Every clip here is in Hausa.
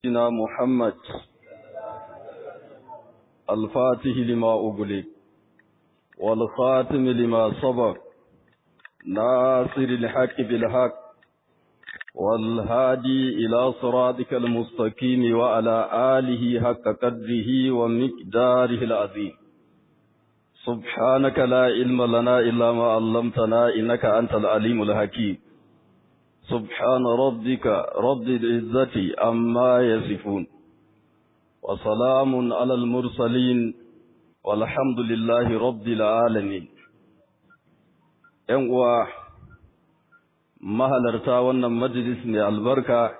سيدنا محمد الفاتح لما أغلق والخاتم لما سبق ناصر الحق بالحق والهادي إلى صراطك المستقيم وعلى آله حق قدره ومقداره العظيم. سبحانك لا علم لنا إلا ما علمتنا إنك أنت العليم الحكيم. سبحان ربك رب العزة عما يصفون وسلام على المرسلين والحمد لله رب العالمين. ‘Yan uwa mahalarta wannan majalis mai albarka,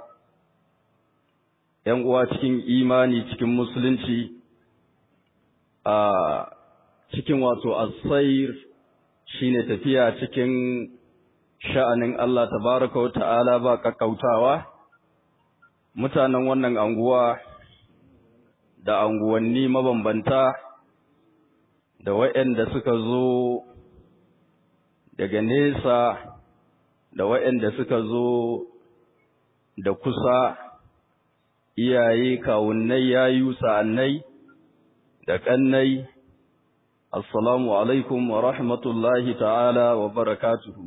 ‘yan uwa cikin imani cikin musulunci, a cikin wato asair shine tafiya cikin sha'anin Allah tabaraka wa ta'ala ba kakkautawa, mutanen wannan anguwa da anguwanni mabambanta da waɗanda suka zo daga nesa da waɗanda suka zo da kusa, iyaye, kawunnai, yayu, sa'annai da ƙannai, assalamu alaikum wa rahmatullahi ta'ala wa barakatuhu.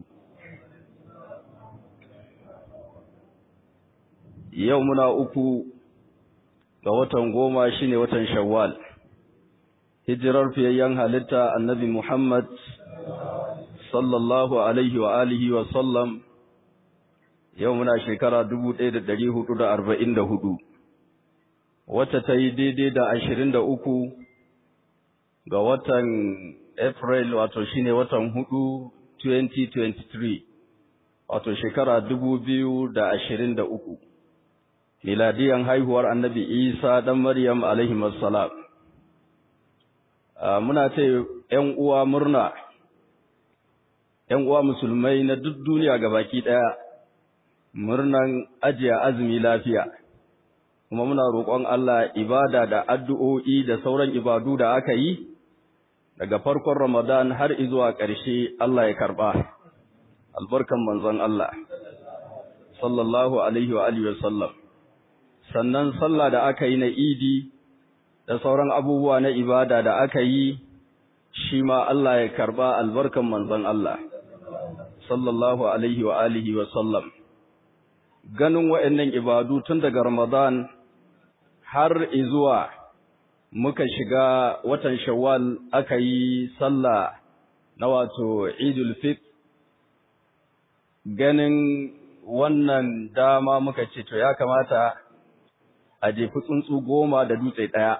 Yau muna 3 ga watan 10 shine watan Shawwal, hijirar fiyayyen halitta Annabi Muhammad sallallahu alaihi wa alihi wa sallam. Yau muna shekara 1444, wata ta yi daidai da 23 ga watan April, wato shine watan 4 2023, wato shekara 2023, miladiyan haihuwar Annabi Isa dan Maryam alaihi wassalam. Muna ce ‘yan uwa murna, ‘yan uwa musulmai na duk duniya gabaki ɗaya, murnan ajiya azumi lafiya, kuma muna roƙon Allah ibada da addu'o'i da sauran ibadu da aka yi daga farkon Ramadan har izuwa ƙarshe Allah ya karɓa, albarkan manzon Allah sallallahu alaihi wa alihi wa sallam. Sannan sallah da aka yi na idi da sauran abubuwa na ibada da aka yi, shi ma Allah ya karba albarkan manzon Allah sallallahu alaihi wa alihi wa sallam. Ganin waɗannan ibadu tun daga Ramadan har izuwa muka shiga watan Shawwal, aka yi sallah na wato Idul Fitr. Ganin wannan dama muka ce to ya kamata a jefi tsuntsu 10 da dutse ɗaya.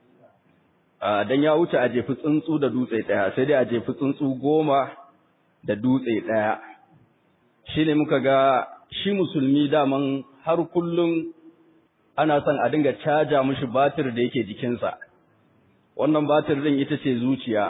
Dan ya wuce a jefi tsuntsu da dutse ɗaya, sai dai a jefi tsuntsu 10 da dutse ɗaya. Shi ne muka ga shi musulmi daman har kullum ana son a dinga caja mishi batir da yake jikinsa. Wannan batir ɗin ita ce zuciya,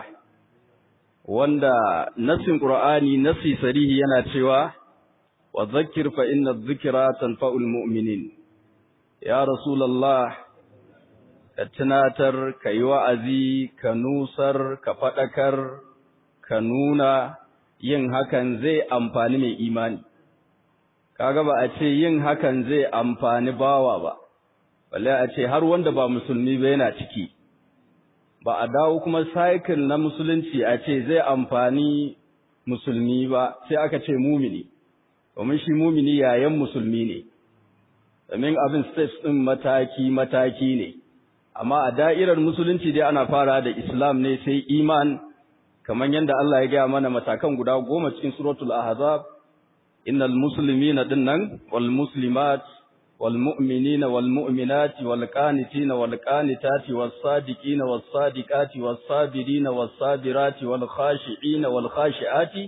wanda nassin Qur'ani, nassi sarihi yana cewa wa zakkir fa inna dhikra tanfa'ul mu'minin. Ya Rasulallah, ka tunatar, ka yi wa'azi, ka nusar, ka faɗakar, ka nuna, yin hakan zai amfani mai imani. Kaga ba a ce yin hakan zai amfani bawa ba, balle a ce har wanda ba musulmi ba yana ciki. Ba a dawo kuma cycle na musulunci a ce zai amfani musulmi ba, sai aka ce mumini, domin shi mumini yayan musulmi ne. Domin abin steps ɗin mataki-mataki ne, amma a da'irar musulunci dai ana fara da Islam ne, sai iman, kamar yadda Allah ya gaya mana matakan guda 10 cikin suratul Ahzab. Innal muslimina dinnan wal muslimat wal mu'minina wal mu'minati wal qanitina wal qanitati was sadiqina was sadiqati was sabirina was sabirati wal khashi'ina wal khashi'ati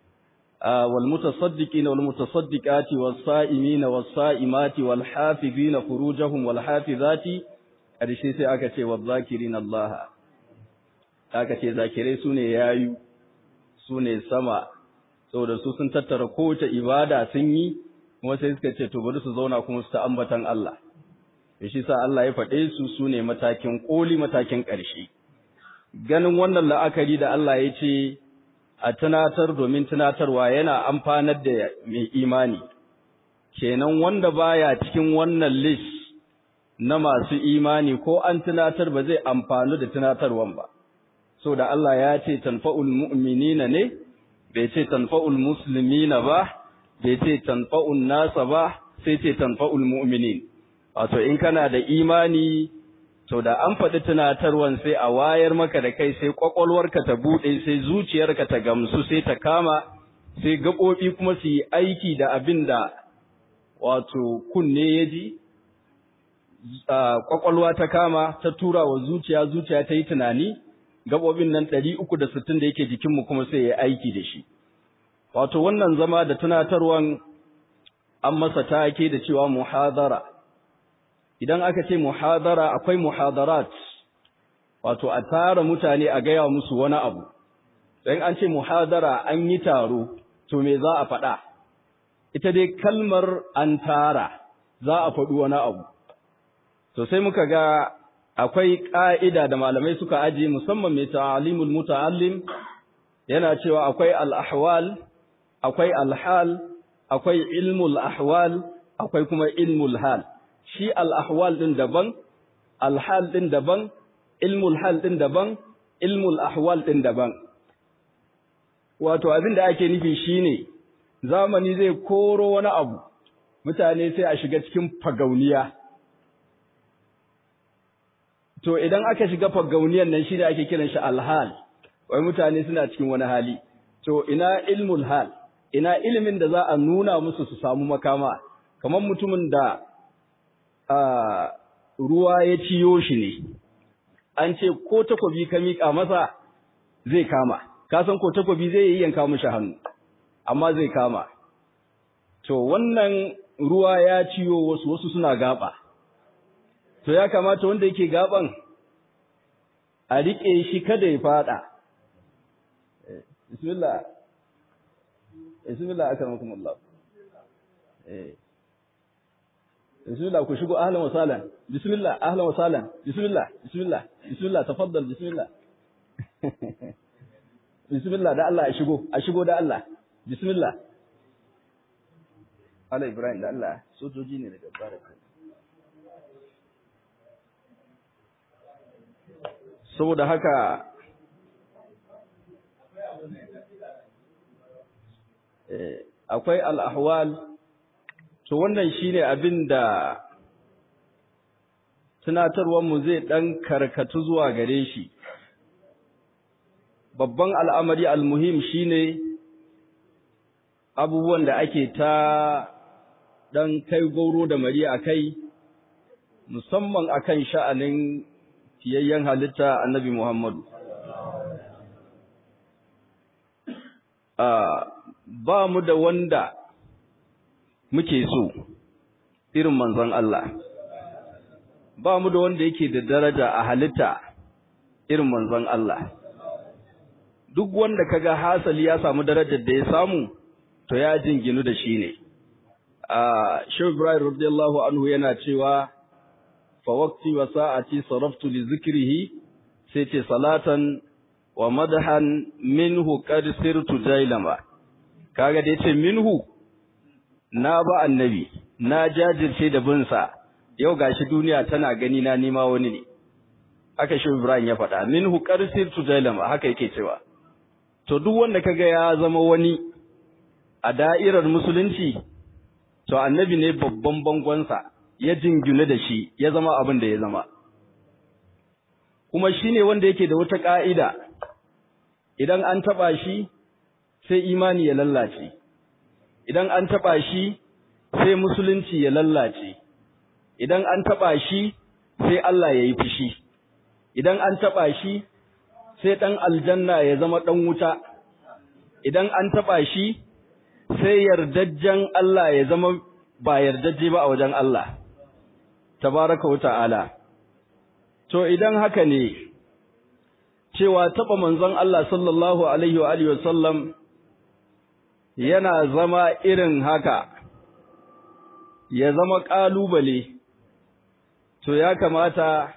والمتصدقين والمتصدقات والصائمين والصائمات والحافظين فروجهم والحافظات. ƙarshe sai aka ce wadh-dhakirin Allah, aka ce zakirai sune yayu, sune sama, saboda su sun tattara kowace ibada sun yi, kuma sai suka ce to bari su zauna kuma su ta ambatan Allah. Shi sa Allah ya faɗe su sune matakin koli, matakin ƙarshe. Ganin wannan la'akari da Allah ya ce a tunatar, domin tunatarwa yana amfanar da mai imani, kenan wanda baya cikin wannan list na masu imani ko an tunatar ba zai amfanu da tunatarwan ba. So da Allah ya ce tanfa'ul mu'minina ne, bai ce tanfa'ul muslimina ba, bai ce tanfa'un nasa ba, sai ce tanfa'ul mu'minin. Wato in kana da imani, to da an faɗi tunatarwan sai a wayar maka da kai, sai ƙwaƙwalwarka ta buɗe, sai zuciyarka ta gamsu, sai ta kama, sai gaɓoɓi kuma su yi aiki da abin da wato kunne ya ji, ƙwaƙwalwa ta kama, ta tura wa zuciya ta yi tunani, gaɓoɓin nan 360 da yake jikinmu kuma sai ya aiki da shi. Wato wannan zama da tunatarwan an masa take da cewa muhadara. Idan aka ce muhadara, akwai muhadarat, wato a tara mutane a gaya musu wani abu. Don an ce muhadara an yi taro, to me za a faɗa? Ita dai kalmar an tara, za a faɗi wani abu. To sai muka ga akwai ƙa'ida da malamai suka ajiye, musamman mai ta'alimul muta'allim yana cewa akwai al-ahwal, akwai al-hal, akwai ilmul ahwal, akwai kuma ilmul hal. Shi al-ahwal din daban, al-hal din daban, ilmul hal din daban, ilmul ahwal din daban. Wato abin da ake nufi shine zamani zai koro wani abu, mutane sai a shiga cikin fagauniya. To idan aka shiga fagauniyan nan shine ake kiran shi al-hal, wai mutane suna cikin wani hali. To ina ilmul hal, ina ilimin da za a nuna musu su samu makama, kamar mutumin da ruwa ya ciyo shi ne, an ce ko takobi ka miƙa masa zai kama, ka san ko takobi zai yi yanka mishi hannu, amma zai kama. To wannan ruwa ya ciyo wasu suna gaba, to ya kamata wanda yake gaban a riƙe shi kada ya fada. Bismillah, bismillah akramakumullah. Bismillah ku shigo, ahlan wa sahlan. Bismillah, ahlan wa sahlan. Bismillah, bismillah, bismillah, tafaddal, bismillah. Bismillah da Allah a shigo da Allah. Bismillah. Allah Ibrahim da Allah, sojoji ne daga baraka. Saboda haka akwai al-ahwal. To wannan shine abin da tunatarwarmu zai ɗan karkatu zuwa gare shi. Babban al'amari al-muhim shine abubuwan da ake ta ɗan kai gauro da mari a kai, musamman akan sha'anin fiyayyen halitta Annabi Muhammadu. Ba mu da wanda muke so irin manzon Allah, ba mu da wanda yake da daraja a halitta irin manzon Allah. Duk wanda kaga hasali ya samu darajar da ya samu, to ya jinginu da shi ne. Shehu Ibrahim radiyallahu anhu yana cewa fa waqti wa sa'ati saraftu li zikrihi, sai ce salatan wa madhan minhu qad sirtu jailama. Kaga da yace minhu, na ba annabi, na jajirce da binsa, yau gashi duniya tana gani na nima wani ne. Haka Shehu Ibrahim ya faɗa, minhu qad sirtu jailama, haka yake cewa. To duk wanda kaga ya zama wani a da'irar musulunci, to annabi ne babban bangonsa, ya jingine da shi, ya zama abin da ya zama. Kuma shine wanda yake da wata ƙa'ida, idan an taɓa shi sai imani ya lallace, idan an taɓa shi sai musulunci ya lallace, idan an taɓa shi sai Allah ya yi fushi, idan an taɓa shi sai ɗan aljanna ya zama ɗan wuta, idan an taɓa shi sai yardajjen Allah ya zama ba yardajje ba a wajen Allah, tabaraka wa ta'ala. To idan haka ne, cewa taɓa manzon Allah sallallahu alaihi wa alihi wasallam yana zama irin haka, ya zama ƙalubale, to ya kamata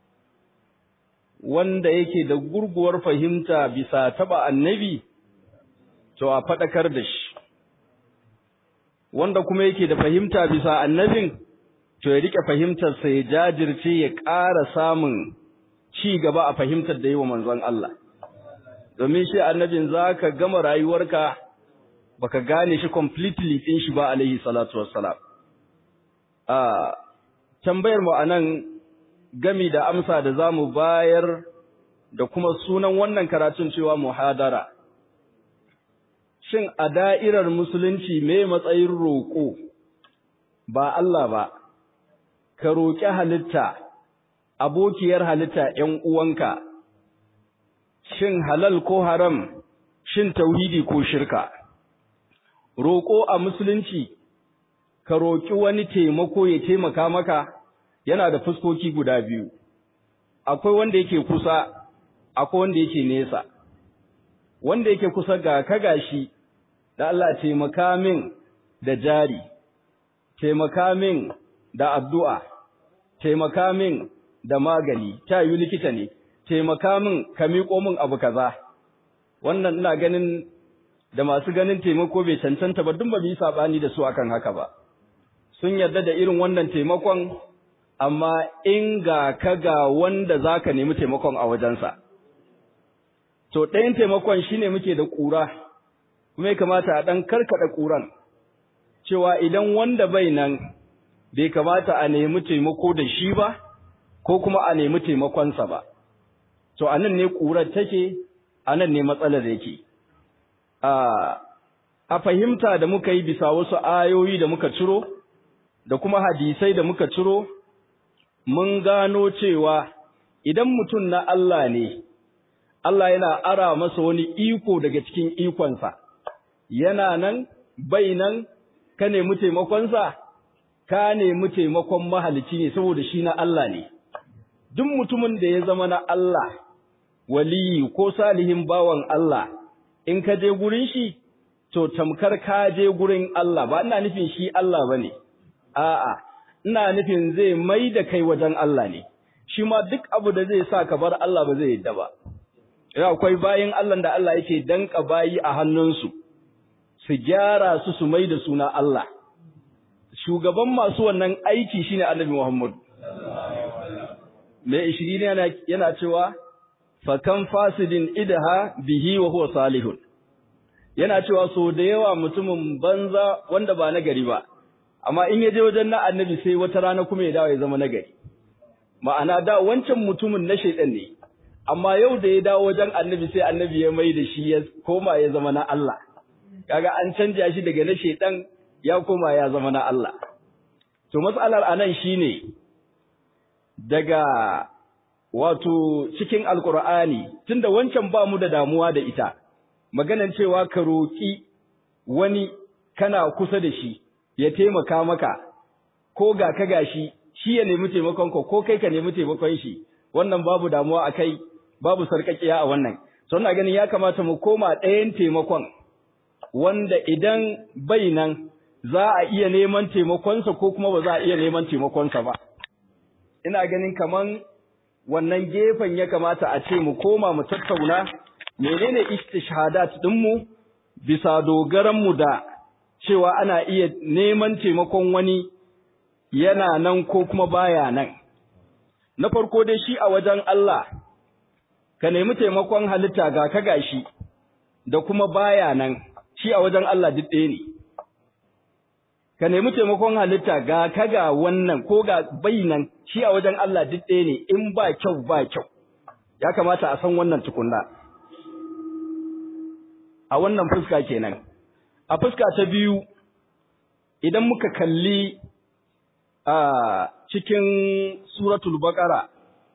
wanda yake da gurguwar fahimta bisa taɓa annabi, to a faɗakar da shi. Wanda kuma yake da fahimta bisa annabin, to ya rike fahimtarsa ya jajirce ya ƙara samun ci gaba a fahimtar da yi wa manzon Allah. Domin shi annabin za ka gama rayuwarka baka gane shi completely ɗin shi ba alaihi salatu wassalam. Tambayar mu anan gami da amsa da za mu bayar da kuma sunan wannan karatun cewa muhadara. Shin a da'irar musulunci me matsayin roƙo ba Allah ba, ka roƙi halitta, abokiyar halitta ‘yan uwanka, shin halal ko haram, shin tauhidi ko shirka. Roƙo a musulunci, ka roƙi wani taimako ya taimaka maka, yana da fuskoki guda biyu, akwai wanda yake kusa, akwai wanda yake nesa. Wanda yake kusa ga ka gashi, da Allah taimaka min da jari, taimaka min da addu'a, taimaka min da magani, ta yi likita ne, taimaka min ka miƙo min abu kaza. Wannan ina ganin da masu ganin taimako bai cancanta ba, duk ba mu yi saɓani da su akan haka ba. Sun yarda da irin wannan taimakon, amma in ga ka ga wanda za ka nemi taimakon a wajensa. To ɗayan taimakon shi ne muke da ƙura, kuma ya kamata a ɗan karkaɗa ƙuran, cewa idan wanda bai nan bai kamata a nemi taimako da shi ba, ko kuma a nemi taimakonsa ba. To a nan ne ƙurar take, a nan ne matsalar yake. A fahimta da muka yi bisa wasu ayoyi da muka ciro, da kuma hadisai da muka ciro, mun gano cewa idan mutum na Allah ne, Allah yana ara masa wani iko daga cikin ikonsa, yana nan, bai nan, ka nemi taimakonsa, ka nemi taimakon mahalicci ne saboda shi na Allah ne. Duk mutumin da ya zama na Allah, waliyi ko salihin bawan Allah, in ka je gurin shi, to tamkar ka je gurin Allah, ba ina nufin shi Allah ba ne, a'a, ina nufin zai mai da kai wajen Allah ne, shi ma duk abu da zai sa ka bar Allah ba zai yadda ba. Akwai bayin Allah da Allah yake danka bayi a hannunsu, su gyara su mai da suna Allah. Shugaban masu wannan aiki shine Annabi Muhammad. Mai ishiri yana cewa, fakan fasidin idaha bihi wa huwa salihun. Yana cewa so da yawa mutumin banza wanda ba nagari ba, amma in ya je wajen na Annabi sai wata rana kuma ya dawo ya zama nagari. Ma'ana da wancan mutumin na shaitan ne, amma yau da ya dawo wajen Annabi sai Annabi ya mai da shi ya koma ya zama na Allah. Kaga an canja shi daga na shaitan ya koma ya zama na Allah. To matsalar anan shine daga wato cikin Alkur'ani, tunda wancan ba mu da damuwa da ita, maganan cewa ka roƙi wani kana kusa da shi ya taimaka maka, ko ga ka gashi shi ya nemi taimakon ka ko kai ka nemi taimakon shi, wannan babu damuwa a kai, babu sarƙaƙiya a wannan. So ina ganin ya kamata mu koma ɗayan taimakon wanda idan bai nan za a iya neman taimakonsa ko kuma ba za a iya neman taimakonsa ba. Ina ganin kaman wannan gefen ya kamata a ce mu koma mu tattauna menene istishhadat ɗinmu bisa dogaranmu da cewa ana iya neman taimakon wani yana nan ko kuma baya nan. Na farko dai shi a wajen Allah, ka nemi taimakon halitta ga ka gashi da kuma baya nan, shi a wajen Allah duk ɗaya ne. Ka nemi taimakon halitta ga ka ga wannan ko ga bai nan, shi a wajen Allah duk ɗaya ne, in ba kyau ba kyau. Ya kamata a san wannan tukunna. A wannan fuska kenan. A fuska ta biyu, idan muka kalli cikin suratul Baqara,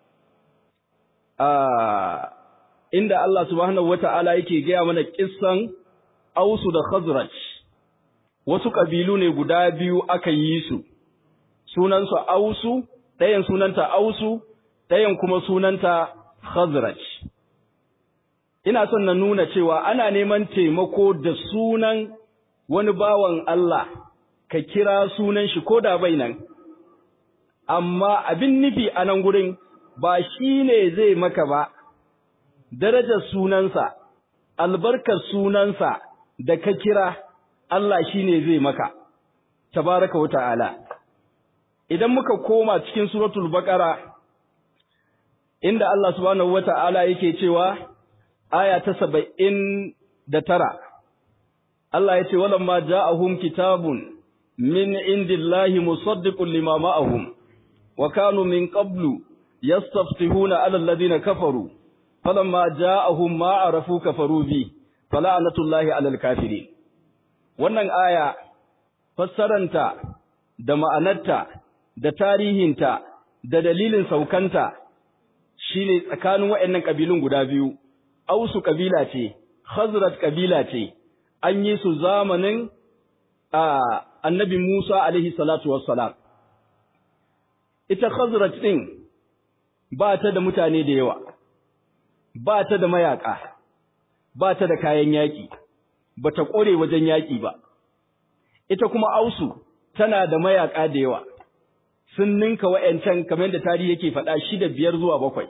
inda Allah subhanahu wata'ala yake gaya mana kissan Ausu da Khazraj, wasu ƙabilu ne guda biyu aka yi su, sunansu Ausu, ɗayan sunanta Ausu, ɗayan kuma sunanta Khazraj. Ina son na nuna cewa ana neman taimako da sunan wani bawan Allah, ka kira sunan shi ko da bai nan, amma abin nufi a nan gurin ba shi ne zai maka ba, darajar sunansa, albarkar sunansa da ka kira Allah shi ne zai maka, tabaraka wa ta'ala. idan muka koma cikin suratul baqara inda Allah subhanahu wata'ala yake cewa aya ta 79 Allah yace walamma ja'ahum kitabun min indillahi musaddiqun lima ma'ahum wa kanu min qablu yastaftihuna 'ala alladhina kafaru falamma ja'ahum ma arafu kafaru bi fala'natullahi 'alal kafirin. Wannan aya fassaranta da ma'anarta da tarihinta da dalilin saukanta shine tsakanin waɗannan kabilun guda biyu. Ausu kabila ce, Khazraj kabila ce, an yi su zamanin annabi Musa alaihi salatu wassalam. Ita Khazraj ɗin ba ta da mutane da yawa, ba ta da mayaƙa, ba ta da kayan yaƙi, ba ta ƙware wajen yaƙi ba. Ita kuma Ausu tana da mayaƙa da yawa, sun ninka wa'yancan kamar da tarihi yake faɗa 6, 5 zuwa 7.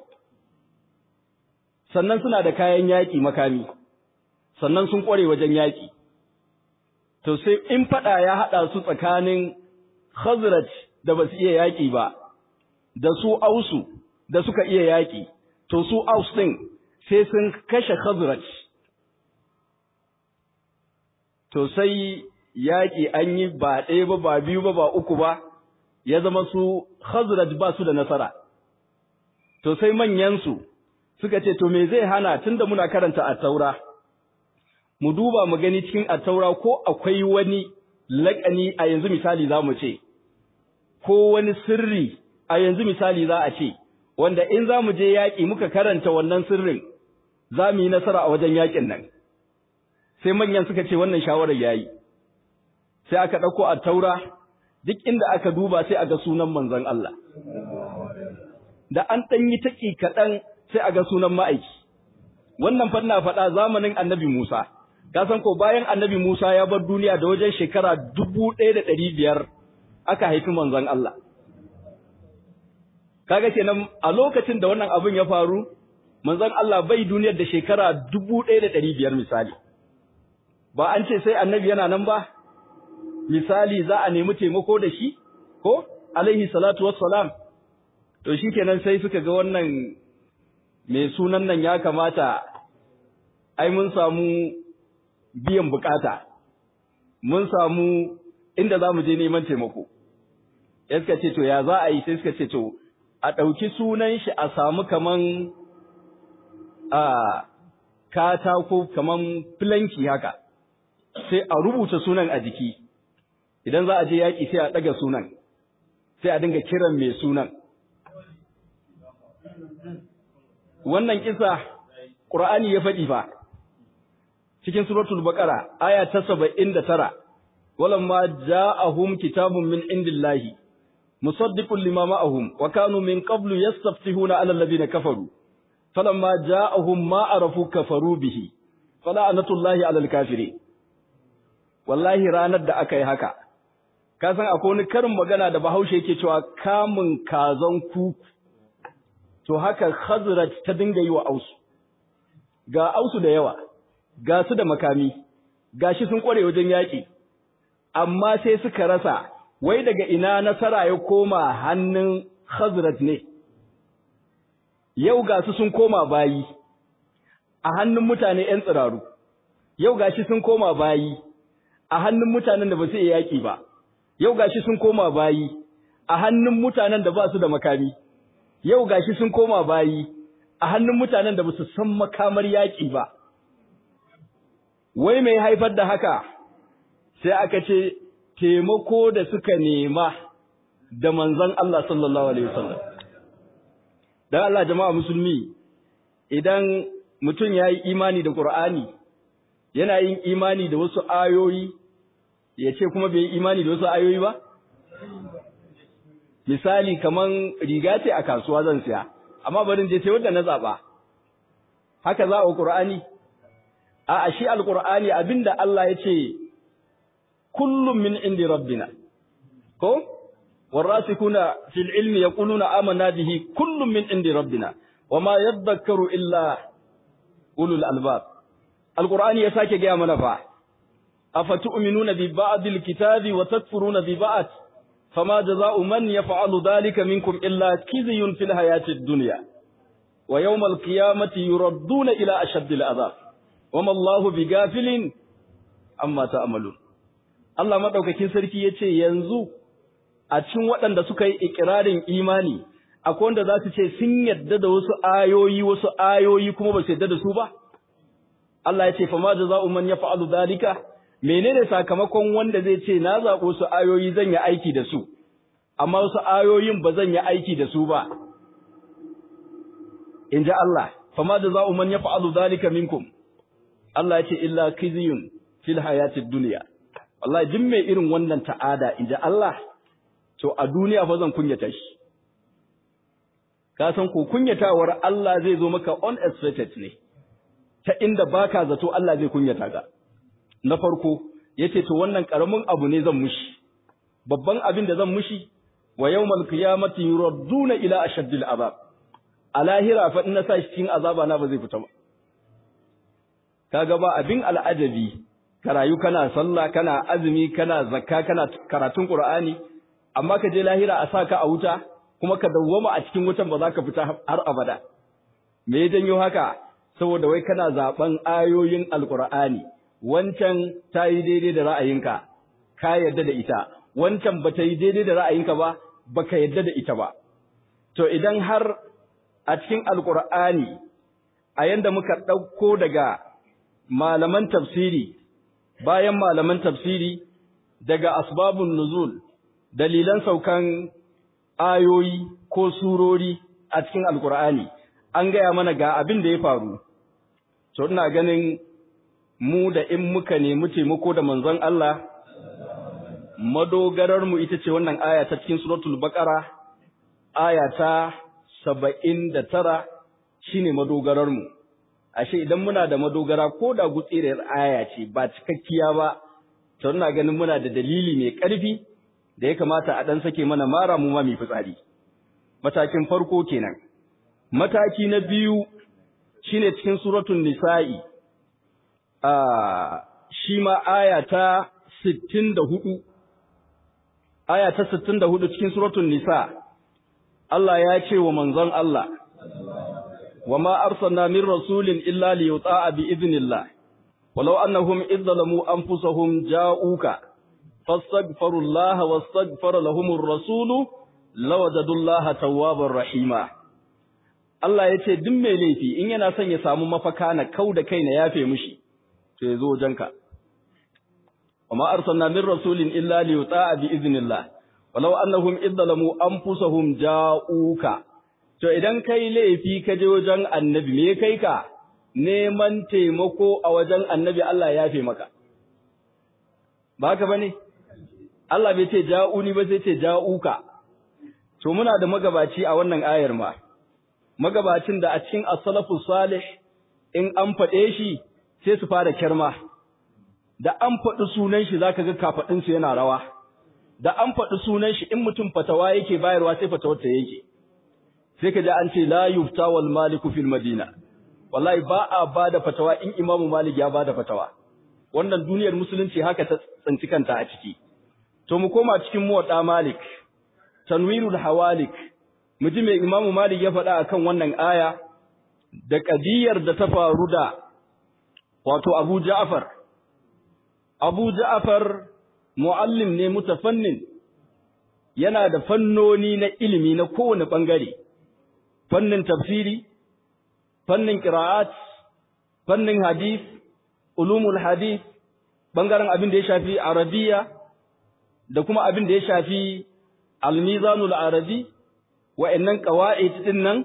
Sannan suna da kayan yaƙi makami, sannan sun ƙware wajen yaƙi. To sai in faɗa ya haɗa su tsakanin Khazraj da ba su iya yaƙi ba, da su Ausu da suka iya yaƙi, to su Aus ɗin sai sun kashe Khazraj. To sai yaƙi an yi ba ɗaya ba, ba biyu ba, ba uku ba, ya zama su Khazraj ba su da nasara. To sai manyansu suka ce, to me zai hana tunda muna karanta Attaura, mu duba mu gani cikin Attaura ko akwai wani laƙani a yanzu misali za mu ce, ko wani sirri a yanzu misali za a ce, wanda in za mu je yaƙi muka karanta wannan sirrin, za mu yi nasara a wajen yaƙin nan. Sai manyan suka ce wannan shawarar ya yi. Sai aka ɗauko Attaura, duk inda aka duba sai a ga sunan manzon Allah. Da an ɗan yi taƙi kaɗan sai a ga sunan ma'aiki. Wannan fanna faɗa zamanin annabi Musa. Ka san ko bayan annabi Musa ya bar duniya da wajen shekara 1500 aka haifi manzon Allah. Kaga kenan a lokacin da wannan abin ya faru, manzon Allah bai duniyar da shekara 1500 misali. Ba an ce sai annabi yana nan ba? Misali za a nemi taimako da shi, ko? Alaihi salatu wassalam. To shi kenan sai suka ga wannan mai sunan nan ya kamata, ai mun samu biyan bukata, mun samu inda za mu je neman taimako. Ya suka ce, to ya za a yi sai suka ce, to, a ɗauki sunan shi a samu kaman katako, kaman filanki haka, sai a rubuta sunan a jiki. Idan za a je yaƙi sai a ɗaga sunan, sai a dinga kiran mai sunan. Wannan kisa Qur'ani ya faɗi fa cikin suratul Baqara aya ta 79, walamma ja'ahum kitabun min indillahi musaddiqun lima ma'ahum wa kanu min qablu yastaftihuna 'ala alladhina kafaru falamma ja'ahum ma arafu kafaru bihi fala'natullahi 'alal kafirin. Wallahi ranar da aka yi haka, ka san akwai wani karin magana da Bahaushe yake cewa kamun kazan kuku. To haka Khazraj ta dinga yi wa Ausu. Ga Ausu da yawa, ga su da makami, ga shi sun kware wajen yaƙi, amma sai suka rasa wai daga ina nasara ya koma hannun Khazraj ne. Yau ga su sun koma bayi a hannun mutane ‘yan tsiraru, yau ga shi sun koma bayi a hannun mutanen da ba su iya yaƙi ba, yau ga shi sun koma bayi a hannun mutanen da ba su da makami. Yau gashi sun koma bayi a hannun mutanen da ba su san makamar yaƙi ba. Wai mai haifar da haka, sai aka ce taimako da suka nema da manzon Allah sallallahu Alaihi wasallam. Don Allah jama'a musulmi, idan mutum ya yi imani da Ƙur'ani, yana yin imani da wasu ayoyi, ya ce kuma bai yi imani da wasu ayoyi ba? Misali kaman riga ce a kasuwa zan siya, amma barin je sai wanda na zaba. Haka za a Qur'ani? A shi al-Qur'ani abinda Allah ya ce kullum min indi rabbina. Ko? Warasikuna fil ilmi yaquluna amanna bihi kullum min indi rabbina wama yadhakkaru illa ulul albab. Al-Qur'ani ya sake gaya mana fa. Afatu'minuna bi ba'dil kitabi wa takfuruna bi ba'd. fama jaza'u man yaf'alu dhalika minkum illa khizyun fil hayatid dunya wa yawmal qiyamati yuradduna ila ashaddil adhab wama Allahu bighafilin amma ta'malun. Allah madaukakin sarki yace yanzu a cikin waɗanda suka yi ikirarin imani akwai wanda za su ce sun yadda da wasu ayoyi kuma ba su yadda da su ba. Allah ya ce fa ma jaza'u man yaf'alu dhalika, menene sakamakon wanda zai ce na zaɓo su ayoyi zan yi aiki da su amma wasu ayoyin ba zan yi aiki da su ba. In ji Allah, fa ma jaza'u man yaf'alu dhalika minkum, Allah ya ce illa khizyun fil hayatid dunya. Wallahi duk mai irin wannan ta'ada in ji Allah, to a duniya fa zan kunyata shi. Ka san ko kunyatawar Allah zai zo maka unexpected ne, ta inda baka zato Allah zai kunyata ka. Na farko yace to wannan karamin abu ne zan mushi, babban abin da zan mushi wa yawmal qiyamati yuradduna ila ashaddil azab. A lahira fa in na sa shi cikin azaba na ba zai fita ba. Kaga ba abin al'ajabi ka rayu kana sallah kana azumi kana zakka kana karatun Qur'ani amma ka je lahira a saka a wuta kuma ka dawwama a cikin wutan ba za ka fita har abada. Me ya janyo haka? Saboda wai kana zaben ayoyin Alqur'ani, wancan ta yi daidai da ra'ayinka ka yarda da ita, wancan ba ta yi daidai da ra'ayinka ba baka yarda da ita ba. To idan har a cikin Alqur'ani a yanda muka ɗauko daga malaman tafsiri, bayan malaman tafsiri daga asbabun nuzul, dalilan saukan ayoyi ko surori a cikin Alkur'ani, an gaya mana ga abin da ya faru. To ina ganin mu da in muka nemi taimako da manzon Allah, madogarar mu ita ce wannan aya ta cikin suratul Baqara, aya ta 79 shine madogarar mu. Ashe idan muna da madogara ko da gutsiriyar aya ce ba cikakkiya ba, to ina ganin muna da dalili mai ƙarfi da ya kamata a dan sake mana mara mu ma mai fitsari. Matakin farko kenan. Mataki na biyu shine cikin suratul Nisa'i. Shi ma aya ta 64. Aya ta 64 cikin suratul Nisa. Allah ya ce wa manzon Allah, وما أرسلنا من رسول إلا ليطاع بإذن الله ولو أنهم إذ ظلموا أنفسهم جاءوك فاستغفروا الله واستغفر لهم الرسول لوجدوا الله توابا رحيما. Allah ya ce duk mai laifi in yana son ya samu mafaka na kau da kai na yafe mishi to ya zo wajenka. وما أرسلنا من رسول إلا ليطاع بإذن الله ولو أنهم إذ ظلموا أنفسهم جاءوك. To idan kai laifi ka je wajen annabi me kai ka neman taimako a wajen annabi Allah ya yafe maka. Ba haka bane? Allah bai ce ja'uni ba sai ce ja'uka. To muna da magabaci a wannan ayar ma. Magabacin da a cikin as-salafu salih in an faɗe shi sai su fara kirma. Da an faɗi sunan shi zaka ga kafadin su yana rawa. Da an faɗi sunan shi in mutum fatawa yake bayarwa sai fatawar ta yake. Sai ka ji an ce la yufta wal maliku fil madina, wallahi ba a bada fatawa in imamu malik ya bada fatawa. Wannan duniyar musulunci haka ta tsanci kanta a ciki. To mu koma cikin muwatta malik, tanwirul hawalik, mu ji me imamu malik ya faɗa akan wannan aya da kadiyar da ta faru da wato Abu Ja'far. Abu Ja'far muallim ne mutafannin, yana da fannoni na ilimi na kowane bangare. Fannin tafsiri, fannin qira'at, fannin hadith, ulumul hadith, bangaren abin da ya shafi arabiya da kuma abin da ya shafi al-mizanul arabi, wa'annan qawaid din nan,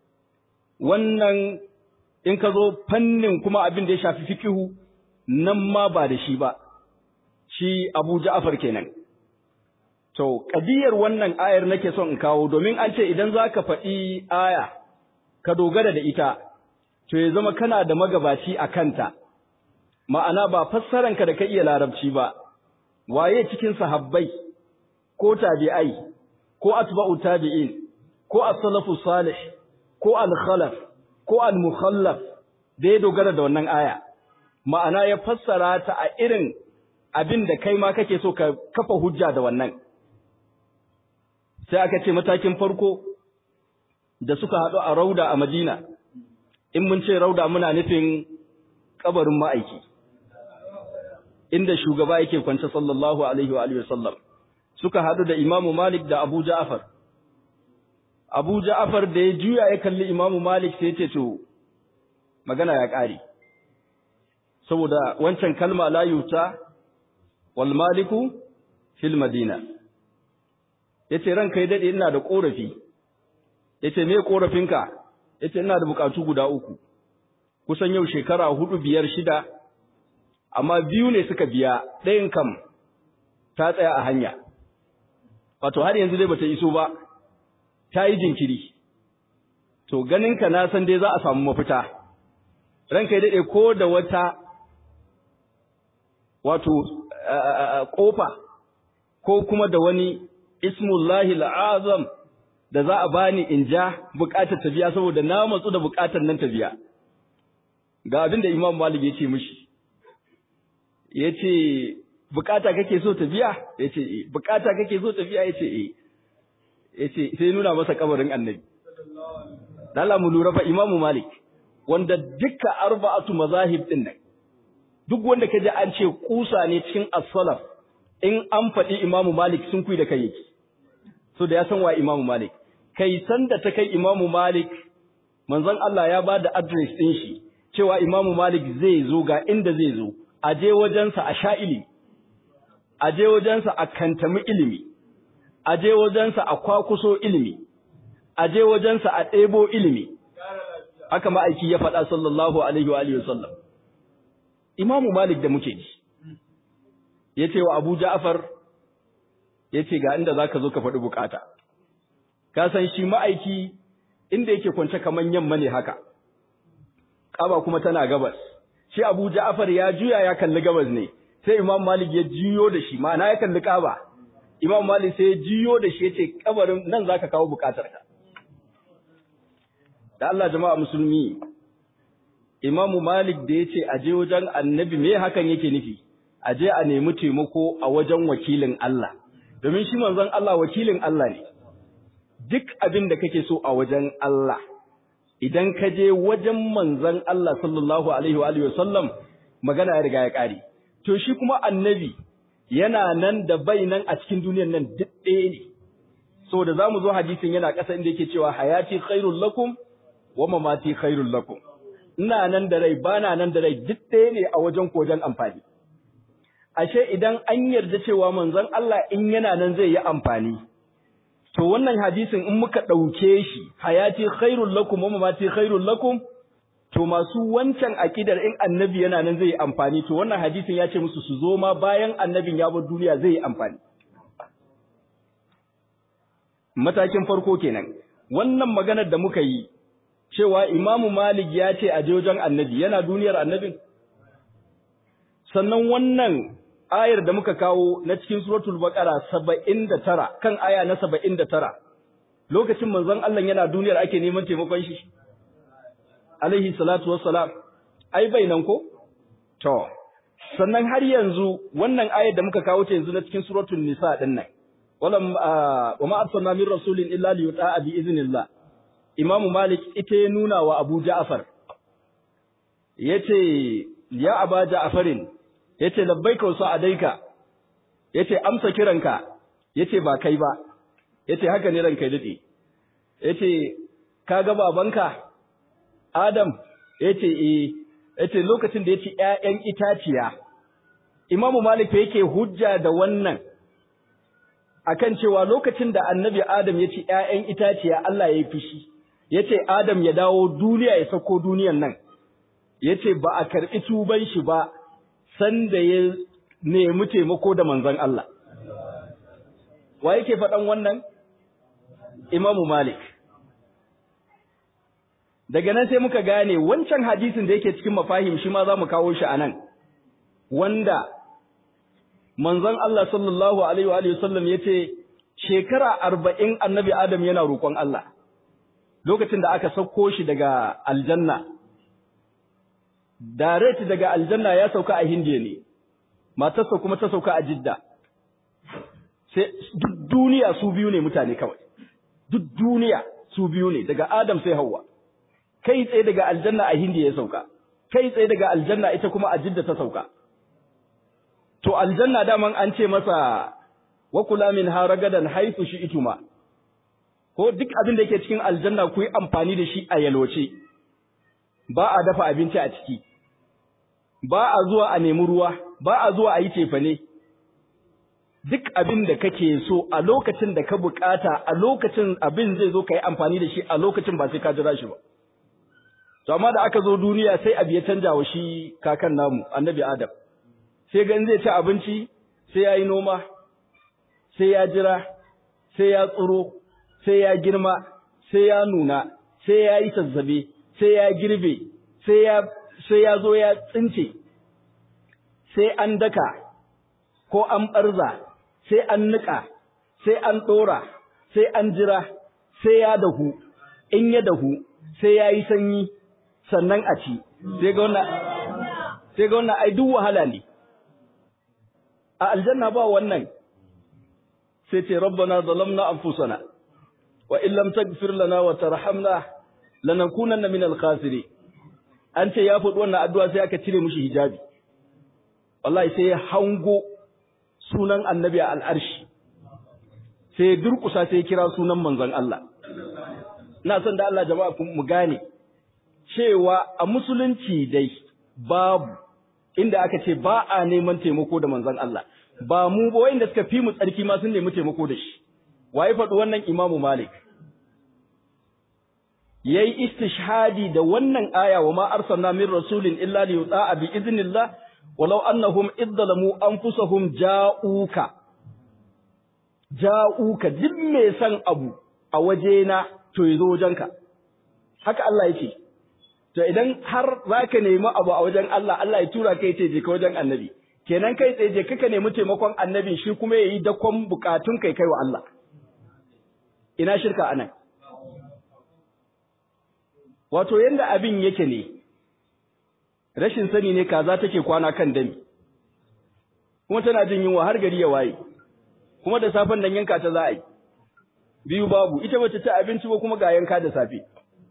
wannan in ka zo fannin kuma abin da ya shafi fiqhu nan ma ba da shi ba. Shi Abu Ja'far kenan. To, ƙadiyar wannan ayar nake son in kawo, domin an ce idan za ka faɗi aya, ka dogara da ita, to ya zama kana da magabaci a kanta, ma'ana ba fassaranka da ka iya larabci ba, waye cikin sahabbai, ko tabi'ai, ko atba'u tabi'in, ko as-salafu salih, ko al-khalaf, ko al-mukhallaf, da ya dogara da wannan aya, ma'ana ya fassara ta a irin abin da kai ma kake so ka kafa hujja da wannan. sai aka ce matakin farko da suka haɗu a Rauda a Madina, in mun ce Rauda muna nufin kabarin ma'aiki, inda shugaba yake kwance sallallahu alaihi wa alihi wasallam. Suka haɗu da Imamu Malik da Abu Ja'far. Abu Ja'far da ya juya ya kalli Imamu Malik sai ya ce to magana ya ƙare, saboda wancan kalma la yuta wal maliku fil madina. Yace ranka ya dade ina da korafi. Yace me korafinka? Yace ina da bukatu guda uku. Kusan yau shekara 4 5 6, amma biyu ne suka biya, ɗayan kam ta tsaya a hanya. Wato har yanzu dai bata iso ba, ta yi jinkiri. To ganinka na san dai za a samu mafita. Ranka ya dade ko da wata wato kofa ko kuma da wani ismullahi al'azam da za a bani in ja bukatar ta biya, saboda na matsu da bukatar nan ta biya. Ga abin da Imam Malik ya ce mishi, ya ce bukata kake so ta biya? Ya ce eh. Bukata kake so ta biya? Ya ce eh. Ya ce sai nuna masa kabarin Annabi. Lalla mu lura fa Imam Malik wanda duka arba'atu mazahib din nan, duk wanda kaje an ce kusa ne cikin as-salaf, in an faɗi Imam Malik sun kuyi da kai yake. So da ya san wa Imam Malik. Kai san da ta kai Imam Malik, manzon Allah ya bada address din shi cewa Imam Malik zai zo ga inda zai zo, a je wajensa a sha ilimi, a je wajensa a kantami ilimi, a je wajensa a kwakuso ilimi, a je wajensa a ɗebo ilimi. Haka ma'aiki ya faɗa sallallahu alaihi wa alihi wasallam. Imam Malik da muke ji yace wa Abu Ja'far, yace ga inda zaka zo ka faɗi bukata. Ka san shi ma'aiki inda yake kwance kaman yamma ne haka, Kaba kuma tana gabas. Shi Abu Ja'far ya juya ya kalli gabas ne, sai Imam Malik ya juyo da shi, ma'ana ya kalli Kaba. Imam Malik sai ya juyo da shi yace kabarin nan zaka kawo bukatarka. Da Allah jama'a musulmi, Imam Malik da yace aje wajen Annabi, me hakan yake nufi? Aje a nemi taimako a wajen wakilin Allah. Domin shi manzon Allah wakilin Allah ne. Duk abin da kake so a wajen Allah, idan ka je wajen manzon Allah sallallahu alaihi wa alihi wasallam, magana ya riga ya kare. To shi kuma Annabi yana nan da bai nan a cikin duniyar nan duk ɗaya ne. Saboda zamu zo hadisin yana ƙasa inda yake cewa hayati khairul lakum wa mamati khairul lakum. Ina nan da rai bana nan da rai duk ɗaya ne a wajen kojan amfani. Ashe idan an yarda cewa manzon Allah in yana nan zai yi amfani, to wannan hadisin in muka ɗauke shi hayati khairul lakum wa mamati khairul lakum, to masu wancan akidar in annabi yana nan zai yi amfani, to wannan hadisin ya ce musu su zo ma bayan annabin ya bar duniya zai yi amfani. Matakin farko kenan. Wannan maganar da muka yi cewa Imamu Malik ya ce a je wajen Annabi, yana duniyar Annabin. Sannan wannan ayar da muka kawo na cikin suratul Baqara 79, kan aya na 79, lokacin manzon Allah yana duniyar ake neman taimakon shi alaihi salatu wassalam, ai bai nan ko? To sannan har yanzu wannan ayar da muka kawo ta yanzu na cikin suratul Nisa din nan, wa ma arsalna min rasulin illa liyuta'a bi iznillah. Imamu Malik ita ya nuna wa Abu Ja'far, yace ya Aba Ja'farin, yace labbaika wa sa'adaika, yace amsa kiranka, yace ba kai ba, yace haka ne ranka dade, yace kaga babanka Adam, yace eh, yace lokacin da yace ƴaƴan itaciya. Imamu Malik yake hujja da wannan akan cewa lokacin da Annabi Adam yace ƴaƴan itaciya Allah ya yi fishi, yace Adam ya dawo duniya ya sako duniyan nan, yace ba a karɓi tuban shi ba sanda ya nemi taimako da manzon Allah. Wa yake faɗan wannan? Imamu Malik. Daga nan sai muka gane wancan hadisin da yake cikin mafahim shi ma za mu kawo shi a nan, wanda manzon Allah sallallahu alaihi wa sallam yace shekara 40 Annabi Adam yana roƙon Allah. Lokacin da aka sauko shi daga aljanna, direct daga aljanna ya sauka a Hindiya ne, matarsa kuma ta sauka a Jidda. sai duk duniya su biyu ne mutane kawai, duk duniya su biyu ne, daga Adam sai Hawwa, kai tsaye daga aljanna a Hindi ya sauka, kai tsaye daga aljanna ita kuma a Jidda ta sauka. To aljanna daman an ce masa wa kula min haragadan haythu shi'tuma, ko duk abin da yake cikin aljanna ku yi amfani da shi a yalwace, ba a dafa abinci a ciki, ba a zuwa a nemi ruwa, ba a zuwa a yi cefane. Duk abin da kake so a lokacin da ka bukata, a lokacin abin zai zo ka yi amfani da shi a lokacin, ba sai ka jira shi ba. To amma da aka zo duniya sai abu ya canja wa shi kakan namu annabi Adam, sai ga in zai ci abinci sai ya yi noma, sai ya jira, sai ya tsiro, sai ya girma, sai ya nuna, sai ya yi zazzabe, sai ya girbe, sai ya zo ya tsince, sai an daka ko an ɓarza, sai an niƙa, sai an ɗora, sai an jira, sai ya dahu, in ya dahu sai ya yi sanyi sannan a ci. Sai ga wannan ai duk wahala ne. A aljanna ba wannan. Sai ce rabbana zalamna anfusana wa in lam taghfir lana wa tarhamna lanakunanna minal khasirin. An ce ya faɗi wannan addu'a sai aka cire mishi hijabi. Wallahi sai ya hango sunan annabi a al'arshi, sai ya durƙusa sai ya kira sunan manzon Allah. Ina son da Allah jama'a mu gane cewa a musulunci dai babu inda aka ce ba a neman taimako da manzon Allah. Ba mu ba, wanda suka fi mu tsarki ma sun nemi taimako da shi. Waye faɗi wannan? Imamu Malik. Yayi istishhadi da wannan aya, wa ma arsalna min rasulin illa li yuta'a bi idnillah walau annahum idzalamu anfusahum ja'uka. Duk mai san abu a wajena to yazo wajenka. Haka Allah yake. To idan har zaka nemi abu a wajen Allah, Allah ya tura kai ce je ka wajen annabi. Kenan kai tsaye je kaka nemi taimakon annabi, shi kuma yayi dakon bukatun kai wa Allah. Ina shirka anan. Wato yanda abin yake ne, rashin sani ne kaza take kwana kan dami, kuma tana jin yunwa har gari ya waye, kuma da safen nan yanka ta za a yi, biyu babu, ita bace ta abinci ba kuma ga yanka da safe.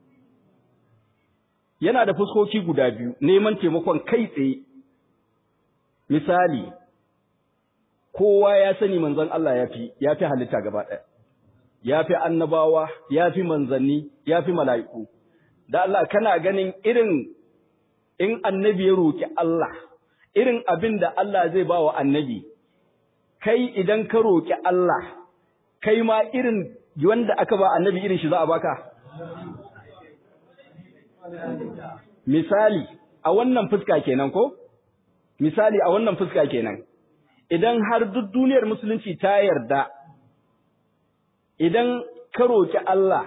Yana da fuskoki guda biyu, neman taimakon kai tsaye. Misali, kowa ya sani manzon Allah ya fi halitta gaba ɗaya, ya fi annabawa, ya fi manzanni, ya fi mala'iku. Da Allah kana ganin irin in annabi ya roki Allah, irin abin da Allah zai ba wa annabi, kai idan ka roki Allah, kai ma irin wanda aka ba annabi irin shi za a baka. Misali, a wannan fuska kenan ko? Misali a wannan fuska kenan. Idan har duk duniyar musulunci ta yarda, idan ka roki Allah,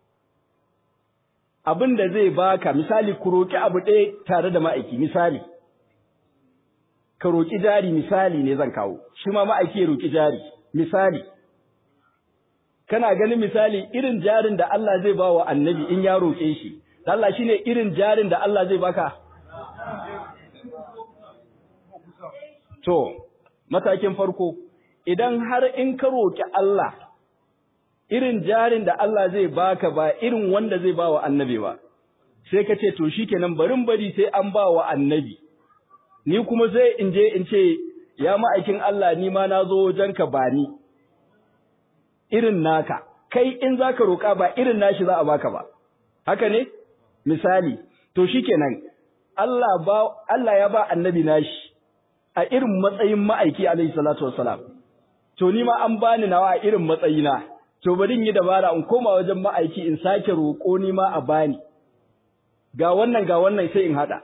abin da zai baka, misali ku roki abu ɗaya tare da ma'aiki, misali ka roki jari, misali ne zan kawo, shi ma ma'aiki ya roki jari, misali kana ganin misali irin jarin da Allah zai ba wa annabi in ya roke shi, Allah shine irin jarin da Allah zai baka. To matakin farko, idan har in ka roki Allah, irin jarin da Allah zai baka ba irin wanda zai ba wa annabi ba, sai ka ce to shikenan bari sai an ba wa annabi, ni kuma sai in je in ce ya ma'aikin Allah, ni ma na zo wajenka ba ni irin naka, kai in zaka roka ba irin nashi za a baka ba, haka ne? Misali, to shikenan Allah ya ba annabi nashi a irin matsayin ma'aiki alaihi salatu wassalam, to ni ma an bani nawa a irin matsayina. To bari in yi dabara in koma wajen ma'aiki in sake roƙo ni ma a bani, ga wannan sai in haɗa.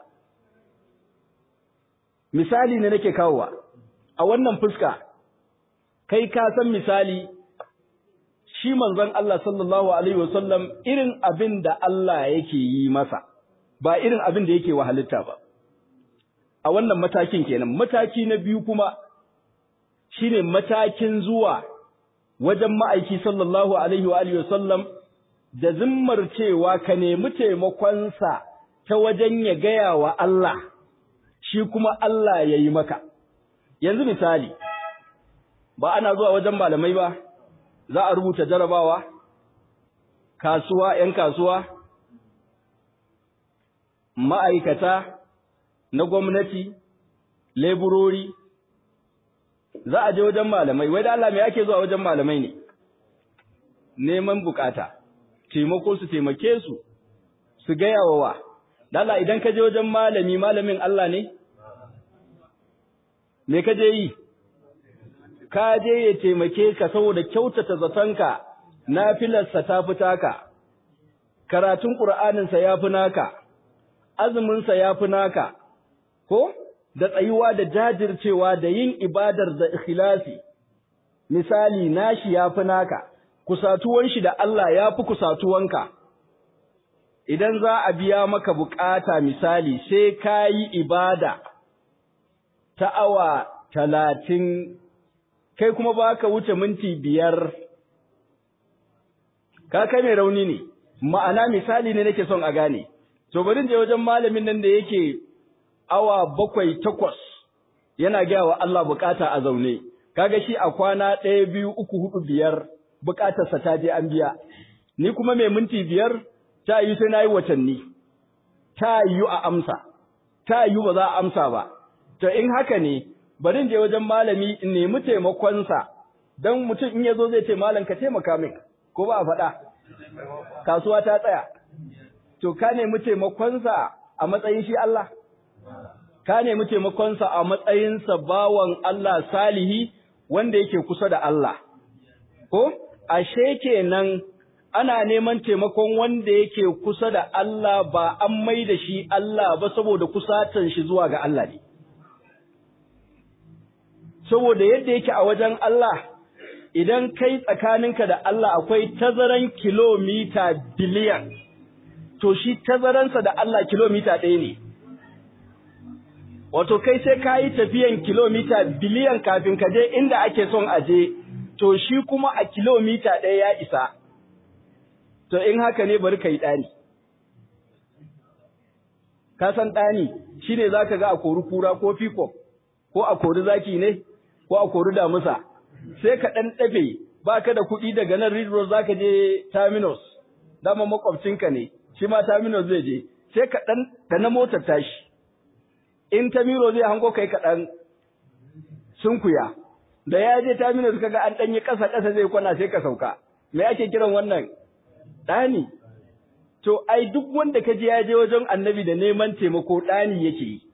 Misali ne nake kawowa, a wannan fuska, kai ka san misali, shi manzon Allah sallallahu Alaihi wasallam irin abin da Allah yake yi masa, ba irin abin da yake wa halitta ba. A wannan matakin kenan, mataki na biyu kuma, shine matakin zuwa wajen ma'aiki sallallahu alaihi wa alihi wasallam da zimmar cewa ka nemi taimakonsa ta wajen ya gaya wa Allah, shi kuma Allah ya yi maka. Yanzu misali, ba ana zuwa wajen malamai ba, za a rubuta jarabawa, kasuwa, ‘yan kasuwa, ma'aikata na gwamnati, leburori, za a je wajen malamai, wai da Allah me ake zuwa wajen malamai ne, neman bukata, taimako su taimake su, su gaya wa da Allah idan ka je wajen malami, malamin Allah ne? Me ka je yi? Ka je ya taimake ka saboda kyautata zatonka, nafilarsa ta fi taka, karatun ƙur'aninsa ya fi naka, azuminsa ya fi naka, ko? Da tsayuwa da jajircewa da yin ibadar da ikhlasi, misali nashi ya fi naka, kusatuwan shi da Allah ya fi kusatuwanka. Idan za a biya maka bukata misali sai ka yi ibada ta awa 30, kai kuma ba ka wuce minti 5, ka kai mai rauni ne, ma'ana misali ne nake son a gane. To bari je wajen malamin nan da yake awa 7, 8 yana gaya wa Allah bukata a zaune, kaga shi a kwana 1, 2, 3, 4, 5 bukatarsa ta je an biya, ni kuma mai minti 5 ta yi sai na yi watanni, ta yi a amsa, ta yi ba za a amsa ba. To in haka ne, bari je wajen malami in nemi taimakonsa, don mutum in ya zo zai ce malam ka taimaka min, ko ba a faɗa, kasuwa ta tsaya. To ka nemi taimakonsa a matsayin shi Allah? Ka nemi taimakonsa a matsayinsa bawan Allah salihi wanda yake kusa da Allah. Ko? Ashe kenan ana neman taimakon wanda yake kusa da Allah ba an mai da shi Allah ba saboda kusatan shi zuwa ga Allah ne. Saboda yadda yake a wajen Allah, idan kai tsakaninka da Allah akwai tazaran kilomita biliyan, to shi tazaransa da Allah kilomita 1 ne. Wato kai sai ka yi tafiyan kilomita biliyan kafin ka je inda ake son aje, to shi kuma a kilomita 1 ya isa. To in haka ne bari ka yi ɗani. Ka san ɗani shi ne za ka ga a kori kura ko fiko, ko a kori zaki ne, ko a kori damusa. Sai ka ɗan ɗafe ba ka da kuɗi daga nan Ridro za ka je Terminus, dama makwabcinka ne, shi ma Terminus zai je, sai ka ɗan da na motar tashi. In Tamiro zai hango kai kaɗan sunkuya, da ya je Terminus kaga an ɗanyi ƙasa-ƙasa zai kwana sai ka sauka. Me ake kiran wannan? Ɗani. To, ai, duk wanda ka ji ya je wajen annabi da neman taimako ɗani yake yi.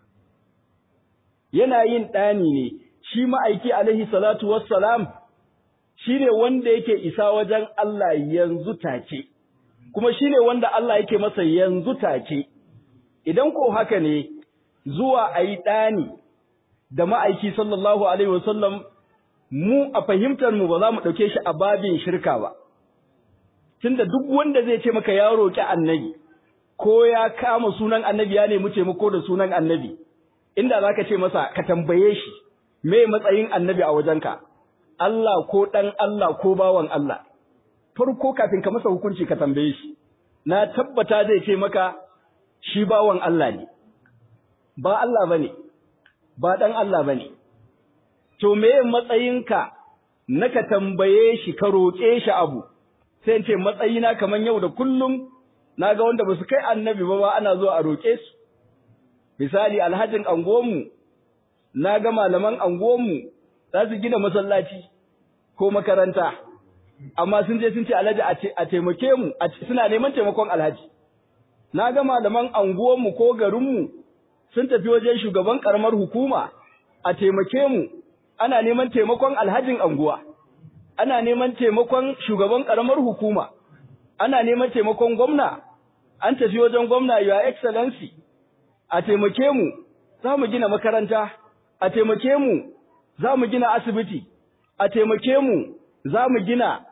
Yana yin ɗani ne, shi ma'aiki alaihi salatu wassalam shi ne wanda yake isa wajen Allah yanzu take, kuma shi ne wanda Allah yake masa yanzu take. Idan ko haka ne, zuwa a yi ɗani da ma'aiki sallallahu alaihi wasallam, mu a fahimtar mu ba za mu ɗauke shi a babin shirka ba. Tunda duk wanda zai ce maka ya roƙi annabi, ko ya kama sunan annabi ya nemi taimako da sunan annabi, inda za ka ce masa ka tambaye shi, me matsayin annabi a wajenka, Allah ko ɗan Allah ko bawan Allah, farko kafin ka masa hukunci ka tambaye shi, na tabbata zai ce maka shi bawan Allah ne, ba Allah ba ne, ba ɗan Allah ba ne. To me matsayinka na ka tambaye shi ka roƙe shi abu, sai ce matsayina kamar yau da kullum na ga wanda ba su kai annabi ba ana zuwa a roƙe su. Misali alhajin anguwanmu, na ga malaman anguwanmu za su gina masallaci ko makaranta, amma sun je sun ce alhaji a taimake mu, suna neman taimakon alhaji. Na ga malaman anguwanmu ko garinmu sun tafi wajen shugaban ƙaramar hukuma a taimake mu, ana neman taimakon alhajin anguwa. Ana neman taimakon shugaban ƙaramar hukuma, ana neman taimakon gwamna, an tafi wajen gwamna Your Excellency, a taimake mu, za mu gina makaranta, a taimake mu, za mu gina asibiti, a taimake mu, za mu gina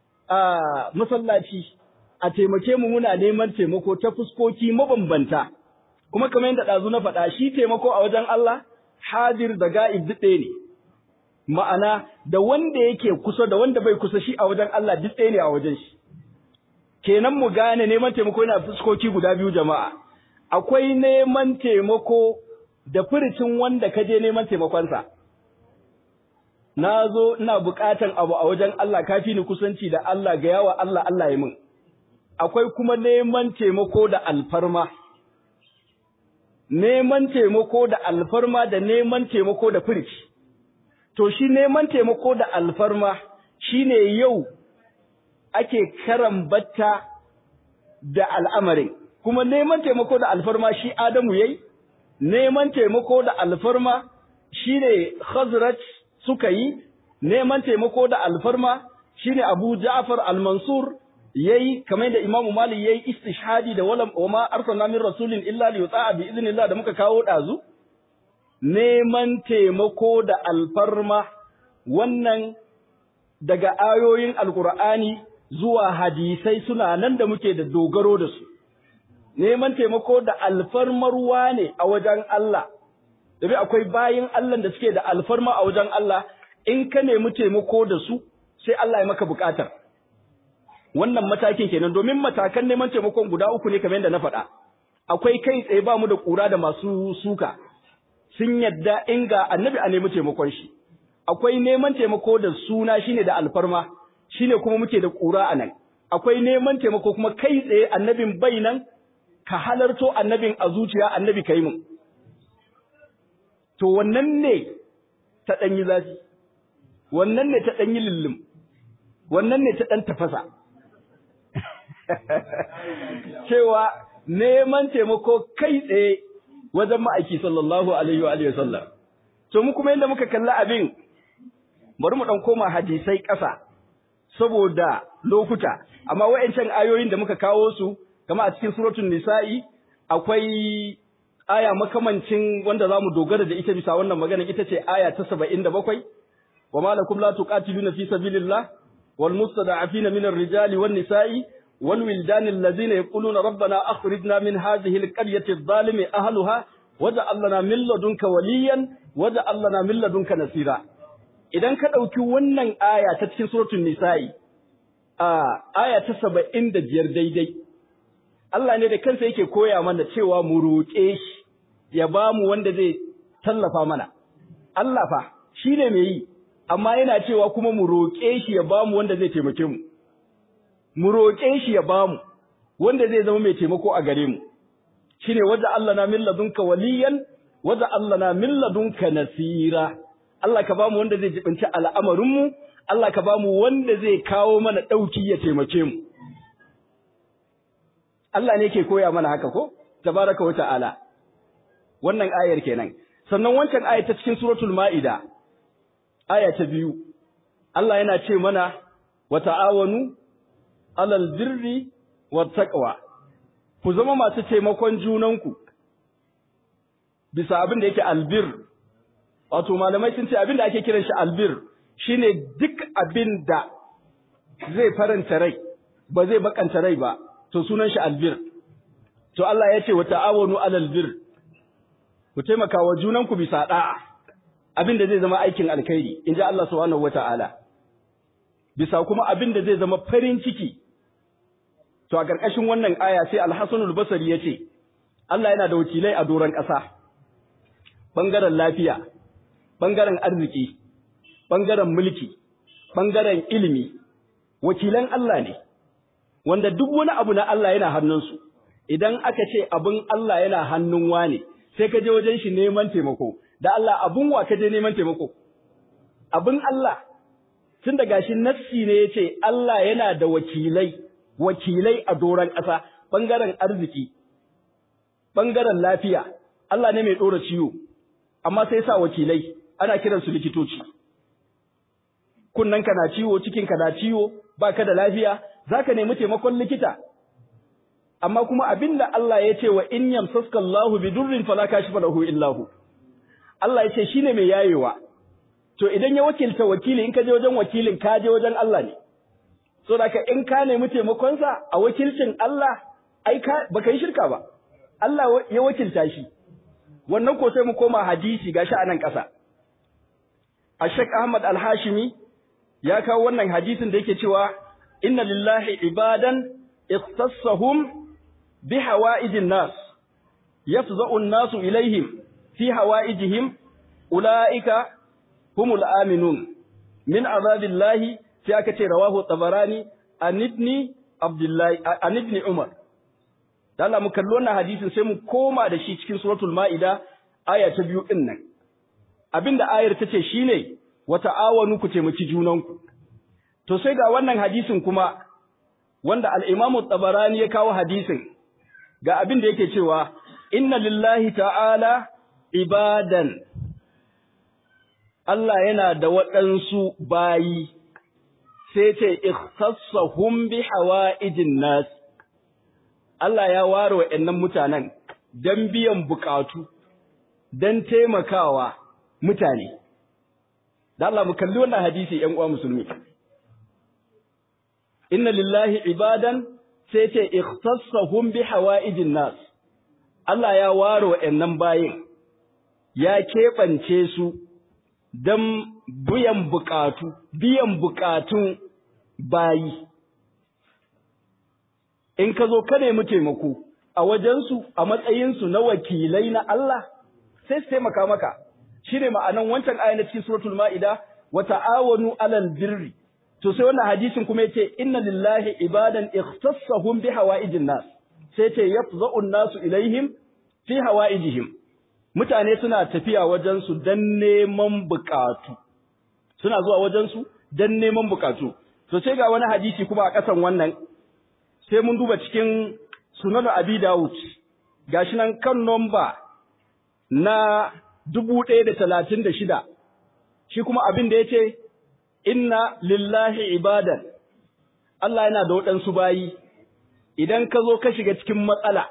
masallaci, a taimake mu muna neman taimako ta fuskoki mabambanta. Kuma kamar yadda ɗazu na faɗa, shi taimako a wajen Allah, hadir da ga'ib duk ɗaya ne. Ma'ana da wanda yake kusa da wanda bai kusa shi a wajen Allah duk ɗaya ne a wajen shi. Kenan mu gane neman taimako yana fuskoki guda biyu jama'a. Akwai neman taimako da furicin wanda ka je neman taimakonsa. nazo ina buƙatan abu a wajen Allah kafi ni kusanci da Allah ga yawa Allah Allah ya min akwai kuma neman taimako da alfarma da neman taimako da firici to shi neman taimako da alfarma shine yau ake karambata da al'amarin kuma neman taimako da alfarma shi Adamu yayi neman taimako da alfarma shine Khazraj suka yi neman taimako da alfarma shine Abu Ja'far al-Mansur yayi kamar da Imam Malik yayi istishhadi da wa ma arsalna min rasulin illa li yuta'a bi idnillah da muka kawo dazu neman taimako da alfarma wannan daga ayoyin alqur'ani zuwa hadisai suna nan da muke da dogaro da su neman taimako da alfarmarwa ne a wajen Allah dabi akwai bayin Allah da suke da alfarma a wajen Allah in ka nemi taimako da su sai Allah ya maka bukatar wannan matakin kenan domin matakan neman taimakon guda uku ne kamar yadda na faɗa akwai kai tsaye ba mu da ƙura da masu suka sun yadda in ga annabi a nemi taimakon shi akwai neman taimako da suna shine da alfarma shine kuma muke da ƙura a nan akwai neman taimako kuma kai tsaye annabin bai nan ka halarto annabin a zuciya annabi kai mun to wannan ne ta ɗanyi zafi wannan ne ta ɗanyi lullum wannan ne ta ɗan tafasa cewa neman taimako kai tsaye wajen ma'aiki sallallahu alaihi wa sallam to mu kuma yadda muka kalla abin bari mu dan koma hadisai ƙasa saboda lokuta amma wayancan ayoyin da muka kawo su kama a cikin suratul nisa'i akwai aya makamancin wanda zamu dogara da ita bisa wannan magana ita ce aya ta 77 wa malakum la tuqatiluna fi sabilillah wal mustada'afina minar rijali wan nisa'i والولدان الذين يقولون ربنا أخرجنا من هذه القرية الظالم أهلها وجعل لنا من لدنك وليا وجعل لنا من لدنك نصيرا idan ka dauki wannan aya ta cikin suratul nisa'i aya ta 75 daidai Allah ne da kansa yake koya mana cewa mu roƙe shi ya bamu wanda zai tallafa mana Allah fa shine mai yi amma yana cewa kuma mu roƙe shi ya bamu wanda zai taimake mu roƙe shi ya bamu wanda zai zama mai taimako a gare mu shine waja Allah na min ladunka waliyan waja Allah na min ladunka nasira Allah ka bamu wanda zai jibinci al'amarin mu Allah ka bamu wanda zai kawo mana dauki ya taimake mu Allah ne yake koya mana haka ko tabaraka wa ta'ala wannan ayar kenan sannan wancan ayar ta cikin suratul maida aya ta 2 Allah yana ce mana wa ta'awanu alal birri wat taqwa ku zama masu taimakon junanku bisa abin da yake albir wato malamai sun ce abin da ake kiran shi albir shine duk abin da zai faranta rai ba zai bakanta rai ba to sunan shi albir to Allah ya ce wa ta'awanu alal bir ku taimaka wa junanku bisa da'a abin da zai zama aikin alkhairi inji Allah subhanahu wataala bisa kuma abin da zai zama farin ciki to a ƙarƙashin wannan aya sai Al-Hasan al-Basri yace Allah yana da wakilai a doron ƙasa bangaren lafiya bangaren arziki bangaren mulki bangaren ilimi wakilan Allah ne wanda duk wani abu na Allah yana hannunsu idan aka ce abin Allah yana hannun wane sai ka je wajen shi neman taimako da Allah abun wa ka je neman taimako abin Allah tun da gashi nassi ne yace Allah yana da wakilai a doron ƙasa ɓangaren arziki ɓangaren lafiya Allah ne mai ɗora ciwo amma sai sa wakilai ana kiransu likitoci kunnanka na ciwo cikinka na ciwo baka da lafiya zaka nemi taimakon likita amma kuma abinda Allah ya ce wa in yamsaska Allahu bidurrin fala kashifa lahu illa hu Allah ya ce shine mai yayewa to idan ya wakilta wakili in ka je wajen wakilin ka je wajen Allah ne so da in ka nemi taimakon sa a wakilcin Allah ai ka baka yi shirka ba Allah ya wakilta shi wannan ko sai mu koma hadisi gashi anan kasa Sheikh Ahmad Al-Hashimi ya kawo wannan hadisin da yake cewa inna lillahi ibadan ikhtassahum bi hawaijin nas yafza'u an-nasu ilaihim fi hawaijihim ulaika humul aminun min azabillahi sai aka ce rawahu tabarani an ibn Umar. Da Allah mu kalli wannan hadisin sai mu koma da shi cikin suratul Ma'ida aya ta 2 din nan. Abinda ayar ta ce shine wa ta'awanu ku taimaki junanku. To sai ga wannan hadisin kuma wanda al-Imam tabarani ya kawo hadisin ga abin da yake cewa inna lillahi ta'ala ibadan. Allah yana da waɗansu bayi sai ce ikhtassahum bi hawaijin nas. Allah ya ware waɗannan mutanen dan biyan bukatu, dan taimakawa mutane. Da Allah mu kalli wannan hadisi ƴan uwa musulmi. Inna lillahi ibadan sai ce ikhtassahum bi hawaijin nas. Allah ya ware waɗannan bayin, ya keɓance su dan biyan bukatun bayi. In ka zo ka nemi taimako a wajensu a matsayinsu na wakilai na Allah, sai su taimaka maka. Shi ne ma'anan wancan ayan na cikin suratul Ma'ida, wa ta'awanu alal birri. To sai wannan hadisin kuma yace inna lillahi ibadan ikhtassahum bi hawaijin nas. Sai yace yafza'u nasu ilaihim fi hawaijihim. Mutane suna tafiya wajensu dan neman bukatu. Suna zuwa wajensu dan neman bukatu. To sai ga wani hadisi kuma a ƙasan wannan, sai mun duba cikin Sunan Abi Dawud, gashi nan kan nomba na 1036, shi kuma abin da ya ce, inna lillahi ibadan, Allah yana da waɗansu bayi, idan ka zo ka shiga cikin matsala,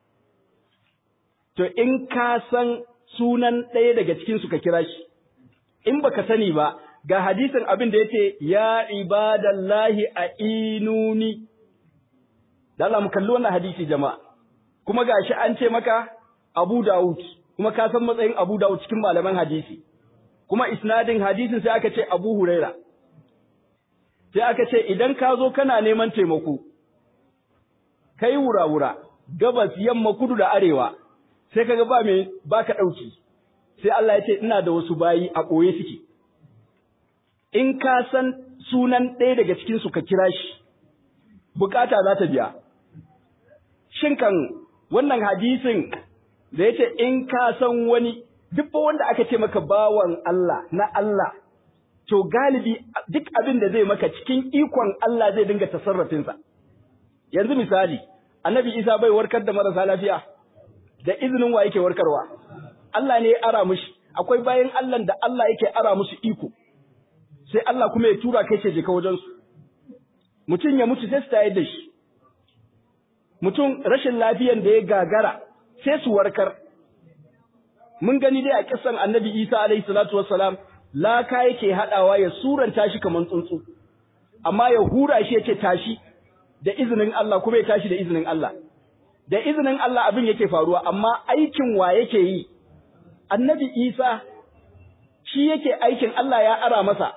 to in ka san sunan ɗaya daga cikinsu ka kira shi, in baka sani ba, ga hadisin abin da ya ce, ya ibadallahi a inuni. Da Allah mu kalli wannan hadisi jama'a, kuma gashi an ce maka Abu Dawud, kuma ka san matsayin Abu Dawud cikin malaman hadisi, kuma isnadin hadisin sai aka ce Abu Huraira. Sai aka ce idan ka zo kana neman taimako, kai wura-wura, gabas, yamma, kudu da arewa, sai kaga ba ka ɗauki, sai Allah ya ce ina da wasu bayi a ɓoye suke. In ka san sunan ɗaya daga cikinsu ka kira shi, bukata za ta biya. Shin kan wannan hadisin da ya ce in ka san wani, duk wanda aka ce maka bawan Allah na Allah, to galibi duk abin da zai maka cikin ikon Allah zai dinga tasarrafinsa. Yanzu misali, Annabi Isa bai warkar da marasa lafiya, da izinin wa yake warkarwa? Allah ne ya ara mushi. Akwai bayan Allah da Allah yake ara musu iko, sai Allah kuma ya tura kai ce je ka wajensu. Mutum ya mutu sai su tayar da shi. Mutum rashin lafiyan da ya gagara sai su warkar. Mun gani dai a kissan Annabi Isa alaihi salatu wassalam, laka yake haɗawa ya suranta shi kamar tsuntsu, amma ya hura shi yake tashi da izinin Allah, kuma ya tashi da izinin Allah. Da izinin Allah abin yake faruwa, amma aikin wa yake yi? Annabi Isa shi yake aikin, Allah ya ara masa.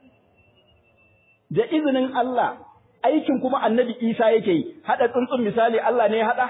Da izinin Allah, aikin kuma Annabi Isa yake yi. Haɗa tsuntsun misali Allah ne ya haɗa?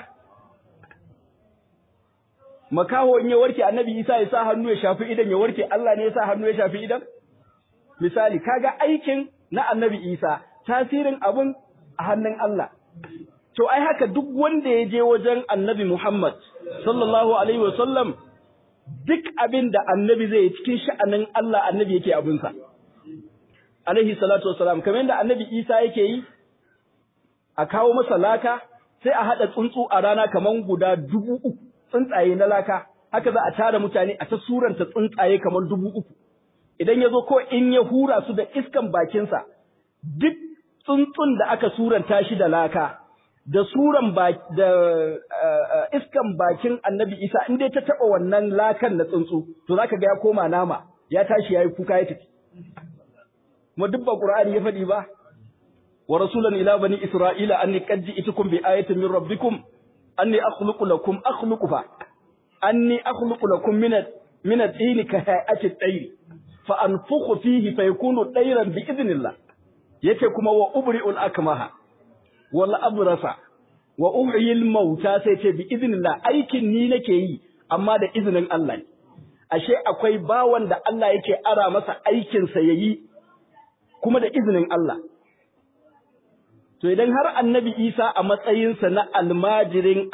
Makaho in ya warke Annabi Isa ya sa hannu ya shafi idan ya warke, Allah ne ya sa hannu ya shafi idan? Misali, kaga aikin na Annabi Isa, tasirin abun a hannun Allah. To ai haka duk wanda ya je wajen Annabi Muhammad sallallahu alaihi wasallam, duk abin da Annabi zai yi cikin sha'anin Allah, Annabi yake abinsa. Alaihi salatu wasalam, kamar yadda Annabi Isa yake yi, a kawo masa laka, sai a haɗa tsuntsu a rana kamar guda 3,000 tsuntsaye na laka, haka za a tara mutane a ta suranta tsuntsaye kamar 3,000. Idan ya zo ko in ya hura su da iskan bakinsa, duk tsuntsun da aka suranta shi da laka, da suran iskan bakin Annabi Isa, in dai ta taɓa wannan lakan na tsuntsu, to za ka ga ya koma nama, ya tashi ya yi kuka ya tafi. Kuma duk ba Qur'ani ya faɗi ba. Wa rasulan ila bani Isra'ila anni qad ji'tukum bi ayatin min rabbikum anni akhluqu lakum min at-tini ka hay'ati at-tayr fa anfukhu fihi fayakunu tayran bi idhnillah. Yace kuma wa ubri'ul akmaha wal abrasa wa uhyil mauta, sai ce bi idhnillah, aikin ni nake yi amma da izinin Allah. Ashe akwai bawan da Allah yake ara masa aikin sa yayi, kuma da izinin Allah. To idan har annabi Isa a matsayinsa na almajirin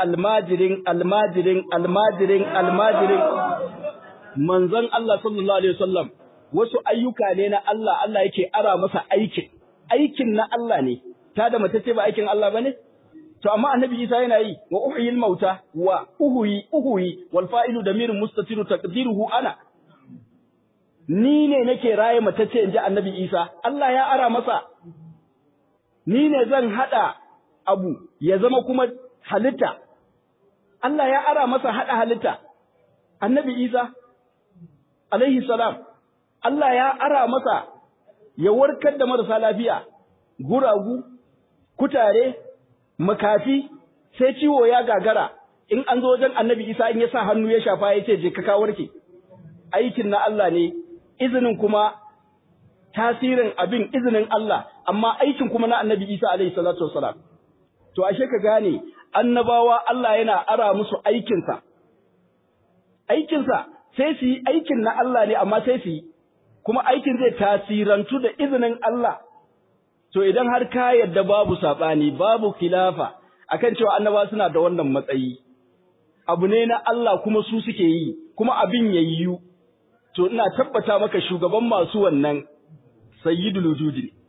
manzon Allah sallallahu alaihi wasallam, wasu ayyuka ne na Allah, Allah yake ara masa aikin na Allah ne, ta da mace ce ba aikin Allah bane? To amma annabi Isa yana yi wa uhyil mauta wa uhuyi wal fa'ilu damirun mustatiru taqdiruhu ana. Ni ne nake raye mace ce inji annabi Isa, Allah ya ara masa. Ni ne zan hada abu ya zama kuma halitta. Allah ya ara masa hada halitta. Annabi Isa alaihi salam, Allah ya ara masa ya warkar da marasa lafiya, guragu, kutare, makafi, sai ciwo ya gagara. In an zo wajen annabi Isa in ya sa hannu ya shafa ya ce je ka warke. Aikin na Allah ne, izinin kuma tasirin abin izinin Allah, amma aikin kuma na annabi Isa alaihi salatu wassalam. To ashe ka gane, annabawa Allah yana ara musu aikinsa. Aikinsa sai su yi aikin na Allah ne, amma sai su yi, kuma aikin zai tasirantu da izinin Allah. To idan har ka yadda babu saɓani, babu khilafa, akan cewa annabawa suna da wannan matsayi, abu ne na Allah kuma su suke yi, kuma abin ya yiwu. To ina tabbata maka shugaban masu wannan sayyidul wujudi ne.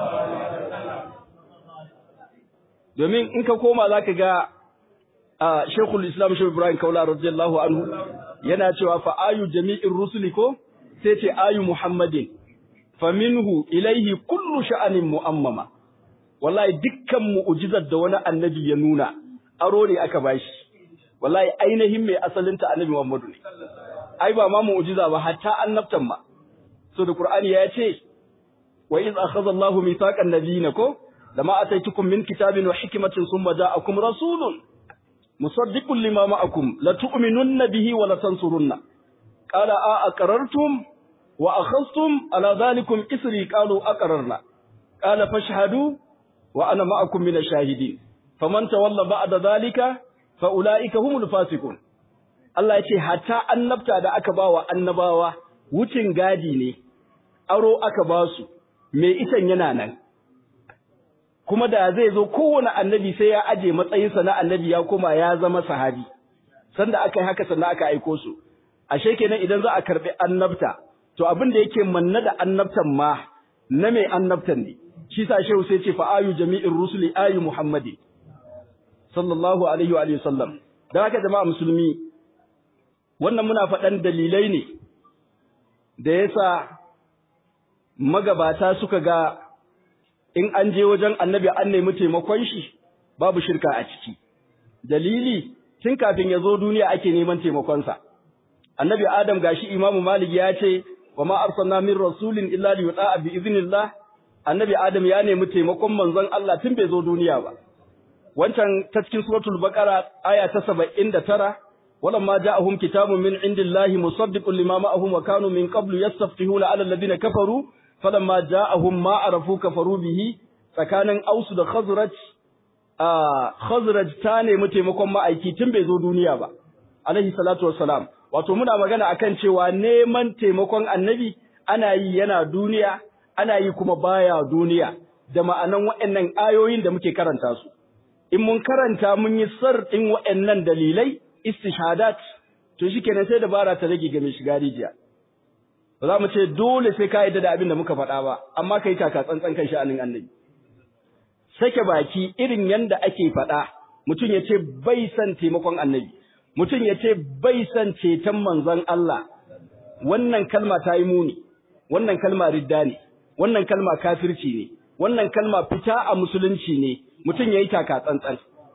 Domin in ka koma za ka ga Sheikhul Islam Shehu Ibrahim Kaula radiyallahu anhu yana cewa fa ayu jami'ir rusuli ko sai ce ayu Muhammadin fa minhu ilaihi kullu sha'anin mu'ammama. Wallahi dukkan mu'jizar da wani annabi ya nuna aro ne aka bashi. Wallahi ainihin mai asalinta annabi Muhammadu ne. Ai ba ma mu'jiza ba hatta annabtan ma. So da Qur'ani ya ce wa iz akhadha Allahu mithaqan nabiyina ko lama ataitukum min kitabin wa hikmatin thumma ja'akum rasulun musaddiqun lima ma'akum la tu'minunna bihi wa la tansurunna qala a aqarartum wa akhadhtum ala dhalikum isri qalu aqararna qala fashhadu wa ana ma'akum min ash-shahidin faman tawalla ba'da dhalika fa ulaika humul fasiqun. Allah ya ce hatta annabta da aka bawa annabawa wucin gadi ne, aro aka ba su, mai itan yana nan. Kuma da zai zo kowane annabi sai ya aje matsayinsa na annabi ya koma ya zama sahabi. Sanda aka yi haka sannan aka aiko su. Ashe kenan idan za a karɓi annabta, to abin da yake manna da annabtan ma na mai annabtan ne. Shi sa shehu sai ce fa ayu jami'ir rusuli ayu Muhammadi sallallahu alaihi wa sallam. Dan haka jama'a musulmi, wannan muna faɗan dalilai ne da yasa magabata suka ga in an je wajen annabi an nemi taimakon shi babu shirka a ciki. Dalili tun kafin ya zo duniya ake neman taimakonsa. Annabi Adam gashi Imamu Malik ya ce wa ma arsalna min rasulin illa li yuta'a bi iznillah. Annabi Adam ya nemi taimakon manzon Allah tun bai zo duniya ba. Wancan ta cikin suratul Baqara aya ta 79 walamma ja'ahum kitabun min indillahi musaddiqun lima ma'ahum wa kanu min qablu yastaftihuna 'ala alladhina kafaru falamma ja'ahum ma arafu kafaru bihi. Tsakanin Ausu da Khazraj ta nemi taimakon ma'aiki tun bai zo duniya ba alaihi salatu wassalam. Wato muna magana akan cewa neman taimakon annabi ana yi yana duniya, ana yi kuma baya duniya, da ma'anan waɗannan ayoyin da muke karanta su. In mun karanta mun yi ɗin waɗannan dalilai istishadat, to shikenan sai dabara ta rage ga mai shiga rijiya. Ba za mu ce dole sai ka yadda da abin da muka faɗa ba, amma kai kaka tsantsan kan sha'anin annabi. Sake baki irin yanda ake faɗa, mutum ya ce bai san taimakon annabi, mutum ya ce bai san ceton manzon Allah, wannan kalma ta yi muni, wannan kalma ridda ne, wannan kalma kafirci ne, wannan kalma fita a musulunci ne, mutum ya yi taka tsantsan.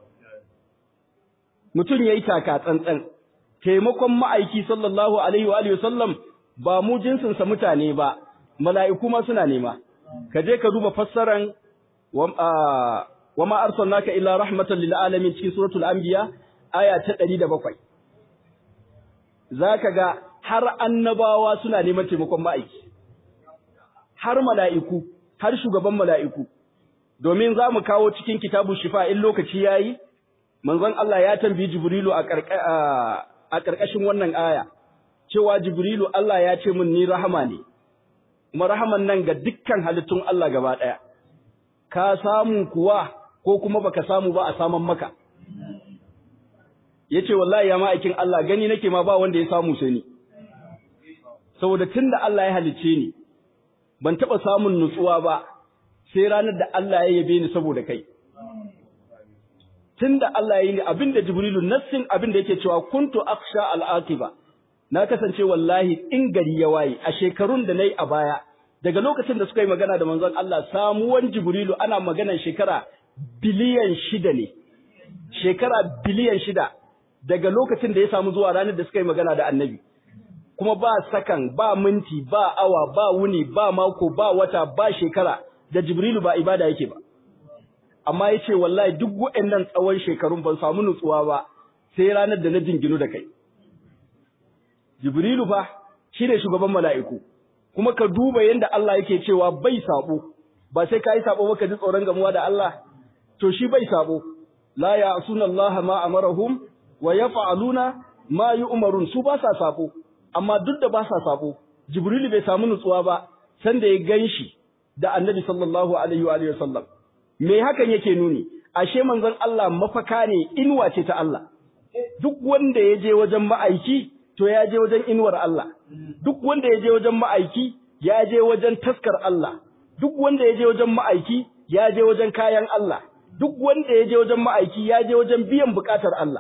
Mutum ya yi taka tsantsan, taimakon ma'aiki sallallahu alaihi wa sallam ba mu jinsinsa mutane ba, mala'iku ma suna nema. Ka je ka duba fassaran wa ma arsalnaka illa rahmatan lil alamin cikin suratul anbiya aya ta 107. Zaka ga har annabawa suna neman taimakon ma'aiki, har mala'iku, har shugaban mala'iku. Domin za mu kawo cikin kitabu shifa in lokaci yayi, manzon Allah ya tambayi Jibrilu a ƙarƙashin wannan aya cewa Jibrilu Allah ya ce min ni rahama ne, kuma rahaman nan ga dukkan halittun Allah gaba ɗaya. Ka samu kuwa ko kuma baka samu ba a saman maka. Yace wallahi ya ma'aikin Allah gani nake ma ba wanda ya samu sai ni. Saboda tunda Allah ya halicce ni ban taɓa samun nutsuwa ba sai ranar da Allah ya yabe ni saboda kai. Tunda Allah ya yi ni abinda Jibrilu nassin abinda yake cewa kuntu akhsha al-aqiba. Na kasance wallahi in gari ya waye a shekarun da nayi a baya daga lokacin da suka yi magana da manzon Allah samuwan Jibrilu ana maganar shekara biliyan 6 ne. Shekara biliyan 6 daga lokacin da ya samu zuwa ranar da suka yi magana da Annabi. Kuma ba sakan, ba minti, ba awa, ba wuni, ba mako, ba wata, ba shekara da Jibrilu ba ibada yake ba. Amma yace wallahi duk waɗannan tsawon shekarun ban samu nutsuwa ba sai ranar da na jinginu da kai. Jibrilu fa shine shugaban mala'iku. Kuma ka duba yanda Allah yake cewa bai sabo. Ba sai kai sabo ba ka ji tsoron gamuwa da Allah. To shi bai sabo. La ya'suna Allah ma amarahum wa yaf'aluna ma yu'marun. Su ba sa sabo. Amma duk da ba sa sabo, Jibrilu bai samu nutsuwa ba sanda ya ganshi da Annabi sallallahu alaihi wa sallam. Me hakan yake nuni? Ashe manzon Allah mafaka ne, inuwa ce ta Allah. Duk wanda ya je wajen ma'aiki to ya je wajen inuwar Allah. Duk wanda ya je wajen ma'aiki ya je wajen taskar Allah. Duk wanda ya je wajen ma'aiki ya je wajen kayan Allah. Duk wanda ya je wajen ma'aiki ya je wajen biyan bukatar Allah.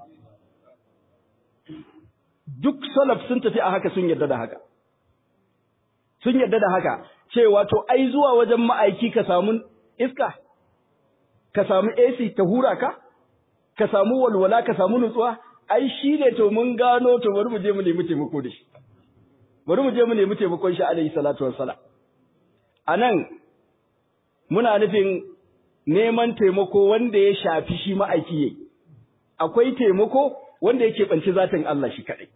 Duk salaf sun tafi a haka sun yarda da haka. Sun yarda da haka cewa to ai zuwa wajen ma'aiki ka samu iska, ka samu AC ta hura ka, ka samu walwala, ka samu nutsuwa, ai shi ne to mun gano to bari mu je mu nemi taimako da shi. Bari mu je mu nemi taimakon shi alaihi salatu wassalam. Anan muna nufin neman taimako wanda ya shafi shi ma'aiki yayi. Akwai taimako wanda yake banci zatin Allah shi kadai.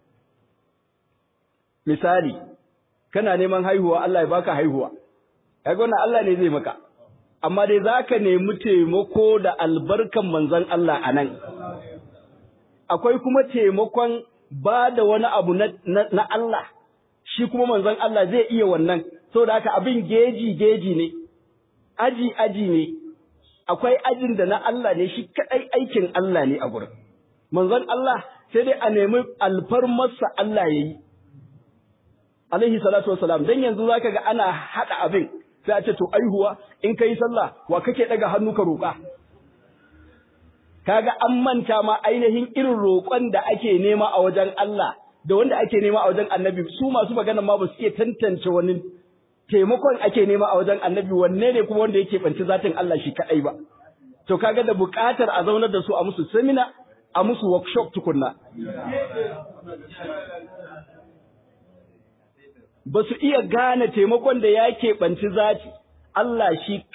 Misali, kana neman haihuwa Allah ya baka haihuwa. Kaga wannan Allah ne zai maka. Amma dai zaka nemi taimako da albarkan manzon Allah anan. Akwai kuma taimakon ba da wani abu na Allah. Shi kuma manzon Allah zai iya wannan. Saboda haka abin geji ne. Aji ne. Akwai ajin da na Allah ne shi kadai aikin Allah ne a gurin. Manzon Allah sai dai a nemi alfarmarsa Allah yayi. Alaihi salatu wassalam dan yanzu zaka ga ana hada abin sai a ce to aihuwa in kai sallah wa kake daga hannu ka roƙa. Kaga an manta ma ainihin irin roƙon da ake nema a wajen Allah da wanda ake nema a wajen Annabi. Su masu magana ma ba su iya tantance wani taimakon ake nema a wajen Annabi wanne ne kuma wanda yake banci zatin Allah shi kadai ba. To kaga da buƙatar a zaunar da su a musu seminar, a musu workshop tukunna. Ba su iya gane taimakon da yake banci zati Allah shi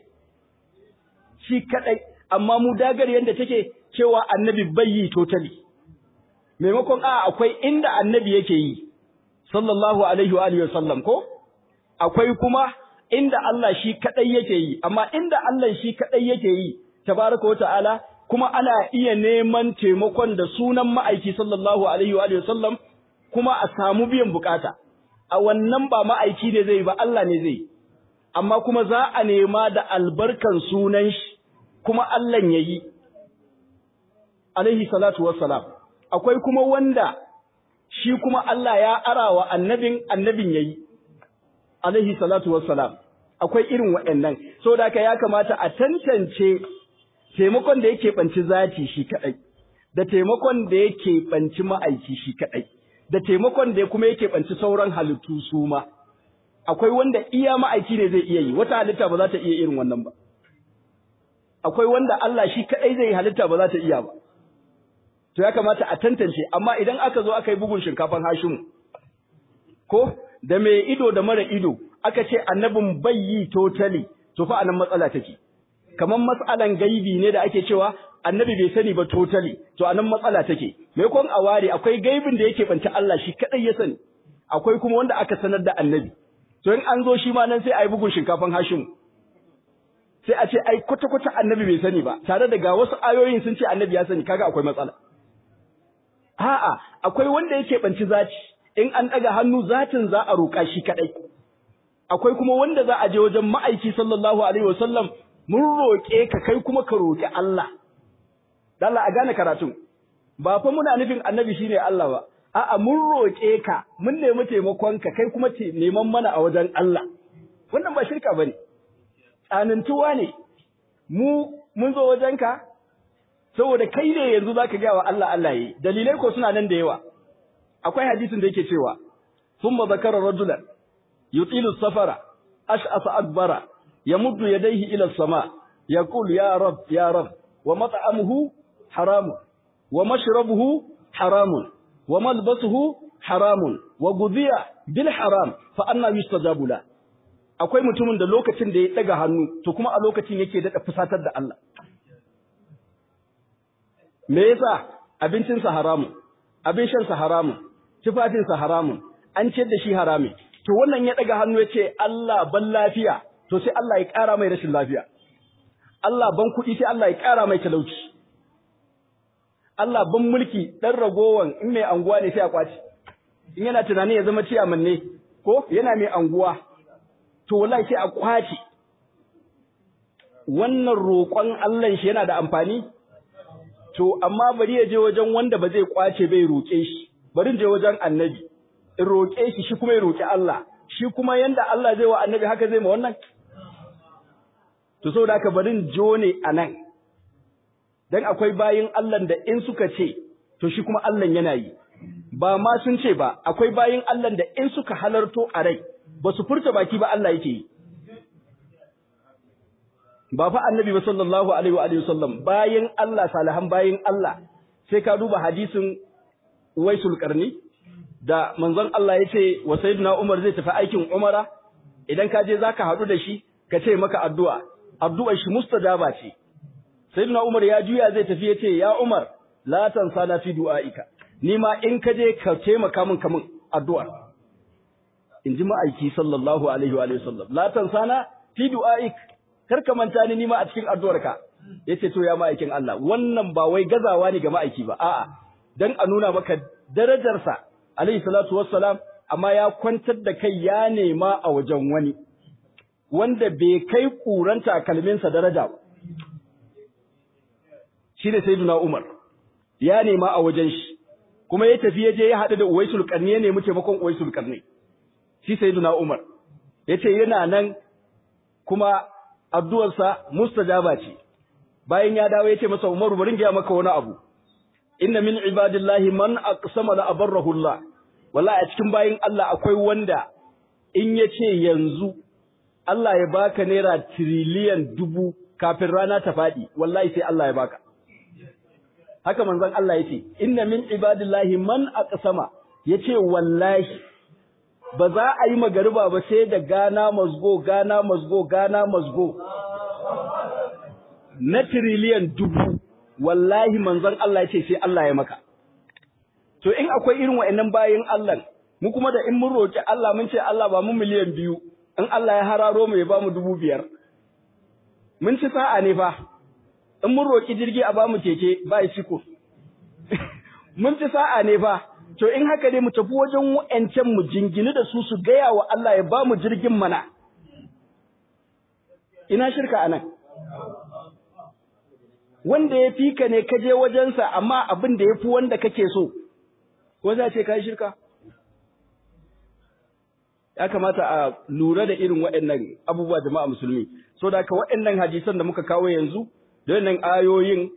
kadai, amma mu dagar yanda take cewa Annabi bai yi totally. Maimakon akwai inda Annabi yake yi sallallahu alaihi wa alihi wasallam ko akwai kuma inda Allah shi kadai yake yi, amma inda Allah shi kadai yake yi tabaraka wa ta'ala kuma ana iya neman taimakon da sunan ma'aiki sallallahu alaihi wa alihi wasallam kuma a samu biyan bukata. A wannan ba ma'aiki ne zai ba Allah ne zai, amma kuma za a nema da albarkan sunan shi kuma Allah ya yi, alaihi salatu wassalam. Akwai kuma wanda shi kuma Allah ya arawa annabin ya yi, alaihi salatu wassalam. Akwai irin waɗannan, so da ya kamata a tantance taimakon da yake ɓanci zati shi kaɗai, da taimakon da yake ɓanci ma'aiki shi kaɗai. Da taimakon da kuma yake banci sauran halittu su ma. Akwai wanda iya ma'aiki ne zai iya yi, wata halitta ba za ta iya irin wannan ba. Akwai wanda Allah shi kaɗai zai yi halitta ba za ta iya ba. To ya kamata a tantance, amma idan aka zo aka yi bugun shinkafan Hashimu, ko da mai ido da mara ido, aka ce annabin bai yi totally, to fa anan matsala take. Kamar matsalan gaibi ne da ake cewa annabi bai sani ba totally, to anan matsala take. Me kon a ware akwai gaibin da yake banta Allah shi kadai ya sani, akwai kuma wanda aka sanar da annabi. To in an zo shi ma nan sai ayi bugun shinkafan Hashim, sai a ce ai kwata annabi bai sani ba, tare da ga wasu ayoyin sun ce annabi ya sani, kaga akwai matsala. Akwai wanda yake banci zati, in an daga hannu zatin za a roƙa shi kadai. akwai kuma wanda za a je wajen ma'aiki sallallahu alaihi wasallam mun roƙe ka kai kuma ka roƙi Allah. Dan Allah a gane karatu. Ba fa muna nufin annabi shine Allah ba. A'a mun roƙe ka, mun nemi taimakon ka kai kuma neman mana a wajen Allah. Wannan ba shirka bane. Tsanantuwa ne. Mun zo wajen ka saboda kai ne yanzu zaka ga wa Allah Allah yi. Dalilai ko suna nan da yawa. Akwai hadisin da yake cewa thumma zakara rajulan yutilu safara ash'asa akbara yamuddu yadayhi ila as-sama yaqul ya rab wa mat'amuhu haramun wa mashrabuhu haramun wa malbasuhu haramun wa ghudhiya bil haram fa anna yustajabu la. Akwai mutumin da lokacin da ya daga hannu to kuma a lokacin yake da fusatar da Allah. Me yasa? Abincinsa haramun, abin shansa haramun, tufafinsa haramun, an ciyar da shi harami. To wannan ya daga hannu ya ce Allah ban lafiya, to sai Allah ya ƙara mai rashin lafiya. Allah ban kuɗi sai Allah ya ƙara mai talauci. Allah ban mulki ɗan ragowan in mai anguwa ne sai a kwaci. In yana tunani ya zama ciyaman ne, ko yana mai anguwa, to wallahi sai a kwaci. Wannan roƙon Allah shi yana da amfani? To amma bari ya je wajen wanda ba zai kwace bai roƙe shi. Bari je wajen annabi. In roƙe shi kuma ya roƙi Allah. Shi kuma yanda Allah zai wa annabi haka zai ma wannan? To saboda haka barin jone anan. Dan akwai bayin Allah da in suka ce to shi kuma Allah yana yi. Ba ma sun ce ba, akwai bayin Allah da in suka halarto a rai ba su furta baki ba Allah yake yi. Ba fa annabi ba sallallahu alaihi wa alihi wasallam, bayin Allah salihan bayin Allah. Sai ka duba hadisin Uwaisul Qarni da manzon Allah ya ce wa sayyidina Umar zai tafi aikin Umara, idan ka je zaka haɗu da shi ka ce maka addu'a. Addu'ar shi mustajaba ce. Sayyidina Umar ya juya zai tafi ya ce ya Umar la tansana fi du'aika. Ni ma in ka je ka taimaka min kamun addu'a. In ji ma'aiki sallallahu alaihi wa sallam. La tansana fi du'aik. Kar ka manta ni ma a cikin addu'arka. Yace to ya ma'aikin Allah, wannan ba wai gazawa ne ga ma'aiki ba, a'a, dan a nuna maka darajarsa alaihi salatu wassalam, amma ya kwantar da kai ya nema a wajen wani wanda bai kai kuranta kalminsa daraja ba. Shi ne sayyiduna Umar ya nema a wajen shi, kuma ya tafi ya je ya haɗu da Uwaisul Qarni, ya nemi taimakon Uwaisul Qarni. Shi sayyiduna Umar yace yana nan kuma addu'arsa mustajaba ce. Bayan ya dawo yace masa Umaru bari ga maka wani abu. Inna min ibadillahi man aqsama la abarrahu Allah. Wallahi a cikin bayin Allah akwai wanda in yace yanzu Allah ya baka naira tiriliyan 1000 kafin rana ta fadi, wallahi sai Allah ya baka. Haka manzon Allah yace inna min ibadillahi man aqsama, yace wallahi ba za a yi magariba ba sai da gana mazgo na tiriliyan 1000, wallahi manzon Allah yace sai Allah ya maka. To in akwai irin wa'annan bayin Allah, mu kuma da in mun roki Allah mun ce Allah ba mu miliyan 2, in Allah ya hararo mu ya ba mu 5000. Mun ci sa'a ne fa. In mun roki jirgi a ba mu keke ba shi ko. Mun ci sa'a ne fa. To in haka dai mu tafi wajen wa'ancan mu jingini da su gaya wa Allah ya ba mu jirgin mana. Ina shirka anan. Wanda ya fi ka ne ka je wajensa, amma abin da ya fi wanda kake so, ko za ce ka yi shirka? Ya kamata a lura da irin waɗannan abubuwa jama'a musulmi. So da haka waɗannan hadisan da muka kawo yanzu, da wannan ayoyin,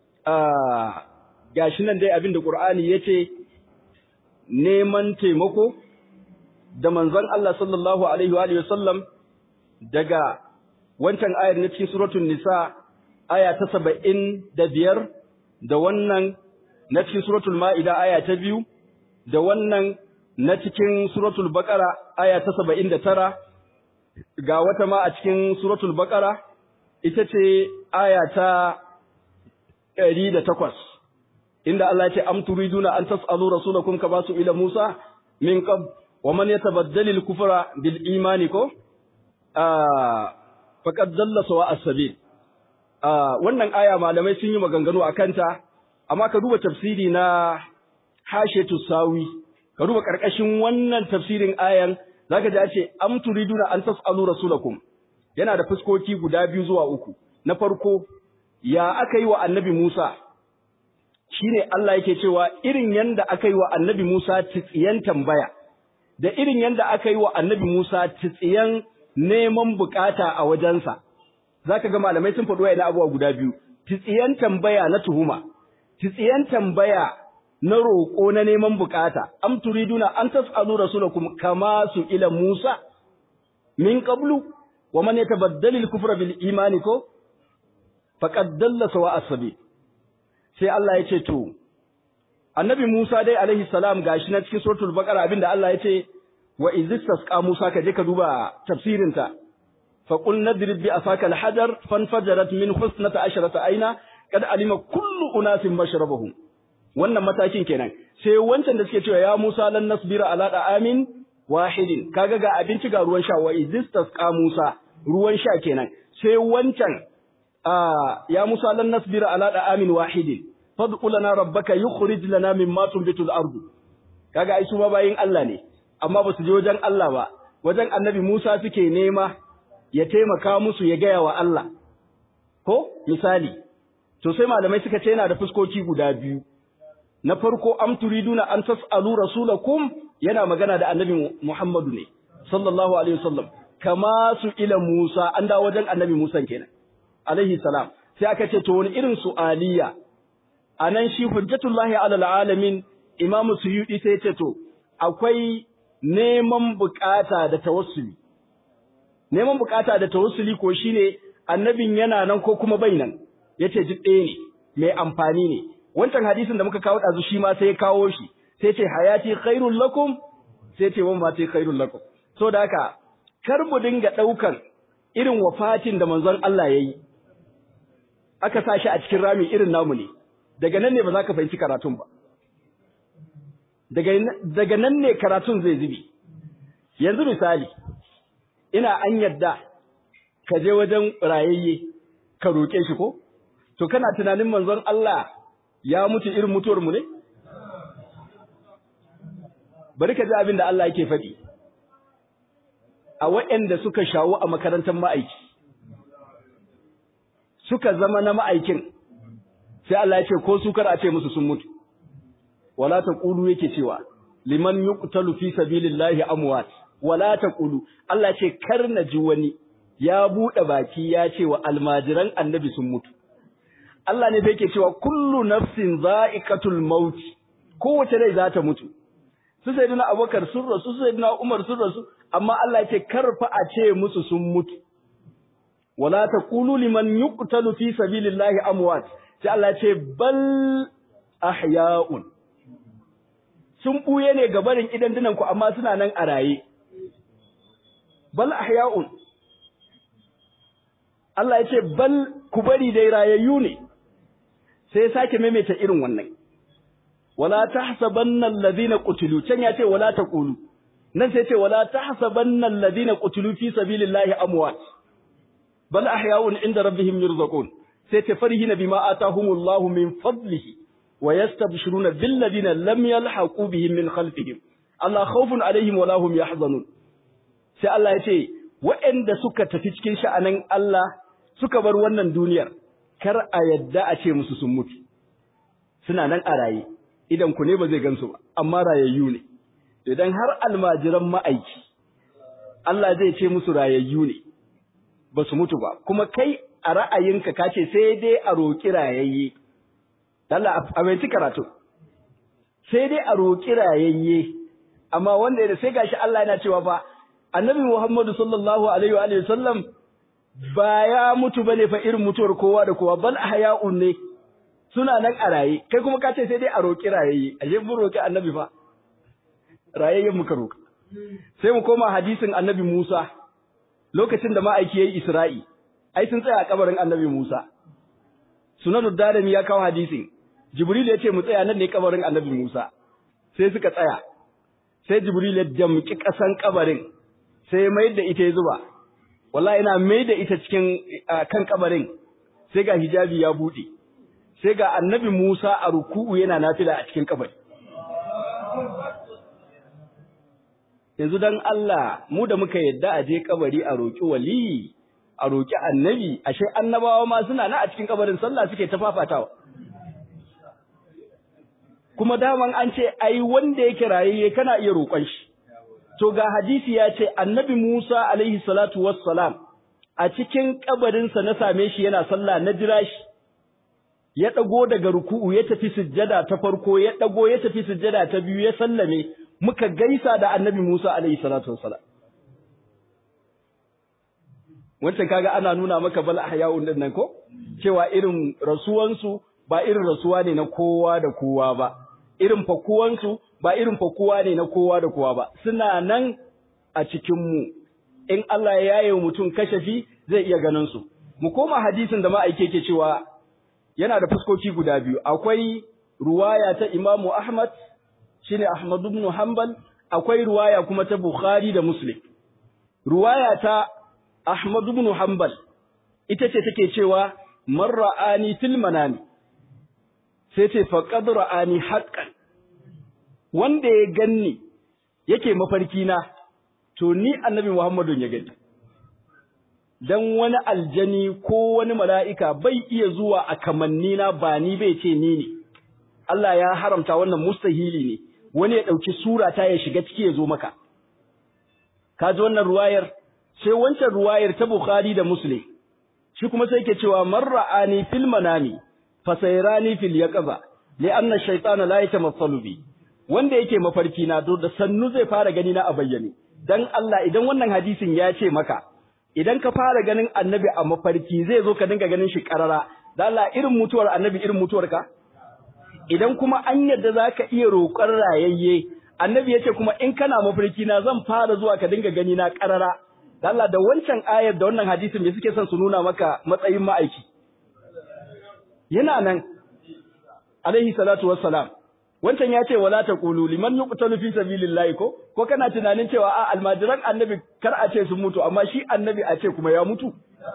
gashi nan dai abin da Qur'ani ya ce, neman taimako da manzon Allah sallallahu alaihi wa sallam daga wancan ayar na cikin suratul Nisa aya ta 75, da wannan na cikin suratul Ma'ida aya ta 2, da wannan na cikin suratul Baqara aya ta 79, ga wata ma a cikin suratul Baqara ita ce aya ta 108, inda Allah ya ce am turiduna an tas'alu rasulakum kama su ila Musa min qab wa man yatabaddal al-kufra bil imani ko faqad dalla sawa as-sabil. Wannan aya malamai sun yi maganganu akan ta, amma ka duba tafsiri na Hashiyatu Sawi, ka duba karkashin wannan tafsirin ayan zaka ji a ce am turiduna an tas'alu rasulakum yana da fuskoki guda 2 zuwa 3. Na farko ya aka yi wa annabi Musa shine Allah yake cewa irin yanda aka yi wa annabi Musa tsiyan tambaya da irin yanda aka yi wa annabi Musa tsiyan neman bukata a wajensa zaka ga malamai sun faɗo yana abuwa guda 2 tsiyan tambaya na tuhuma tsiyan tambaya na roƙo na neman bukata am turiduna an tas'alu rasulakum kama su ila Musa min qablu wa man yatabaddal al-kufra bil imani ko faqad dalla sawa as-sabil sai Allah ya ce to annabi Musa dai alaihi salam gashi na cikin suratul baqara abinda Allah ya ce wa izistasqa Musa ka je ka duba tafsirin ta fa qul nadrib bi asaka al-hajar fanfajarat min husnata asharata aina kad alima kullu unasin mashrabahum wannan matakin kenan sai wancan da suke cewa ya Musa lan nasbira ala da'amin wahidin kaga ga abinci ga ruwan sha wa izistasqa Musa ruwan sha kenan sai wancan ya Musa lan nasbira ala da'amin wahidin fad'u lana rabbaka yukhrij lana mimma tunbitu al-ardu kaga ai su ma bayin Allah ne amma ba su je wajen Allah ba wajen annabi Musa suke nema ya taimaka musu ya gaya wa Allah ko misali to sai malamai suka ce yana da fuskoki guda 2 na farko am turiduna an tas'alu rasulakum yana magana da annabi Muhammadu ne sallallahu alaihi wasallam kama su ila Musa an da wajen annabi Musa kenan alaihi salam sai aka ce to wani irin su'aliya anan shi hujjatullahi alal alamin imamu suyudi sai ya ce to akwai neman bukata da tawassuli neman bukata da tawassuli ko shine annabin yana nan ko kuma bai nan yace duk ɗaya ne mai amfani ne wancan hadisin da muka kawo dazu shi ma sai ya kawo shi sai ce hayati khairul lakum sai ce wan mati khairul lakum so da haka kar mu dinga daukan irin wafatin da manzon Allah yayi aka sa shi a cikin rami irin namu ne daga nan ne ba za ka fahimci karatun ba daga nan ne karatun zai zubi yanzu misali ina an yadda ka je wajen rayayye ka roke shi ko to kana tunanin manzon Allah ya mutu irin mutuwar mu ne bari ka ji abin da Allah yake faɗi a waɗanda suka shawo a makarantar ma'aiki suka zama na ma'aikin sai Allah ya ce ko su kar a ce musu sun mutu wala taqulu yake cewa liman yuqtalu fi sabilillahi amwat wala taqulu Allah ya ce kar na ji wani ya bude baki ya ce wa almajiran annabi sun mutu Allah ne yake cewa kullu nafsin za'iqatul maut kowace rai za ta mutu su sayyidina Abubakar sun rasu su sayyidina Umar sun rasu amma Allah ya ce kar fa a ce musu sun mutu wala taqulu liman yuqtalu fi sabilillahi amwat sai Allah ya ce bal ahya'un sun buye ne ga barin idan dinan ku amma suna nan a raye bal ahya'un Allah ya ce bal ku bari dai rayayyu ne sai sake maimaita irin wannan wala tahsabanna alladhina qutilu can ya ce wala taqulu nan sai ce wala tahsabanna alladhina qutilu fi sabilillahi amwat bal ahya'un inda rabbihim yurzaqun sai ce farihina bima atahumullahu min fadlihi wa yastabshiruna bil ladina lam yalhaqu bihim min khalfihim Allah khawfun alaihim wala hum yahzanun sai Allah ya ce waɗanda suka tafi cikin sha'anin Allah suka bar wannan duniyar kar a yadda a ce musu sun mutu suna nan a raye idan ku ne ba zai gansu ba amma rayayyu ne idan har almajiran ma'aiki Allah zai ce musu rayayyu ne ba su mutu ba kuma kai a ra'ayinka ka ce sai dai a roƙi rayayye Allah a bai karatu sai dai a roƙi rayayye amma wanda da sai gashi Allah yana cewa fa Annabi Muhammadu sallallahu alaihi wa sallam ba ya mutu bane fa irin mutuwar kowa da kowa bal ahya'un ne suna nan a raye kai kuma ka ce sai dai a roƙi rayayye ashe mun roƙi Annabi fa rayayyen muka roƙa sai mu koma hadisin Annabi Musa lokacin da ma'aiki yayi Isra'i ai sun tsaya a kabarin Annabi Musa Sunanud Darimi ya kawo hadisin Jibril ya ce mu tsaya nan ne kabarin Annabi Musa sai suka tsaya sai Jibril ya jamki kasan kabarin sai mai da ita ya zuba wallahi ina mai da ita cikin kan kabarin sai ga hijabi ya bude sai ga Annabi Musa a ruku'u yana nafila a cikin kabari yanzu dan Allah mu da muka yadda a je kabari a roki wali a roki annabi, ashe annabawa ma suna na a cikin kabarin sallah suke ta fafatawa. Kuma daman an ce ai wanda yake rayayye kana iya roƙon shi. To ga hadisi ya ce annabi Musa alaihi salatu wassalam a cikin kabarinsa na same shi yana sallah, na jira shi ya dago daga ruku'u ya tafi sujjada ta farko, ya dago ya tafi sujjada ta biyu, ya sallame, muka gaisa da annabi Musa alaihi salatu wassalam. Wancan kaga ana nuna maka bal ahya'un din nan ko cewa irin rasuwansu ba irin rasuwa ne na kowa da kowa ba, irin fakuwansu ba irin fakuwa ne na kowa da kowa ba, suna nan a cikinmu. In Allah ya yaye mutum kashafi zai iya ganin su. Mu koma hadisin da ma'aike ke cewa yana da fuskoki guda biyu. Akwai ruwaya ta Imam Ahmad, shine Ahmad ibn Hanbal, akwai ruwaya kuma ta Bukhari da Muslim. Ruwaya ta Ahmad ibn Hanbal ita ce take cewa man ra'ani fil manami, sai ce faqad ra'ani haqqan, wanda ya ganni yake mafarki na to ni annabi Muhammadun ya gani. Dan wani aljani ko wani mala'ika bai iya zuwa a kamanni na ba ni bai ce ni ne. Allah ya haramta wannan, mustahili ne wani ya dauki sura ta ya shiga ciki ya zo maka. Ka ji wannan ruwayar? Sai wancan ruwayar ta Bukhari da Muslim shi kuma sai yake cewa man ra'ani fil manami fasayrani fil yaqza li anna ash-shaytana la yatamassalu bi, wanda yake mafarki na da sannu zai fara gani na a bayyane. Dan Allah, idan wannan hadisin ya ce maka idan ka fara ganin annabi a mafarki zai zo ka dinga ganin shi karara, dan Allah irin mutuwar annabi irin mutuwar ka? Idan kuma an yadda zaka iya roƙar rayayye, annabi yace kuma in kana mafarki na zan fara zuwa ka dinga gani na karara. Dan Allah, da wancan ayar da wannan hadisin me suke son su nuna maka matsayin ma'aiki? Yana nan alaihi salatu wassalam. Wancan ya ce wala taqulu liman yuqtalu fi sabilillahi ko kana tunanin cewa a almajiran annabi kar a ce sun mutu, amma shi annabi a ce kuma ya mutu?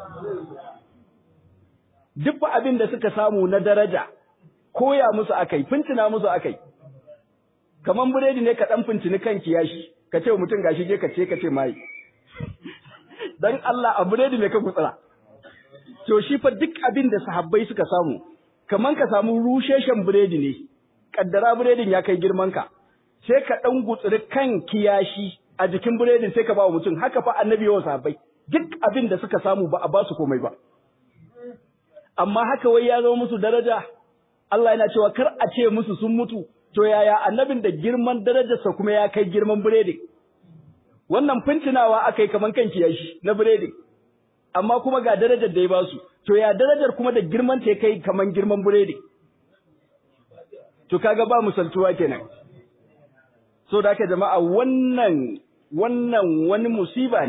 Duk abin da suka samu na daraja koya musu akai, fincina musu akai. Kaman buredi ne ka dan fincini kan kiyashi, ka ce mutum gashi je ka ce mai. Dan Allah, a buredi ne ka gutsara. To shi fa duk abin da sahabbai suka samu, kaman ka samu rusheshen buredi ne. Kaddara biredin ya kai girmanka, sai ka ɗan gutsuri kan kiyashi a jikin biredin sai ka ba wa mutum. Haka fa annabi yawan sahabbai duk abin da suka samu ba a ba su komai ba, amma haka wai ya zama musu daraja. Allah yana cewa kar a ce musu sun mutu. To yaya annabin da girman darajarsa kuma ya kai girman biredin? Wannan fincinawa aka yi kaman kan kiyashi na biredin, amma kuma ga darajar da ya ba su. To ya darajar kuma da girman ta ya kai kaman girman biredin? To kaga ba misaltuwa kenan. So da haka jama'a, wannan wani musiba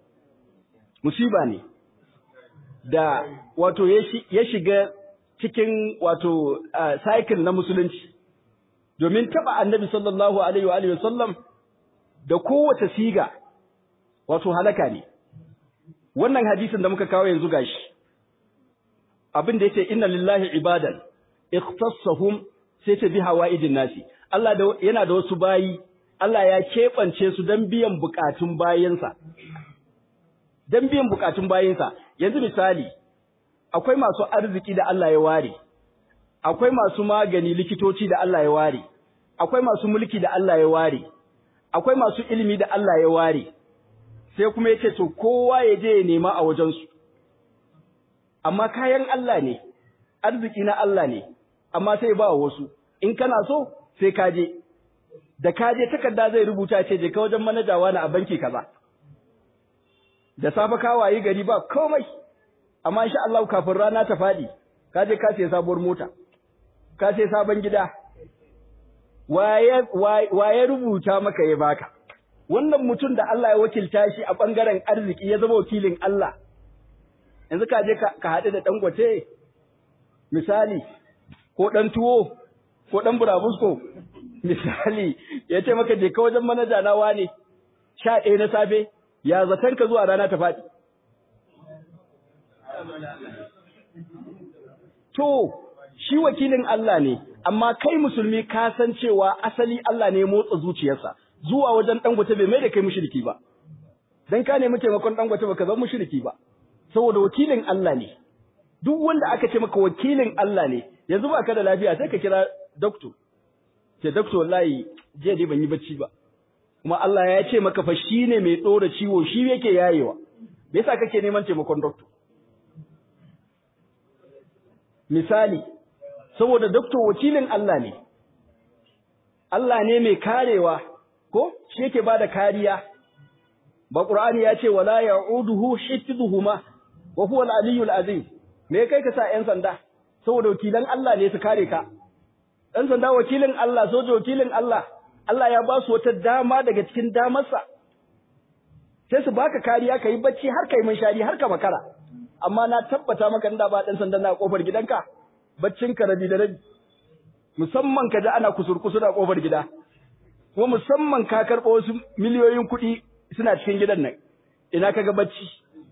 ne da wato ya shiga cikin wato cycle na musulunci, domin taba annabi sallallahu alaihi wa alihi wasallam da kowace siga wato halaka ne. Wannan hadisin da muka kawo yanzu gashi abin da yace inna lillahi ibadan ikhtassahum, sai ta bi hawaidin nasi. Allah yana da wasu bayi, Allah ya keɓance su don biyan bukatun bayinsa. Don biyan bukatun bayinsa. Yanzu misali, akwai masu arziki da Allah ya ware, akwai masu magani likitoci da Allah ya ware, akwai masu mulki da Allah ya ware, akwai masu ilimi da Allah ya ware. Sai kuma yace to kowa ya je ya nema a wajensu. Amma kayan Allah ne, arziki na Allah ne. Amma sai ba wasu, in kana so sai ka je, da ka je takarda zai rubuta ce je ka wajen manajawa na a banki kaza. Da safe ka wayi gari ba komai, amma insha Allah kafin rana ta fadi ka je ka sai sabuwar mota, ka sai sabon gida. Waye rubuta maka ya baka? Wannan mutum da Allah ya wakilta shi a bangaren arziki ya zama wakilin Allah. Yanzu ka je ka haɗu da Dangote misali, ko ɗan tuwo, ko ɗan burabusko, misali, ya ce maka je ka wajen manaja na wane, 11 na safe, ya zaton ka zuwa rana ta faɗi. To, shi wakilin Allah ne, amma kai musulmi ka san cewa asali Allah ne motsa zuciyarsa. zuwa wajen Dangote bai mai da kai mushriki ba dan ka nemi taimakon Dangote baka zama mushriki ba saboda wakilin Allah ne duk wanda aka ce maka wakilin Allah ne yanzu ba ka da lafiya sai ka kira doctor ce doctor wallahi jiya dai ban yi bacci ba kuma Allah ya ce maka fa shine mai dora ciwo shi yake yayewa me yasa kake neman taimakon doctor misali saboda doctor wakilin Allah ne Allah ne mai karewa ko shi yake bada kariya ba Qur'ani ya ce wala ya'uduhu hifdhuhuma wa huwa al-aliyyul azim me kai ka sa ƴan sanda saboda wakilan Allah ne su kare ka ɗan sanda wakilin Allah soja wakilin Allah Allah ya ba su wata dama daga cikin damarsa sai su baka kariya kai bacci har kai munshari har ka makara amma na tabbata maka inda ba ɗan sanda na kofar gidanka baccin ka rabi da rabi musamman ka ji ana kusur-kusur a kofar gida kuma musamman ka karɓo wasu miliyoyin kuɗi suna cikin gidan nan ina kaga bacci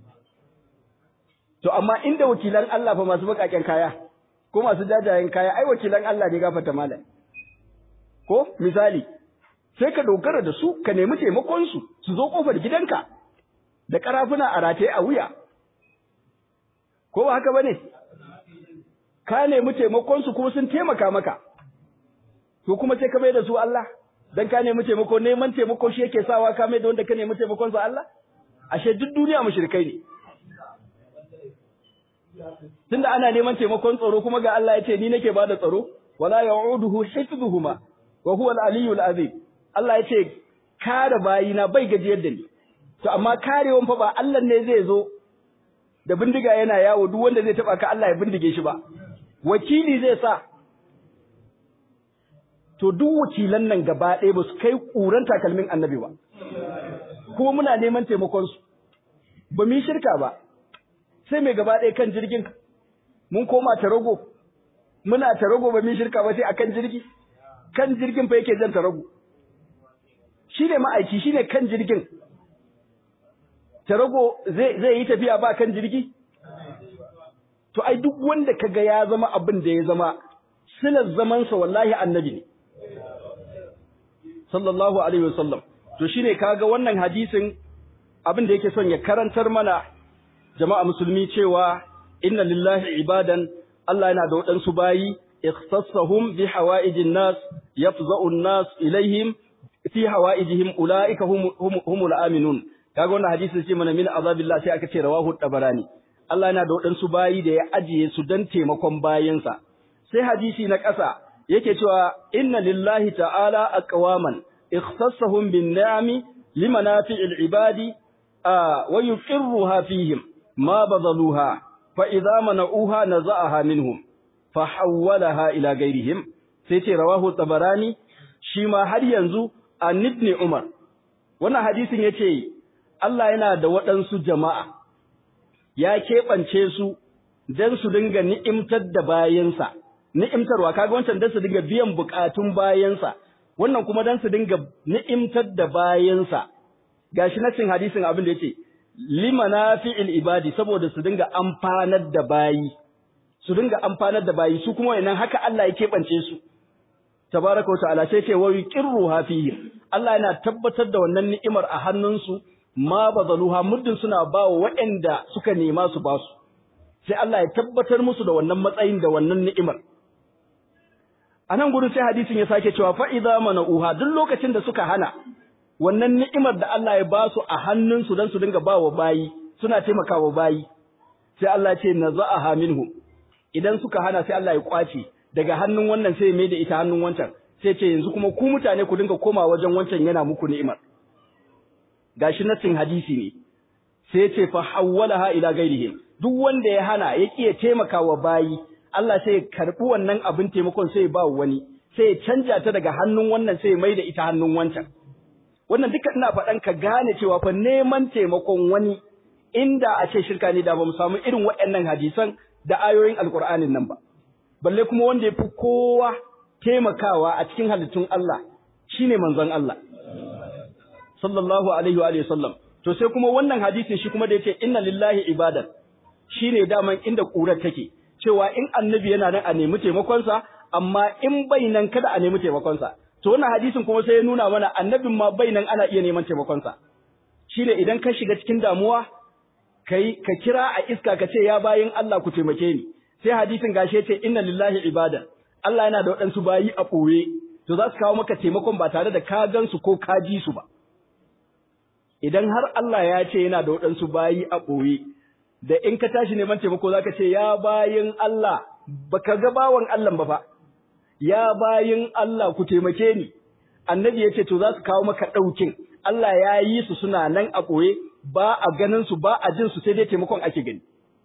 to amma inda wakilan Allah fa masu bakaken kaya ko masu jajayen kaya ai wakilan Allah ne gafarta malai ko misali sai ka dogara da su ka nemi taimakon su zo kofar gidanka da karafuna a rataye a wuya ko ba haka bane ka nemi taimakon su kuma sun taimaka maka to kuma sai ka mai da su Allah dan ka nemi taimako neman taimako shi yake sawa ka mai da wanda ka nemi taimakon sa Allah ashe duk duniya mushrikai ne tunda ana neman taimakon tsaro kuma ga Allah ya ce ni nake bada tsaro wala ya'uduhu hifdhuhuma wa huwa al-aliyyul azim Allah ya ce kare bayina bai gajiyar da ni to amma karewan fa ba Allah ne zai zo da bindiga yana yawo duk wanda zai taba ka Allah ya bindige shi ba wakili zai sa to duk wakilan nan gaba ɗaya ba su kai ƙuran takalmin annabi ba kuma muna neman taimakon su ba mu yi shirka ba sai mai gaba ɗaya kan jirgin mun koma tarago muna tarago ba mu yi shirka ba sai akan jirgi kan jirgin fa yake jan tarago shine ma'aiki shine kan jirgin tarago zai yi tafiya ba kan jirgi to ai duk wanda kaga ya zama abin da ya zama silar zamansa wallahi annabi ne sallallahu alaihi wasallam to shine kaga wannan hadisin abin da yake son ya karantar mana jama'a musulmi cewa inna lillahi ibadan Allah yana da wadansu bayi ikhtassahum bi hawaijin nas yafza'u an-nas ilaihim fi hawaijihim ulaika humul aminun kaga wannan hadisi ce mana min azabillah sai aka ce rawahu tabarani Allah yana da wadansu bayi da ya ajiye su dan taimakon bayinsa sai hadisi na ƙasa yake cewa inna lillahi ta'ala aqwaman ikhtassahum bin ni'ami limanafi'il ibadi wa yuqirruha fihim ma badaluha fa idza mana'uha naza'aha minhum fa hawwalaha ila ghayrihim sai ce rawahu tabarani shi ma har yanzu an ibn umar wannan hadisin yace Allah yana da waɗansu jama'a ya keɓance su dan su dinga ni'imtar da bayinsa ni'imtarwa kaga wancan dan su dinga biyan bukatun bayansa wannan kuma dan su dinga ni'imtar da bayansa gashi nasin hadisin abin da yace limanafi'il ibadi saboda su dinga amfanar da bayi su kuma wannan haka Allah ya kebance su tabaraka ta'ala sai ce wa yuqirruha fihi Allah yana tabbatar da wannan ni'imar a hannunsu ma bazaluha muddin suna bawa waɗanda suka nema su basu sai Allah ya tabbatar musu da wannan matsayin da wannan ni'imar a nan gurin sai hadisin ya sake cewa fa idza mana'uha duk lokacin da suka hana wannan ni'imar da Allah ya ba su a hannunsu dan su dinga bawa bayi suna taimakawa bayi sai Allah ya ce naza'aha minhum idan suka hana sai Allah ya kwace daga hannun wannan sai ya mai da ita hannun wancan sai ce yanzu kuma ku mutane ku dinga koma wajen wancan yana muku ni'imar gashi nasin hadisi ne sai ya ce fa hawwalaha ila ghairihim duk wanda ya hana ya kiye taimakawa bayi Allah sai ya karbi wannan abin taimakon sai ya ba wani sai ya canja ta daga hannun wannan sai ya mai da ita hannun wancan wannan duka ina faɗan ka gane cewa fa neman taimakon wani inda a ce shirka ne da ba mu samu irin waɗannan hadisan da ayoyin alkur'anin nan ba balle kuma wanda ya fi kowa taimakawa a cikin halittun Allah shine manzon Allah sallallahu alaihi wa sallam to sai kuma wannan hadisin shi kuma da yace inna lillahi ibadan shine daman inda ƙurar take cewa in annabi yana nan a nemi taimakonsa amma in bai nan kada a nemi taimakonsa to wannan hadisin kuma sai ya nuna mana annabin ma bai nan ana iya neman taimakon sa shine idan ka shiga cikin damuwa ka kira a iska ka ce ya bayin Allah ku taimake ni sai hadisin gashe ce inna lillahi ibadan Allah yana da waɗansu bayi a ɓoye to za su kawo maka taimakon ba tare da ka gansu ko ka ji su ba idan har Allah ya ce yana da waɗansu bayi a ɓoye da in ka tashi neman taimako za ka ce ya bayin Allah baka ga bawan Allah ba fa ya bayin Allah ku taimake ni annabi ya ce to za su kawo maka ɗaukin Allah ya yi su suna nan a ɓoye ba a ganin su ba a jin su sai dai taimakon ake gani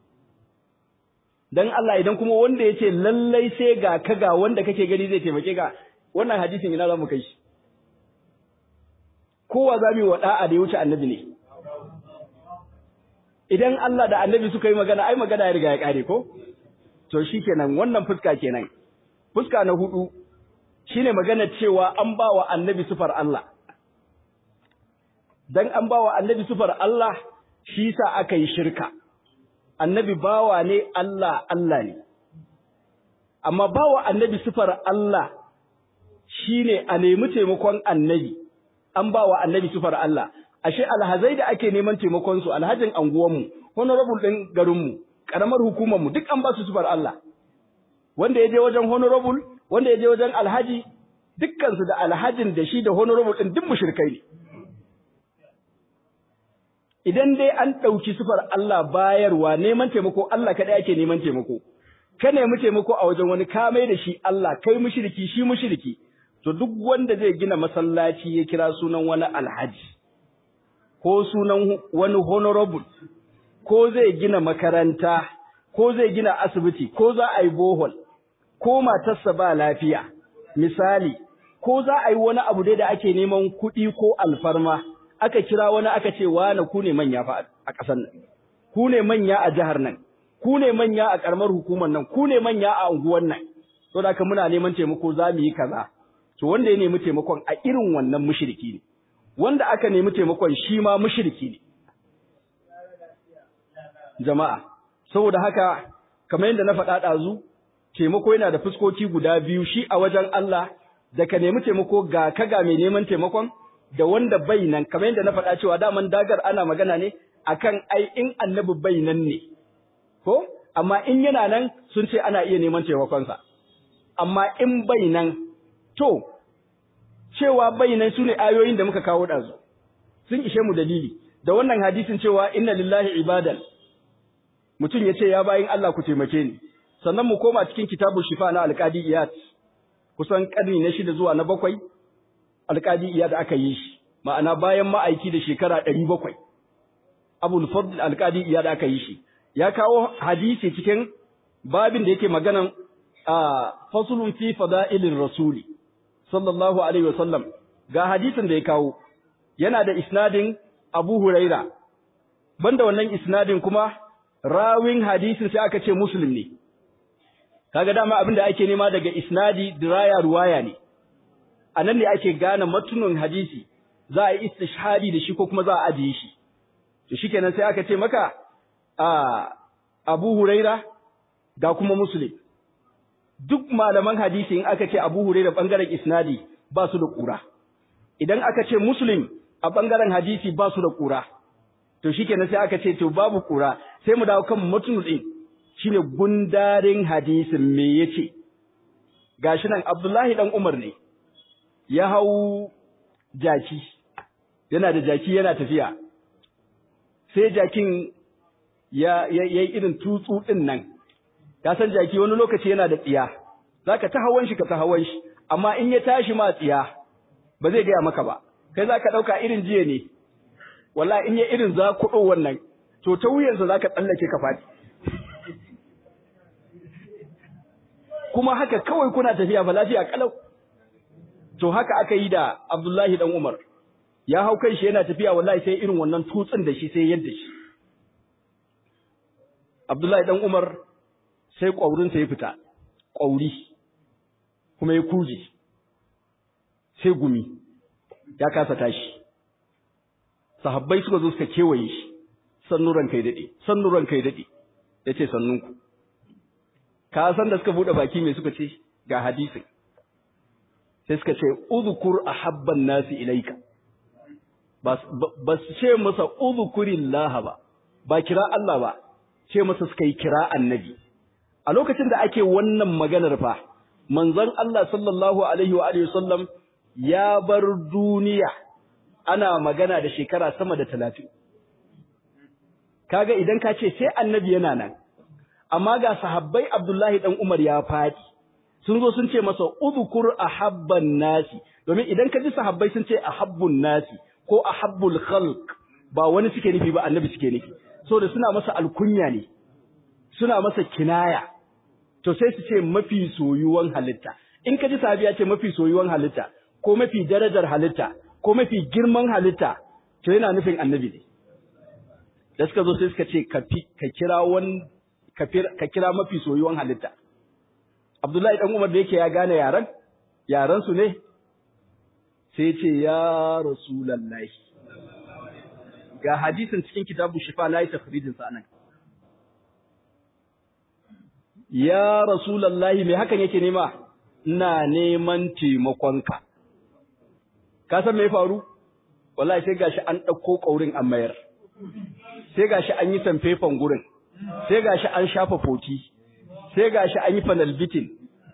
dan Allah idan kuma wanda yace lallai sai ga kaga wanda kake gani zai taimake ka wannan hadisin ina za mu kai shi kowa za mu yi wa da'a da ya wuce annabi ne idan Allah da annabi suka yi magana ai magana ya riga ya kare ko to shikenan wannan fuska kenan fuska na hudu shine magana cewa an ba wa annabi sifar Allah dan an ba wa annabi sifar Allah shi sa aka yi shirka annabi bawa ne Allah Allah ne amma bawa annabi sifar Allah shine a nemi taimakon annabi an bawa annabi sifar Allah ashe alhazai da ake neman taimakon su alhajin anguwan mu honorable din garin mu karamar hukumar mu duk an ba su sifar Allah wanda yaje wajen honorable wanda yaje wajen alhaji dukkan su da alhajin da shi da honorable din duk mushrikai ne idan dai an ɗauki sifar Allah bayarwa neman taimako Allah kaɗai ake neman taimako ka nemi taimako a wajen wani ka mai da shi Allah kai mushriki shi mushriki to duk wanda zai gina masallaci ya kira sunan wani alhaji ko sunan wani honorable ko zai gina makaranta ko zai gina asibiti ko za a yi bohol ko matarsa ba lafiya misali ko za a yi wani abu dai da ake neman kuɗi ko alfarma aka kira wani aka ce wane ku ne manya fa a ƙasar nan ku ne manya a jihar nan ku ne manya a ƙaramar hukumar nan ku ne manya a unguwar nan to da muna neman taimako za mu yi kaza to wanda ya nemi taimakon a irin wannan mushriki ne wanda aka nemi taimakon shi ma mushriki ne jama'a saboda haka kamar yadda na faɗa ɗazu taimako yana da fuskoki guda biyu shi a wajen Allah da ka nemi taimako ga ka mai neman taimakon da wanda bai nan kamar yadda na faɗa cewa daman dagar ana magana ne akan ai in annabi bai nan ne ko amma in yana nan sun ce ana iya neman taimakonsa amma in bai nan to cewa bai nan sune ayoyin da muka kawo ɗazu sun ishe mu dalili da wannan hadisin cewa inna lillahi ibadan mutum ya ce ya bayin Allah ku taimake ni sannan mu koma cikin kitabu shifa na alqadi iyad kusan karni na 6 zuwa na 7 alƙadi iyad aka yi shi ma'ana bayan ma'aiki da shekara 700 abul fadl alƙadi iyad aka yi shi ya kawo hadisi cikin babin da yake maganan fasulun fi fada'ilir rasuli sallallahu alaihi wasallam ga hadisin da ya kawo yana da isnadin Abu Huraira banda wannan isnadin kuma rawin hadisin sai aka ce muslim ne kaga dama abin da ake nema daga isnadi diraya ruwaya ne anan ne ake gane matunin hadisi za a yi istishhadi da shi ko kuma za a ajiye shi to shikenan sai aka ce maka Abu Huraira ga kuma Muslim duk malaman hadisi in aka ce Abu Huraira bangaren isnadi ba su da kura idan aka ce Muslim a bangaren hadisi ba su da kura to shikenan sai aka ce to babu kura sai mu dawo kan matunin din shine gundarin hadisin me yace gashi nan Abdullahi dan Umar ne ya hau jaki yana da jaki yana tafiya sai jakin ya yi irin tutsu din nan ka san jaki wani lokaci yana da tsiya zaka ta hawan shi ka ta hawan shi amma in ya tashi ma tsiya ba zai gaya maka ba kai zaka dauka irin jiya ne wallahi in ya irin za kudo wannan to ta wuyansa zaka tsallake ka fadi kuma haka kawai kuna tafiya ba lafiya kalau to haka aka yi da Abdullahi dan Umar ya hau kai shi yana tafiya wallahi sai irin wannan tutsin da shi sai yadda shi Abdullahi dan Umar sai kwaurin sa ya fita kwauri kuma ya kuje sai gumi ya kasa tashi sahabbai suka zo suka kewaye shi sannuran kai dade yace sannunku ka san da suka bude baki me suka ce ga hadisin sai suka ce udhkur ahabban nasi ilaika, ba su ce masa udhkurillaha ba kira Allah ba, ce masa suka yi kira annabi. A lokacin da ake wannan maganar fa, manzon Allah sallallahu alaihi wa alihi wasallam ya bar duniya ana magana da shekara sama da 30. Kaga idan ka ce sai annabi yana nan, amma ga sahabbai Abdullahi dan Umar ya faɗi, sun zo sun ce masa udhkur ahabban nasi, domin idan ka ji sahabbai sun ce ahabbun nasi ko ahabbul khalq, ba wani suke nufi ba, annabi suke nufi, saboda suna masa alkunya ne, suna masa kinaya, to sai su ce mafi soyuwan halitta. In ka ji sahabi ya ce mafi soyuwan halitta ko mafi darajar halitta ko mafi girman halitta, to yana nufin annabi ne. Da suka zo sai suka ce ka kira mafi soyuwan halitta. Abdullahi dan Umar da yake ya gane yaran su ne, sai ce ya Rasulullahi. Ga hadisin cikin kitabu Shifa na yi tafridin sa nan. Ya Rasulullahi, me hakan yake nema? Ina neman taimakonka. Ka san me ya faru? Wallahi sai gashi an ɗauko ƙaurin an mayar. Sai gashi an yi sanfefan gurin. Sai gashi an shafa foti. Sai gashi an yi panel beating.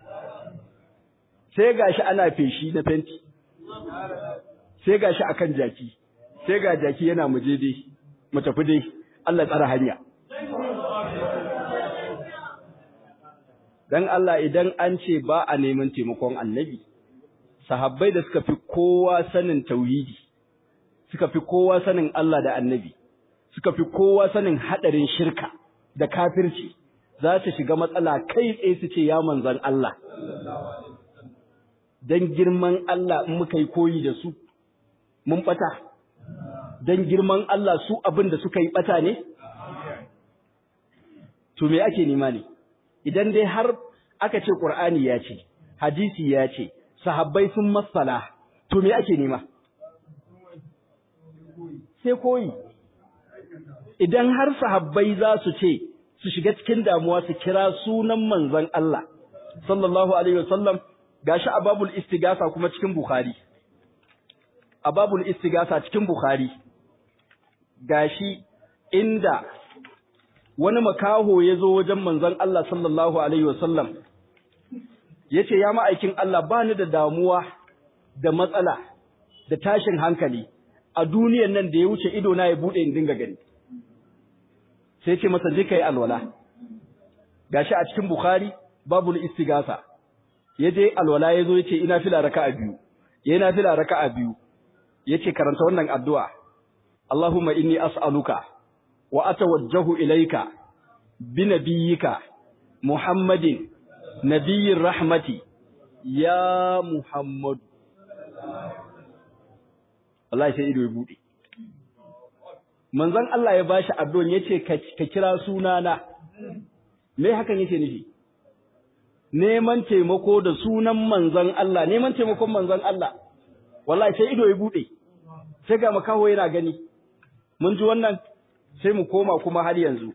Sai gashi ana feshi na fenti. Sai gashi akan jaki. Sai ga jaki yana muje dai, mu tafi dai, Allah tsara hanya. Dan Allah, idan an ce ba a neman taimakon annabi, sahabbai da suka fi kowa sanin tauhidi, suka fi kowa sanin Allah da annabi, suka fi kowa sanin hadarin shirka da kafirci, za su shiga matsala kai tsaye su ce ya manzon Allah. Dan girman Allah in muka yi koyi da su, mun bata. Dan girman Allah su abin da suka yi bata ne? To me ake nema ne? Idan dai har aka ce Qur'ani ya ce, hadisi ya ce, sahabbai sun masala, to me ake nema? Sai koyi. Idan har sahabbai za su ce su shiga cikin damuwa su kira sunan manzon Allah sallallahu alaihi wasallam, gashi a babul istigasa kuma cikin Bukhari. A babul istigasa cikin Bukhari gashi inda wani makaho ya zo wajen manzon Allah sallallahu alaihi wasallam yace ya ma'aikin Allah, ba ni da damuwa da matsala da tashin hankali a duniyar nan da ya wuce ido na ya bude in dinga gani. Sai ce masa je kai alwala. Gashi a cikin Bukhari babul istigasa. Yaje alwala yazo yace ina fila raka'a biyu. Yana fila raka'a biyu. Yace karanta wannan addu'a. Allahumma inni as'aluka wa atawajjahu ilayka bi nabiyyika Muhammadin nabiyyir rahmati ya Muhammad. Wallahi sai ido ya bude. Manzon Allah ya bashi addu'an yace ka kira sunana. Me hakan yake nufi? Neman taimako da sunan manzon Allah, neman taimakon manzon Allah. Wallahi sai ido ya bude. Sai ga makaho yana gani. Mun ji wannan, sai mu koma kuma har yanzu.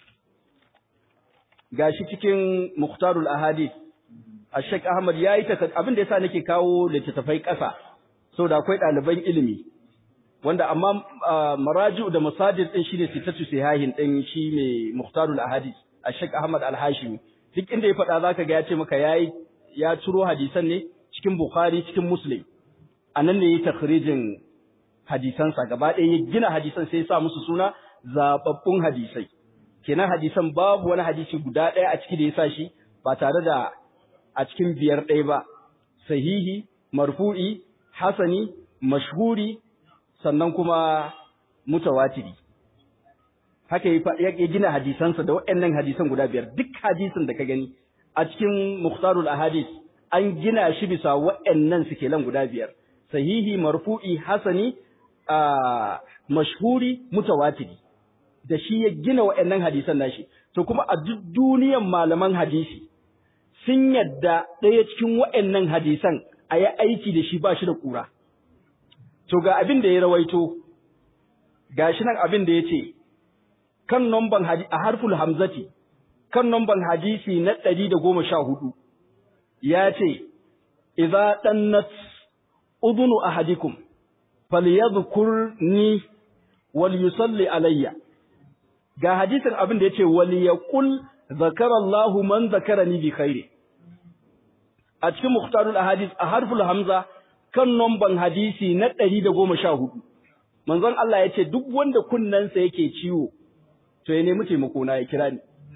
Gashi cikin Mukhtarul Ahadith, Sheikh Ahmad yayi abin da yasa nake kawo littattafai ƙasa, saboda akwai ɗaliban ilimi wanda amma maraji'u da masadir din shine sitatu sihahin din shi mai Mukhtarul Ahadith, Sheikh Ahmad Al-Hashimi. Duk inda ya faɗa zaka ga ya ce maka ya ciro hadisan ne cikin Bukhari, cikin Muslim. Anan ne yayi takhrijin hadisansa gaba ɗaya, ya gina hadisan sai ya sa musu suna zababbun hadisai. Kenan hadisan babu wani hadisi guda ɗaya a ciki da ya sa shi ba tare da a cikin biyar ɗaya ba. Sahihi, marfu'i, hasani, mashhuri, sannan kuma mutawatiri. Haka ya gina hadisansa da waɗannan hadisan guda biyar. Duk hadisin da ka gani a cikin Mukhtarul Ahadith an gina shi bisa waɗannan sikelan guda biyar. Sahihi, marfu'i, hasani, mashhuri, mutawatiri. Da shi ya gina waɗannan hadisan nashi. To kuma a duk duniyan malaman hadisi sun yadda ɗaya cikin waɗannan hadisan a yi aiki da shi ba shi da ƙura. To ga abin da ya rawaito, ga shi nan abin da ya ce, kan nomban a harful hamzati, kan nomban hadisi na 114, ya ce, idza dannat udunu ahadikum falyadhkurni wal yusalli alayya. Ga hadisin abin da yace wal yaqul zakara Allahu man zakarani bi khairi. A cikin mukhtarul ahadith a harful hamza kan nomban hadisi na 114 manzon Allah yace duk wanda kunnansa yake ciwo to ya nemi taimako na ya kira ni.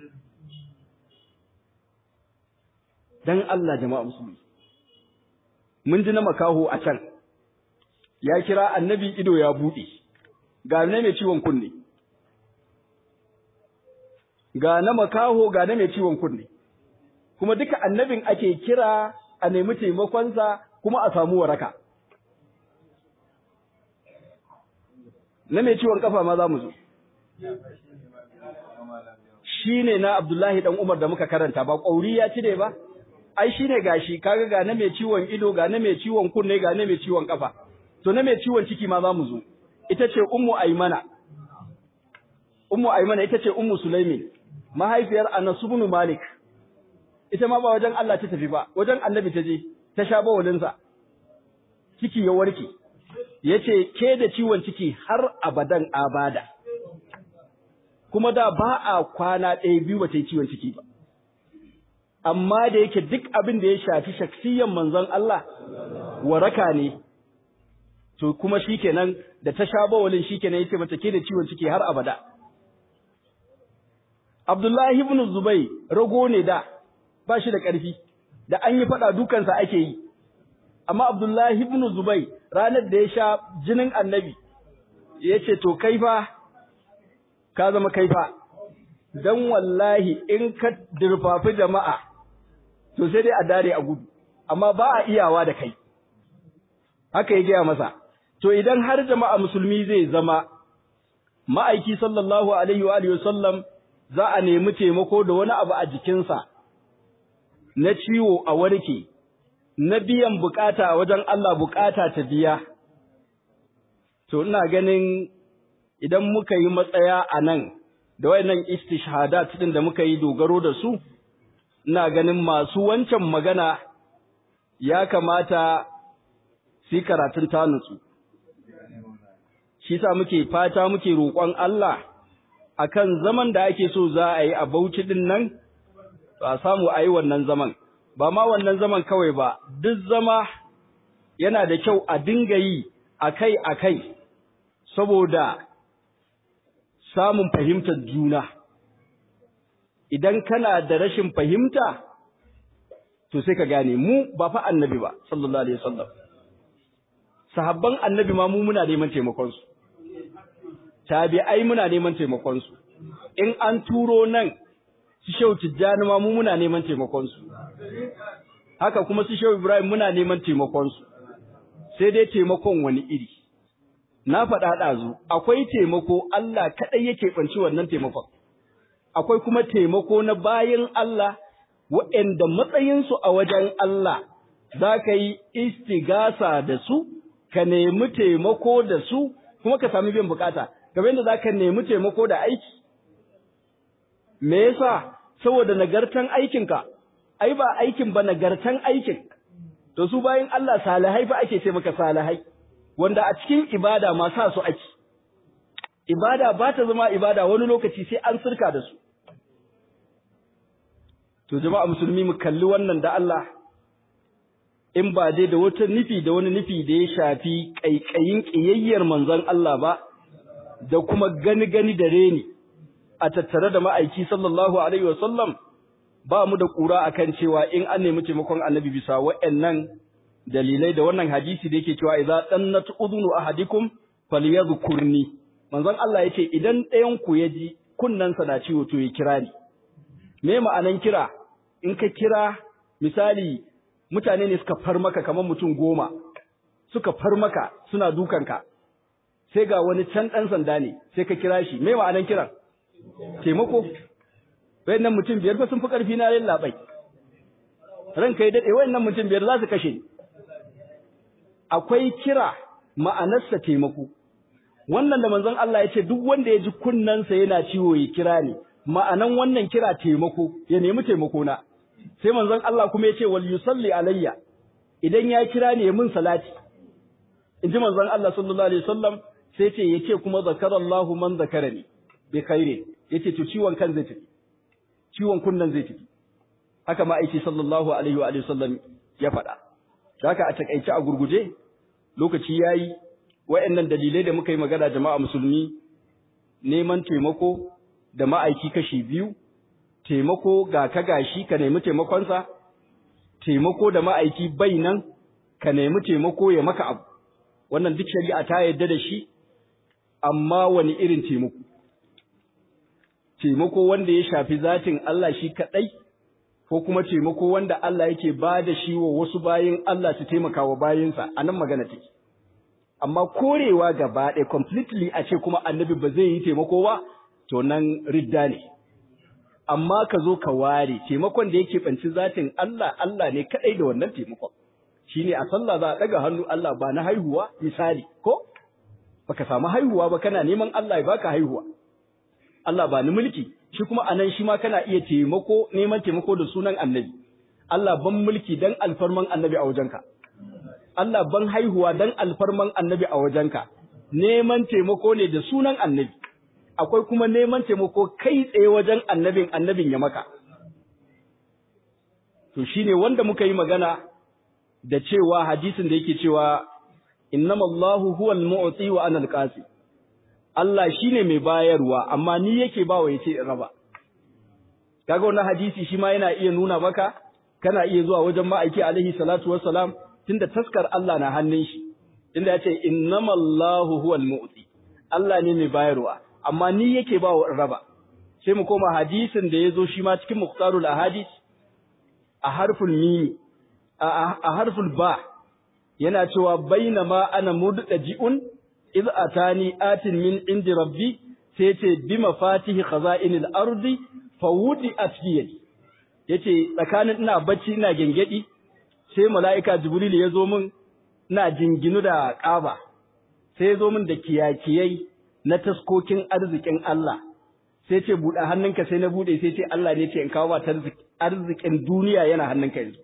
Dan Allah jama'a musulmi, mun ji na makaho a can ya kira annabi, ido ya buɗe, ga na mai ciwon kunne, ga na makaho ga na mai ciwon kunne, kuma duka annabin ake kira a nemi taimakonsa kuma a samu waraka. Na mai ciwon kafa ma za mu zo, shi ne na Abdullahi ɗan Umar da muka karanta, ba ƙauri ya cire ba, ai shi ne gashi, kaga ga na mai ciwon ido, ga na mai ciwon kunne, ga na mai ciwon kafa, to na mai ciwon ciki ma za mu zo, ita ce Ummu Aymana. Ummu Aymana ita ce Ummu Sulaimin, mahaifiyar Anas ibn Malik. Ita ma ba wajen Allah ta tafi ba, wajen Annabi ta je, ta sha bawalinsa. Ciki ya warke. Yace ke da ciwon ciki har abadan abada. Kuma da ba a kwana ɗaya biyu ba ta yi ciwon ciki ba. Amma da yake duk abin da ya shafi shaksiyan manzon Allah waraka ne. To kuma shikenan da ta sha bawalin shikenan yace mata ke da ciwon ciki har abada. Abdullahi ibn Zubai rago ne da ba shi da ƙarfi, da an yi faɗa dukansa ake yi. Amma Abdullahi ibn Zubai ranar da ya sha jinin annabi ya ce, to kaifa, ka zama kaifa, don wallahi in ka dirfafi jama'a, to sai dai a dare a gudu, amma ba a iyawa da kai. Haka ya gaya masa, to idan har jama'a musulmi zai zama, ma'aiki sallallahu alaihi wa sallam za a nemi taimako da wani abu a jikinsa na ciwo a warke, na biyan bukata a wajen Allah bukata ta biya. To ina ganin idan muka yi matsaya a nan da wayannan istishhadat din da muka yi dogaro da su, ina ganin masu wancan magana ya kamata su karatun tanutsu. Shi sa muke fata muke roƙon Allah akan zaman da ake so za a yi a Bauchi din nan, a samu a yi wannan zaman. Ba ma wannan zaman kawai ba, duk zama yana da kyau a dinga yi akai-akai, saboda samun fahimtar juna. Idan kana da rashin fahimta, to sai ka gane mu ba fa annabi ba, sallallahu alaihi wasallam. Sahabban annabi ma mu muna neman taimakonsu. Tabi'ai muna neman taimakonsu. In an turo nan, su Shehu Tijjani ma mu muna neman taimakonsu. Haka kuma su Shehu Ibrahim muna neman taimakonsu. Sai dai taimakon wani iri. Na faɗa ɗazu, akwai taimako Allah kaɗai yake ɓanci wannan taimakon. Akwai kuma taimako na bayin Allah waɗanda matsayinsu a wajen Allah za ka yi istigasa da su, ka nemi taimako da su, kuma ka sami biyan bukata. Game da za ka nemi taimako da aiki. Me yasa? Saboda nagartan aikinka, ai ba aikin ba nagartan aikin. To su bayin Allah salihai fa ake ce maka salihai, wanda a cikin ibada ma sa su ake. Ibada ba ta zama ibada wani lokaci sai an sirka da su. To jama'a musulmi mu kalli wannan da Allah, in ba dai da wata nufi da wani nufi da ya shafi ƙaiƙayin ƙiyayyar manzon Allah ba, da kuma gani da reni a tattare da ma'aiki sallallahu alaihi wasallam, ba mu da ƙura akan cewa in an nemi taimakon annabi bisa waɗannan dalilai da wannan hadisi da yake cewa idza dannat udunu ahadikum falyadhkurni. Manzon Allah yace idan ɗayan ku ya ji kunnansa na ciwo to ya kira ni. Me ma'anan kira? In ka kira, misali mutane ne suka far maka kamar mutum 10, suka far maka suna dukanka, sai ga wani can ɗan sanda ne sai ka kira shi. Me ma'anan kiran? Taimako. Wayannan mutum 5 fa sun fi ƙarfi na labai. Ranka ya dade, wayannan mutum 5 za su kashe ni. Akwai kira ma'anarsa taimako. Wannan da manzon Allah ya ce duk wanda ya ji kunnansa yana ciwo ya kira ni, ma'anan wannan kira taimako, ya nemi taimako na. Sai manzon Allah kuma ya ce wal yusalli alayya, idan ya kira ne mun salati in ji manzon Allah sallallahu alaihi wasallam sai ce yace kuma zakarallahu man zakarani bi khairin yace to ciwon kan zai tafi ciwon kunnan zai tafi haka ma aiki sallallahu alaihi wa sallam ya faɗa haka a takaice a gurguje lokaci yayi wayannan dalilai da muka yi magana jama'a musulmi neman taimako da ma'aiki kashi biyu taimako ga ka gashi ka nemi taimakonsa taimako da ma'aiki bai nan ka nemi taimako ya maka abu wannan duk shari'a ta yarda da shi amma wani irin taimako taimako wanda ya shafi zatin Allah shi kadai ko kuma taimako wanda Allah yake ba da shi wa wasu bayin Allah su taimaka wa bayinsa anan magana take amma korewa gaba ɗaya completely a ce kuma annabi ba zai yi taimako ba to nan ridda ne amma ka zo ka ware taimakon da yake banci zatin Allah Allah ne kadai da wannan taimakon shine a sallah za a daga hannu Allah ba na haihuwa misali ko baka samu haihuwa ba kana neman Allah ya baka haihuwa Allah ba ni mulki shi kuma anan shi ma kana iya taimako neman taimako da sunan annabi Allah ban mulki dan alfarman annabi a wajenka Allah ban haihuwa dan alfarman annabi a wajenka neman taimako ne da sunan annabi akwai kuma neman taimako kai tsaye wajen annabin ya maka to shine wanda muka yi magana da cewa hadisin da yake cewa innamallahu huwal mu'ti wa ana al-qasi Allah shine mai bayarwa amma ni yake bawa yace in raba kaga wannan hadisi shi ma yana iya nuna maka kana iya zuwa wajen ma'aiki alaihi salatu wassalam tunda taskar Allah na hannun shi inda yace innamallahu huwal mu'ti Allah ne mai bayarwa amma ni yake bawa in raba sai mu koma hadisin da yazo shi ma cikin muqtarul ahadith a harful mim a harful ba yana cewa bainama ana muddaji'un iz atani atin min indi rabbi sai yace bi mafatihi khaza'inil ardi fawudi asfiyati yace tsakanin ina bacci ina gengedi sai malaika jibril ya zo min ina jinginu da kaba sai ya zo min da kiyakiyai na taskokin arzikin Allah sai ce buɗe hannunka sai na buɗe sai ce Allah ne ce in kawo ba arzikin duniya yana hannunka yanzu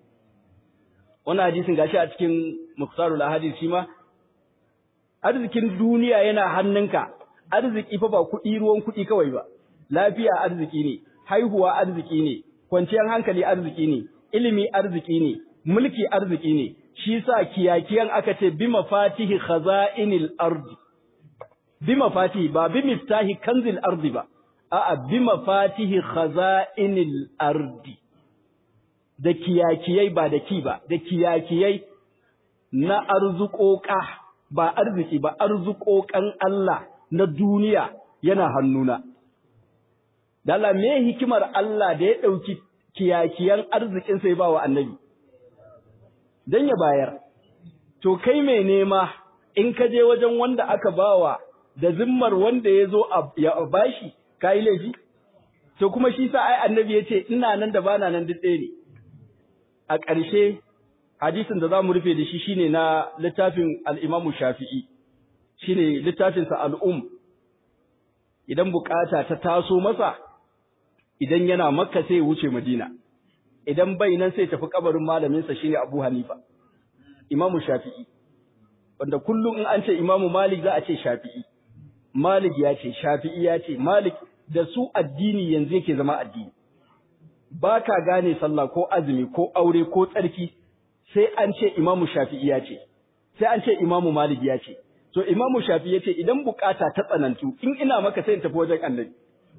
wannan hadisin gashi a cikin mukhtarul ahadith shi ma arzikin duniya yana hannunka arziki fa ba kuɗi ruwan kuɗi kawai ba lafiya arziki ne haihuwa arziki ne kwanciyar hankali arziki ne ilimi arziki ne mulki arziki ne shi sa kiyakiyan aka ce bi mafatihi khaza'inil ardi bi mafatihi ba bi miftahi kanzil ardi ba a'a bi mafatihi khaza'inil ardi da kiyakiyai ba da ki ba da kiyakiyai na arzuƙoƙa ba arziki ba arzuƙoƙan Allah na duniya yana hannuna da Allah me hikimar Allah da ya ɗauki kiyakiyan arzikin sai ba wa annabi dan ya bayar to kai mai nema in ka je wajen wanda aka bawa da zimmar wanda ya zo ya bashi kai laifi to kuma shi sa ai annabi ya ce ina nan da bana nan duk ɗaya ne a ƙarshe hadisin da za mu rufe da shi shine na littafin al-Imam Shafi'i shine littafin sa al-Um idan bukata ta taso masa idan yana Makka sai ya wuce Madina idan bai nan sai tafi kabarin malamin sa shine Abu Hanifa Imam Shafi'i wanda kullum in an ce Imam Malik za a ce Shafi'i Malik ya ce Shafi'i ya ce Malik da su addini yanzu yake zama addini ba ka gane sallah ko azumi ko aure ko tsarki sai an ce Imamu Shafi'i ya ce sai an ce Imamu Malik ya ce to Imamu Shafi'i ya ce idan bukata ta tsanantu in ina maka sai in tafi wajen Annabi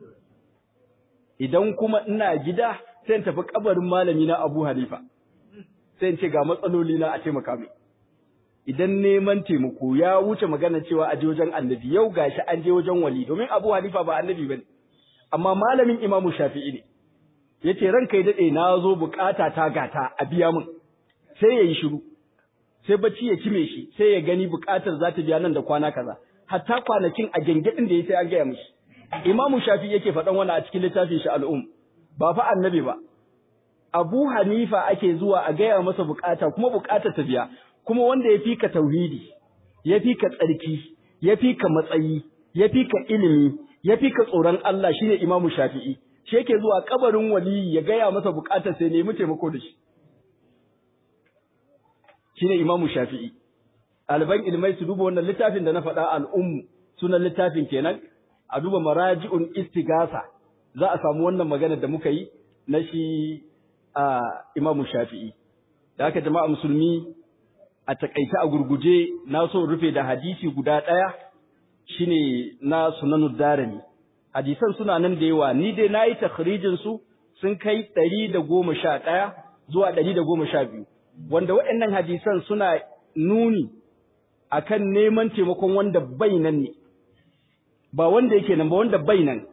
idan kuma ina gida sai in tafi kabarin malami na Abu Hanifa sai in ce ga matsaloli na a taimaka mai idan neman taimako ya wuce magana cewa a je wajen Annabi yau gashi an je wajen wali domin Abu Hanifa ba Annabi bane amma malamin Imamu Shafi'i ne yace ranka ya dade na zo bukata ta gata a biya min sai yayi shiru sai bacci ya kime shi sai ya gani bukatar za ta biya nan da kwana kaza hatta kwanakin a gengedin da yayi sai an gaya mishi Imamu Shafi yake faɗan wannan a cikin littafin shi al-Um ba fa annabi ba Abu Hanifa ake zuwa a gaya masa bukata kuma bukatar ta biya kuma wanda ya fika tauhidi ya fika tsarki ya fika matsayi ya fika ilimi ya fika tsoron Allah shine Imamu Shafi'i shi yake zuwa kabarin wali ya gaya masa bukatar sai nemi taimako da shi shine Imam Shafi'i. Ɗaliban ilmai su duba wannan littafin da na faɗa al'ummu sunan littafin kenan, a duba maraji'un istigasa za a samu wannan maganar da muka yi na shi Imam Shafi'i. Da haka jama'a musulmi a takaice a gurguje na so rufe da hadisi guda ɗaya shine na Sunanud Darimi. Hadisan suna nan da yawa, ni dai nayi takhrijin su sun kai 111 zuwa 112, wanda waɗannan hadisan suna nuni akan neman taimakon wanda bai nan ne, ba wanda yake nan ba, wanda bai nan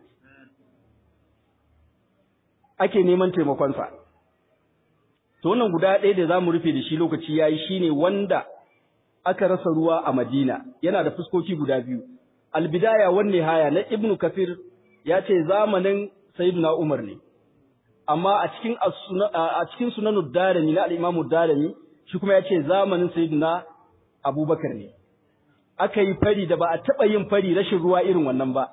ake neman taimakonsa. To wannan guda ɗaya da za mu rufe da shi lokaci yayi shine wanda aka rasa ruwa a Madina, yana da fuskoki guda biyu. Al-Bidaya wan Nihaya na Ibn Kathir ya ce zamanin Sayyidina Umar ne, amma a cikin Sunanud Darimi na al-Imam Darimi shi kuma ya ce zamanin Sayyidina Abubakar ne. Aka yi fari da ba a taɓa yin fari rashin ruwa irin wannan ba.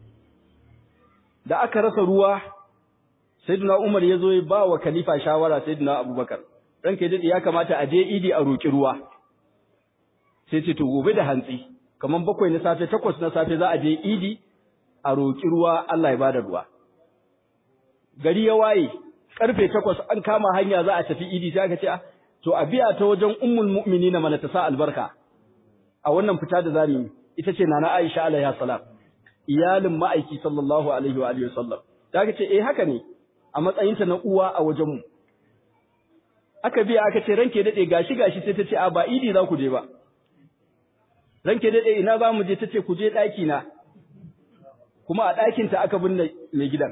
Da aka rasa ruwa, Sayyidina Umar ya zo ya ba wa khalifa shawara Sayyidina Abubakar. Ranka ya dade ya kamata a je idi a roki ruwa. Sai ce to gobe da hantsi, kaman 7 na safe 8 na safe za a je idi a roki ruwa, Allah ya bada ruwa. Gari ya waye, karfe 8 an kama hanya za a tafi idi, sai aka ce to a biya ta wajen ummul mu'minina mana ta sa albarka. A wannan fita da zamu ita ce nana Aisha alaiha salam, iyalin ma'aiki sallallahu alaihi wa alihi wasallam. Da aka ce haka ne, a matsayinta na uwa a wajenmu. Aka biya aka ce ranke dade gashi sai ta ce ba idi za ku je ba. Ranke dade ina za mu je, ta ce ku je daki na. Kuma a dakin ta aka binne mai gidan.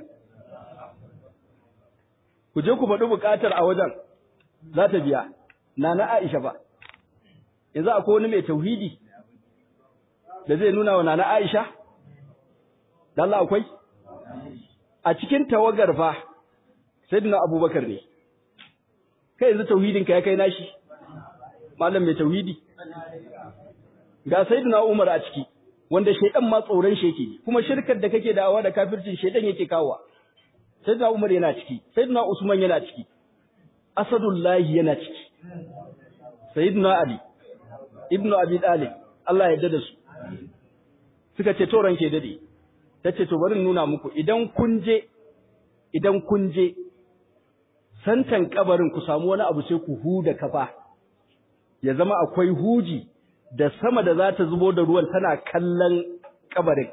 Ku je ku faɗi buƙatar a wajen, za ta biya. Nana Aisha ba. Yanzu akwai wani mai tauhidi da zai nuna wa Nana Aisha? Dan Allah akwai? A cikin tawagar fa Sayyidina Abubakar ne. Kai yanzu tauhidinka ya kai nashi? Malam mai tauhidi. Ga Sayyidina Umar a ciki, wanda shaydan ma tsoron shi yake, kuma shirkar da kake da'awa da kafircin shaydan yake kawowa. Sayyidina Umar yana ciki, Sayyidina Usman yana ciki, Asadullahi yana ciki. Sayyidina Ali ibn Abi Talib, Allah ya yarda da su. Suka ce to ranke dade. Tace to bari nuna muku, idan kun je santan kabarin ku samu wani abu sai ku huda kafa, ya zama akwai huji da sama da za ta zubo da ruwan tana kallon kabarin.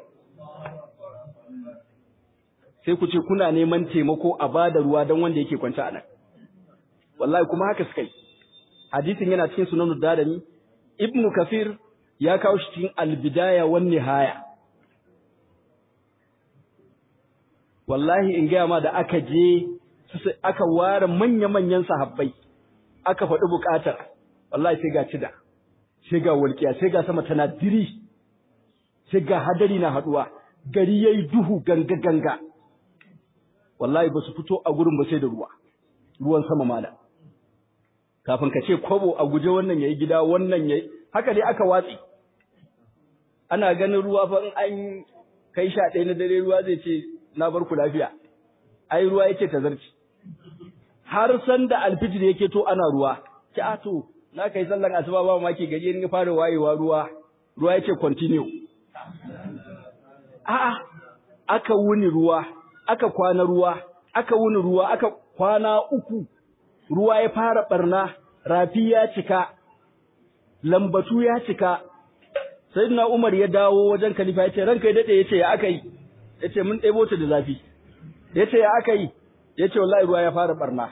Sai ku ce kuna neman taimako a bada ruwa don wanda yake kwance a nan. Wallahi kuma haka suka yi. Hadisin yana cikin Sunanud Darimi, Ibn Kathir ya kawo shi cikin Al-Bidaya wan Nihaya. Wallahi in gaya ma da aka je aka ware manya-manyan sahabbai aka faɗi buƙatar, wallahi sai ga cida, sai ga walƙiya, sai ga sama tana diri, sai ga hadari na haɗuwa, gari yayi duhu ganga-ganga. Wallahi ba su fito a gurin ba sai da ruwan sama mala. Kafin ka ce kwabo a guje wannan yayi gida, wannan yayi, haka dai aka watsi. Ana ganin ruwa fa in an kai 11 na dare ruwa zai ce na bar ku lafiya. Ai ruwa yake tazarci. Har san da alfijir yake to ana ruwa. Ki to na kai sallan asuba ba maki gari in ya fara wayewa ruwa yake continue. Aka wuni ruwa, aka kwana ruwa, aka wuni ruwa, aka kwana 3. Ruwa ya fara barna, rafi ya cika, lambatu ya cika. Sayyidina Umar ya dawo wajen khalifa ya ce ranka ya dade, yace ya aka yi, yace mun ɗebo ta da zafi, yace ya aka yi, yace wallahi ruwa ya fara barna,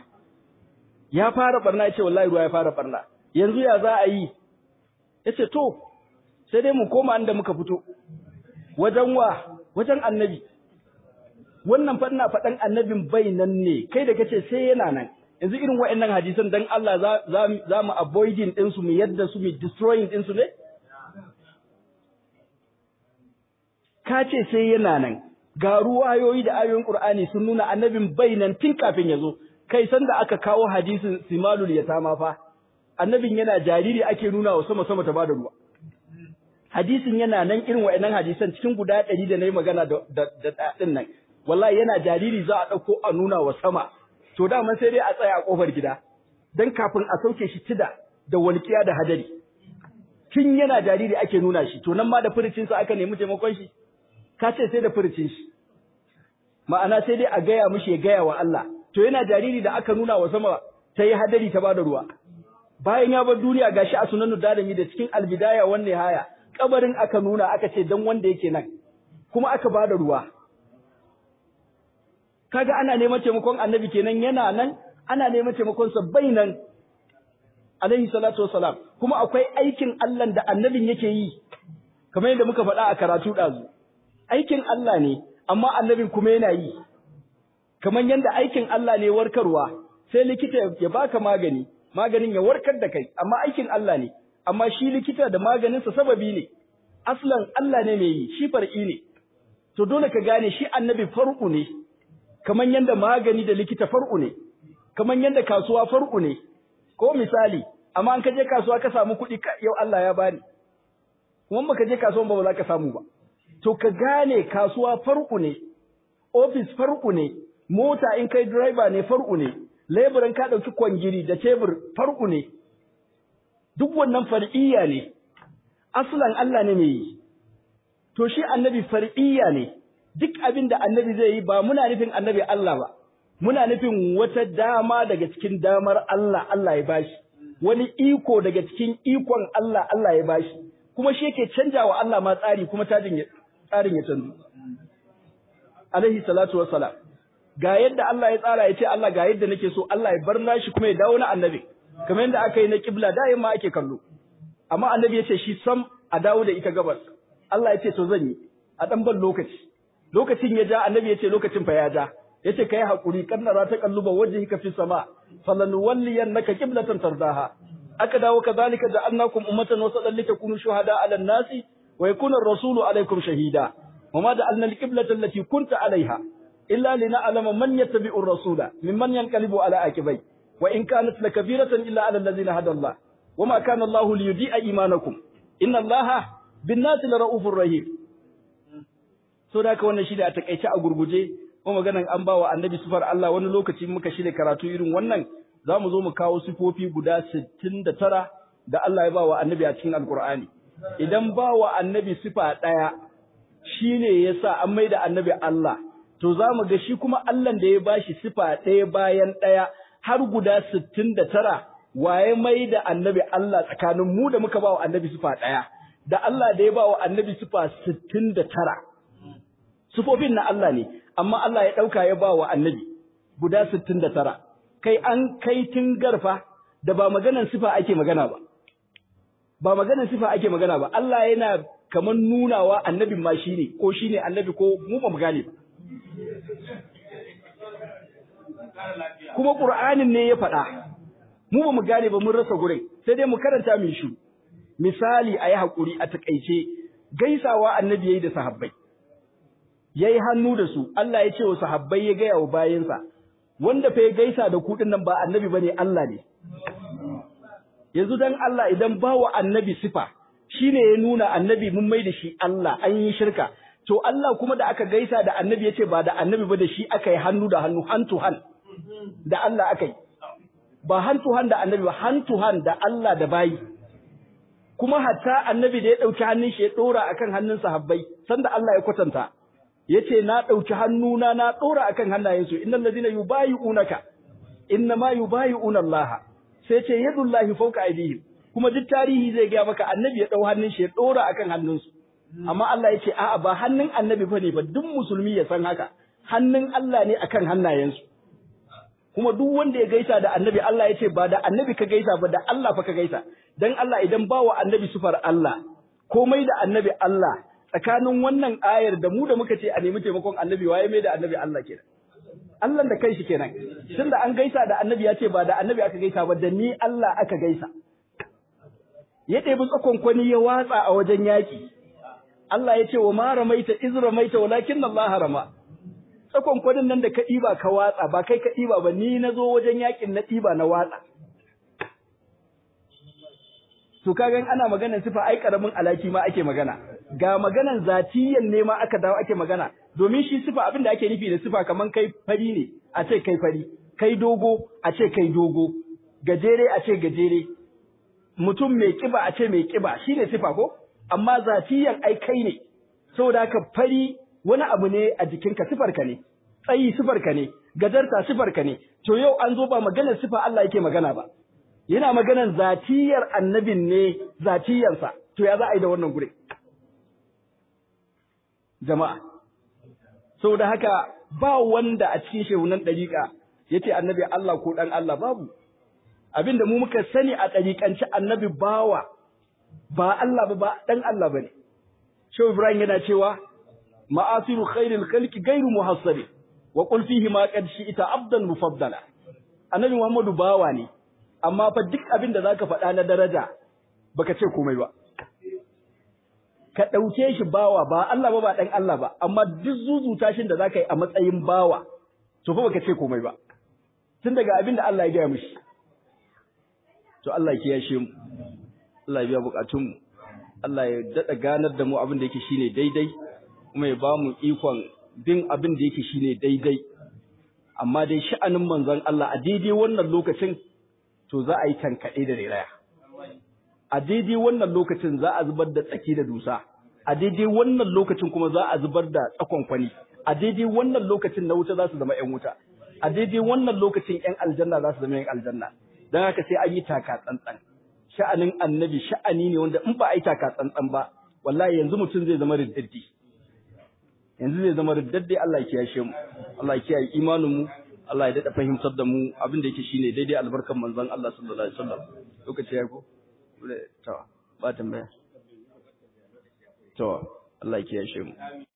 yace wallahi ruwa ya fara barna, yanzu ya za a yi, yace to sai dai mu koma inda muka fito, wajen annabi. Wannan fa ina faɗan annabin bai nan ne, kai da kace sai yana nan. Yanzu irin waɗannan hadisan dan Allah za mu avoiding din su, mu yadda su, mu destroying din su ne? Ka ce sai yana nan, ga ruwayoyi da ayoyin Qur'ani sun nuna annabin bai nan tun kafin ya zo. Kai san da aka kawo hadisin Simalul Yatama fa, annabin yana jariri ake nuna wa sama ta bada ruwa. Hadisin yana nan, irin waɗannan hadisan cikin guda 100 da nayi magana da din nan. Wallahi yana jariri za a dauko a nuna wa sama. To da man sai dai a tsaya a kofar gida. Dan kafin a sauke shi tida da walƙiya da hadari tun yana jariri ake nuna shi to nan ma da furucin sa aka nemi taimakon shi ka ce sai da furucin shi ma'ana sai dai a gaya mishi ya gaya wa Allah to yana jariri da aka nuna wa sama ta yi hadari ta bada ruwa bayan ya bar duniya gashi a sunan darimi da cikin albidaya wan nihaya kabarin aka nuna aka ce dan wanda yake nan kuma aka bada ruwa kaga ana neman taimakon annabi kenan yana nan ana neman taimakon sa bainan alaihi salatu wassalam kuma akwai aikin Allah da annabin yake yi kamar yadda muka faɗa a karatu dazu aikin Allah ne amma annabin kuma yana yi kamar yadda aikin Allah ne warkarwa sai likita ya baka magani maganin ya warkar da kai amma aikin Allah ne amma shi likita da maganinsa sababi ne aslan Allah ne mai yi shi far'i ne to dole ka gane shi annabi far'u ne kamar yadda magani da likita far'u ne kamar yadda kasuwa far'u ne ko misali amma an ka je kasuwa ka samu kuɗi yau Allah ya bani kuma baka je kasuwan ba za ka samu ba to ka gane kasuwa far'u ne office far'u ne mota in kai driver ne far'u ne leburan ka dauki kwangiri da tebur far'u ne duk wannan far'iyya ne aslan Allah ne mai yi to shi annabi far'iyya ne duk abin da annabi zai yi ba muna nufin annabi Allah ba muna nufin wata dama daga cikin damar Allah Allah ya bashi wani iko daga cikin ikon Allah Allah ya bashi kuma shi yake canjawa Allah ma tsari kuma tsarin ya canzu alaihi salatu wassalam ga yadda Allah ya tsara ya ce Allah ga yadda nake so Allah ya bar nashi kuma ya dawo na annabi kamar yadda aka yi na kibla da yamma ake kallo amma annabi ya ce shi sam a dawo da ita gabas Allah ya ce to zan yi a dan ban lokacin ya ja annabi ya ce lokacin fa ya ja yace kai hakuri kannara ta kalluba wajhika fi sama falanuwalliyannaka qiblatan tardaha aka dawo kadhalika ja'alnakum ummatan wasatan litakunu shuhada 'ala an-nasi wa yakuna ar-rasulu 'alaykum shahida wama ja'alna al-qiblata allati kunta 'alayha illa lina'lama man yattabi'u ar-rasula mimman yanqalibu 'ala aqibai wa in kanat lakabiratan illa 'ala alladhina hada Allah wama kana Allahu liyudhi'a imanakum inna Allaha bin-nasi lara'ufur rahim so da ka wannan shi da a takeice a gurguje kuma maganan an bawa annabi sifar Allah wani lokaci muka shirye karatu irin wannan zamu zo mu kawo sifofi guda 69 da Allah ya bawa annabi a cikin alqur'ani idan bawa annabi sifa daya shine yasa an maida annabi Allah to zamu ga shi kuma Allah da ya bashi sifa daya bayan daya har guda 69 waye maida annabi Allah tsakanin mu da muka bawa annabi sifa daya da Allah da ya bawa annabi sifa 69 sifofin na Allah ne amma Allah ya ɗauka ya ba wa annabi guda 69 kai an kai tun garfa da ba maganan sifa ake magana ba ba maganan sifa ake magana ba Allah yana kaman nunawa annabin ma shine ko shine annabi ko mu ba mu gane ba kuma Qur'anin ne ya faɗa mu ba mu gane ba mun rasa gurin sai dai mu karanta mu shi misali ayi hakuri a takeice gaisawa annabi yayi da sahabbai yayi hannu da su Allah ya ce wa sahabbai ya gaya wa bayinsa wanda fa ya gaisa da ku nan ba annabi bane Allah ne yanzu dan Allah idan bawa annabi sifa shine ya nuna annabi mun mai da shi Allah an yi shirka to Allah kuma da aka gaisa da annabi yace ba da annabi ba da shi aka yi hannu da hannu hand to hand da Allah aka yi ba hand to hand da annabi ba hand to hand da Allah da bayi kuma hatta annabi da ya dauki hannun shi ya dora akan hannun sahabbai sanda Allah ya kwatanta yace na dauki hannuna na dora akan hannayensu innal ladina yubayyi'unaka innama yubayyi'una Allah sai yace yadullahi fawqa aydihim kuma duk tarihi zai ga maka annabi ya dau hannun shi ya dora akan hannunsu amma Allah yace a'a ba hannun annabi bane ba duk musulmi ya san haka hannun Allah ne akan hannayensu kuma duk wanda ya gaisa da annabi Allah yace ba da annabi ka gaisa ba da Allah fa ka gaisa dan Allah idan bawa annabi sufar Allah komai da annabi Allah tsakanin wannan ayar da mu da muka ce a nemi taimakon annabi waye mai da annabi Allah kenan Allah da kai shi kenan tunda an gaisa da annabi ya ce ba da annabi aka gaisa ba da ni Allah aka gaisa ya ɗebi tsakon kwani ya watsa a wajen yaki Allah ya ce wa ma ramaita iz ramaita walakin Allah rama tsakon kwanin nan da ka ɗiba ka watsa ba kai ka ɗiba ba ni na zo wajen yakin na ɗiba na watsa to kaga ana maganar sifa ai karamin alaki ma ake magana ga maganan zatiyan ne ma aka dawo ake magana domin shi sifa abin da ake nufi da sifa kaman kai fari ne a ce kai fari kai dogo a ce kai dogo gajere a ce gajere mutum mai kiba a ce mai kiba shine sifa ko amma zatiyan ai kai ne saboda haka fari wani abu ne a jikinka sifarka ne tsayi sifarka ne gajarta sifarka ne to yau an zo ba maganar sifa Allah yake magana ba yana maganar zatiyar annabin ne zatiyarsa to ya za a yi da wannan gure jama'a saboda haka ba wanda a cikin shehunan dariƙa yace annabi Allah ko dan Allah babu abinda mu muka sani a dariƙanci annabi bawa ba Allah ba dan Allah bane Shehu Ibrahim yana cewa ma'asiru khairil khalqi ghairu muhassari wa qul fihi ma qad shi'ta abdan mufaddala annabi Muhammadu bawa ne amma fa duk abinda zaka faɗa na daraja baka ce komai ba ka ɗauke shi bawa ba Allah ba ɗan Allah ba amma duk zuzuta shi da zaka yi a matsayin bawa to fa baka ce komai ba tun daga abin da Allah ya gaya mishi to Allah ya kiyashe mu Allah ya biya bukatun mu Allah ya dada ganar da mu abin da yake shine daidai kuma ya ba mu ikon bin abin da yake shine daidai amma dai sha'anin manzon Allah a daidai wannan lokacin to za a yi tankaɗe da rairaya a daidai wannan lokacin za a zubar da tsaki da dusa a daidai wannan lokacin kuma za a zubar da tsakon kwani a daidai wannan lokacin na wuta za su zama ƴan wuta a daidai wannan lokacin ƴan aljanna za su zama ƴan aljanna don haka sai an yi taka tsantsan sha'anin annabi sha'ani ne wanda in ba a yi taka tsantsan ba wallahi yanzu mutum zai zama riddaddi Allah ya kiyashe mu Allah ya kiyaye imanin mu Allah ya dada fahimtar da mu abin da yake shine daidai albarkan manzon Allah sallallahu alaihi wasallam lokaci ya ko to ba tambaya to Allah ya kiyashe mu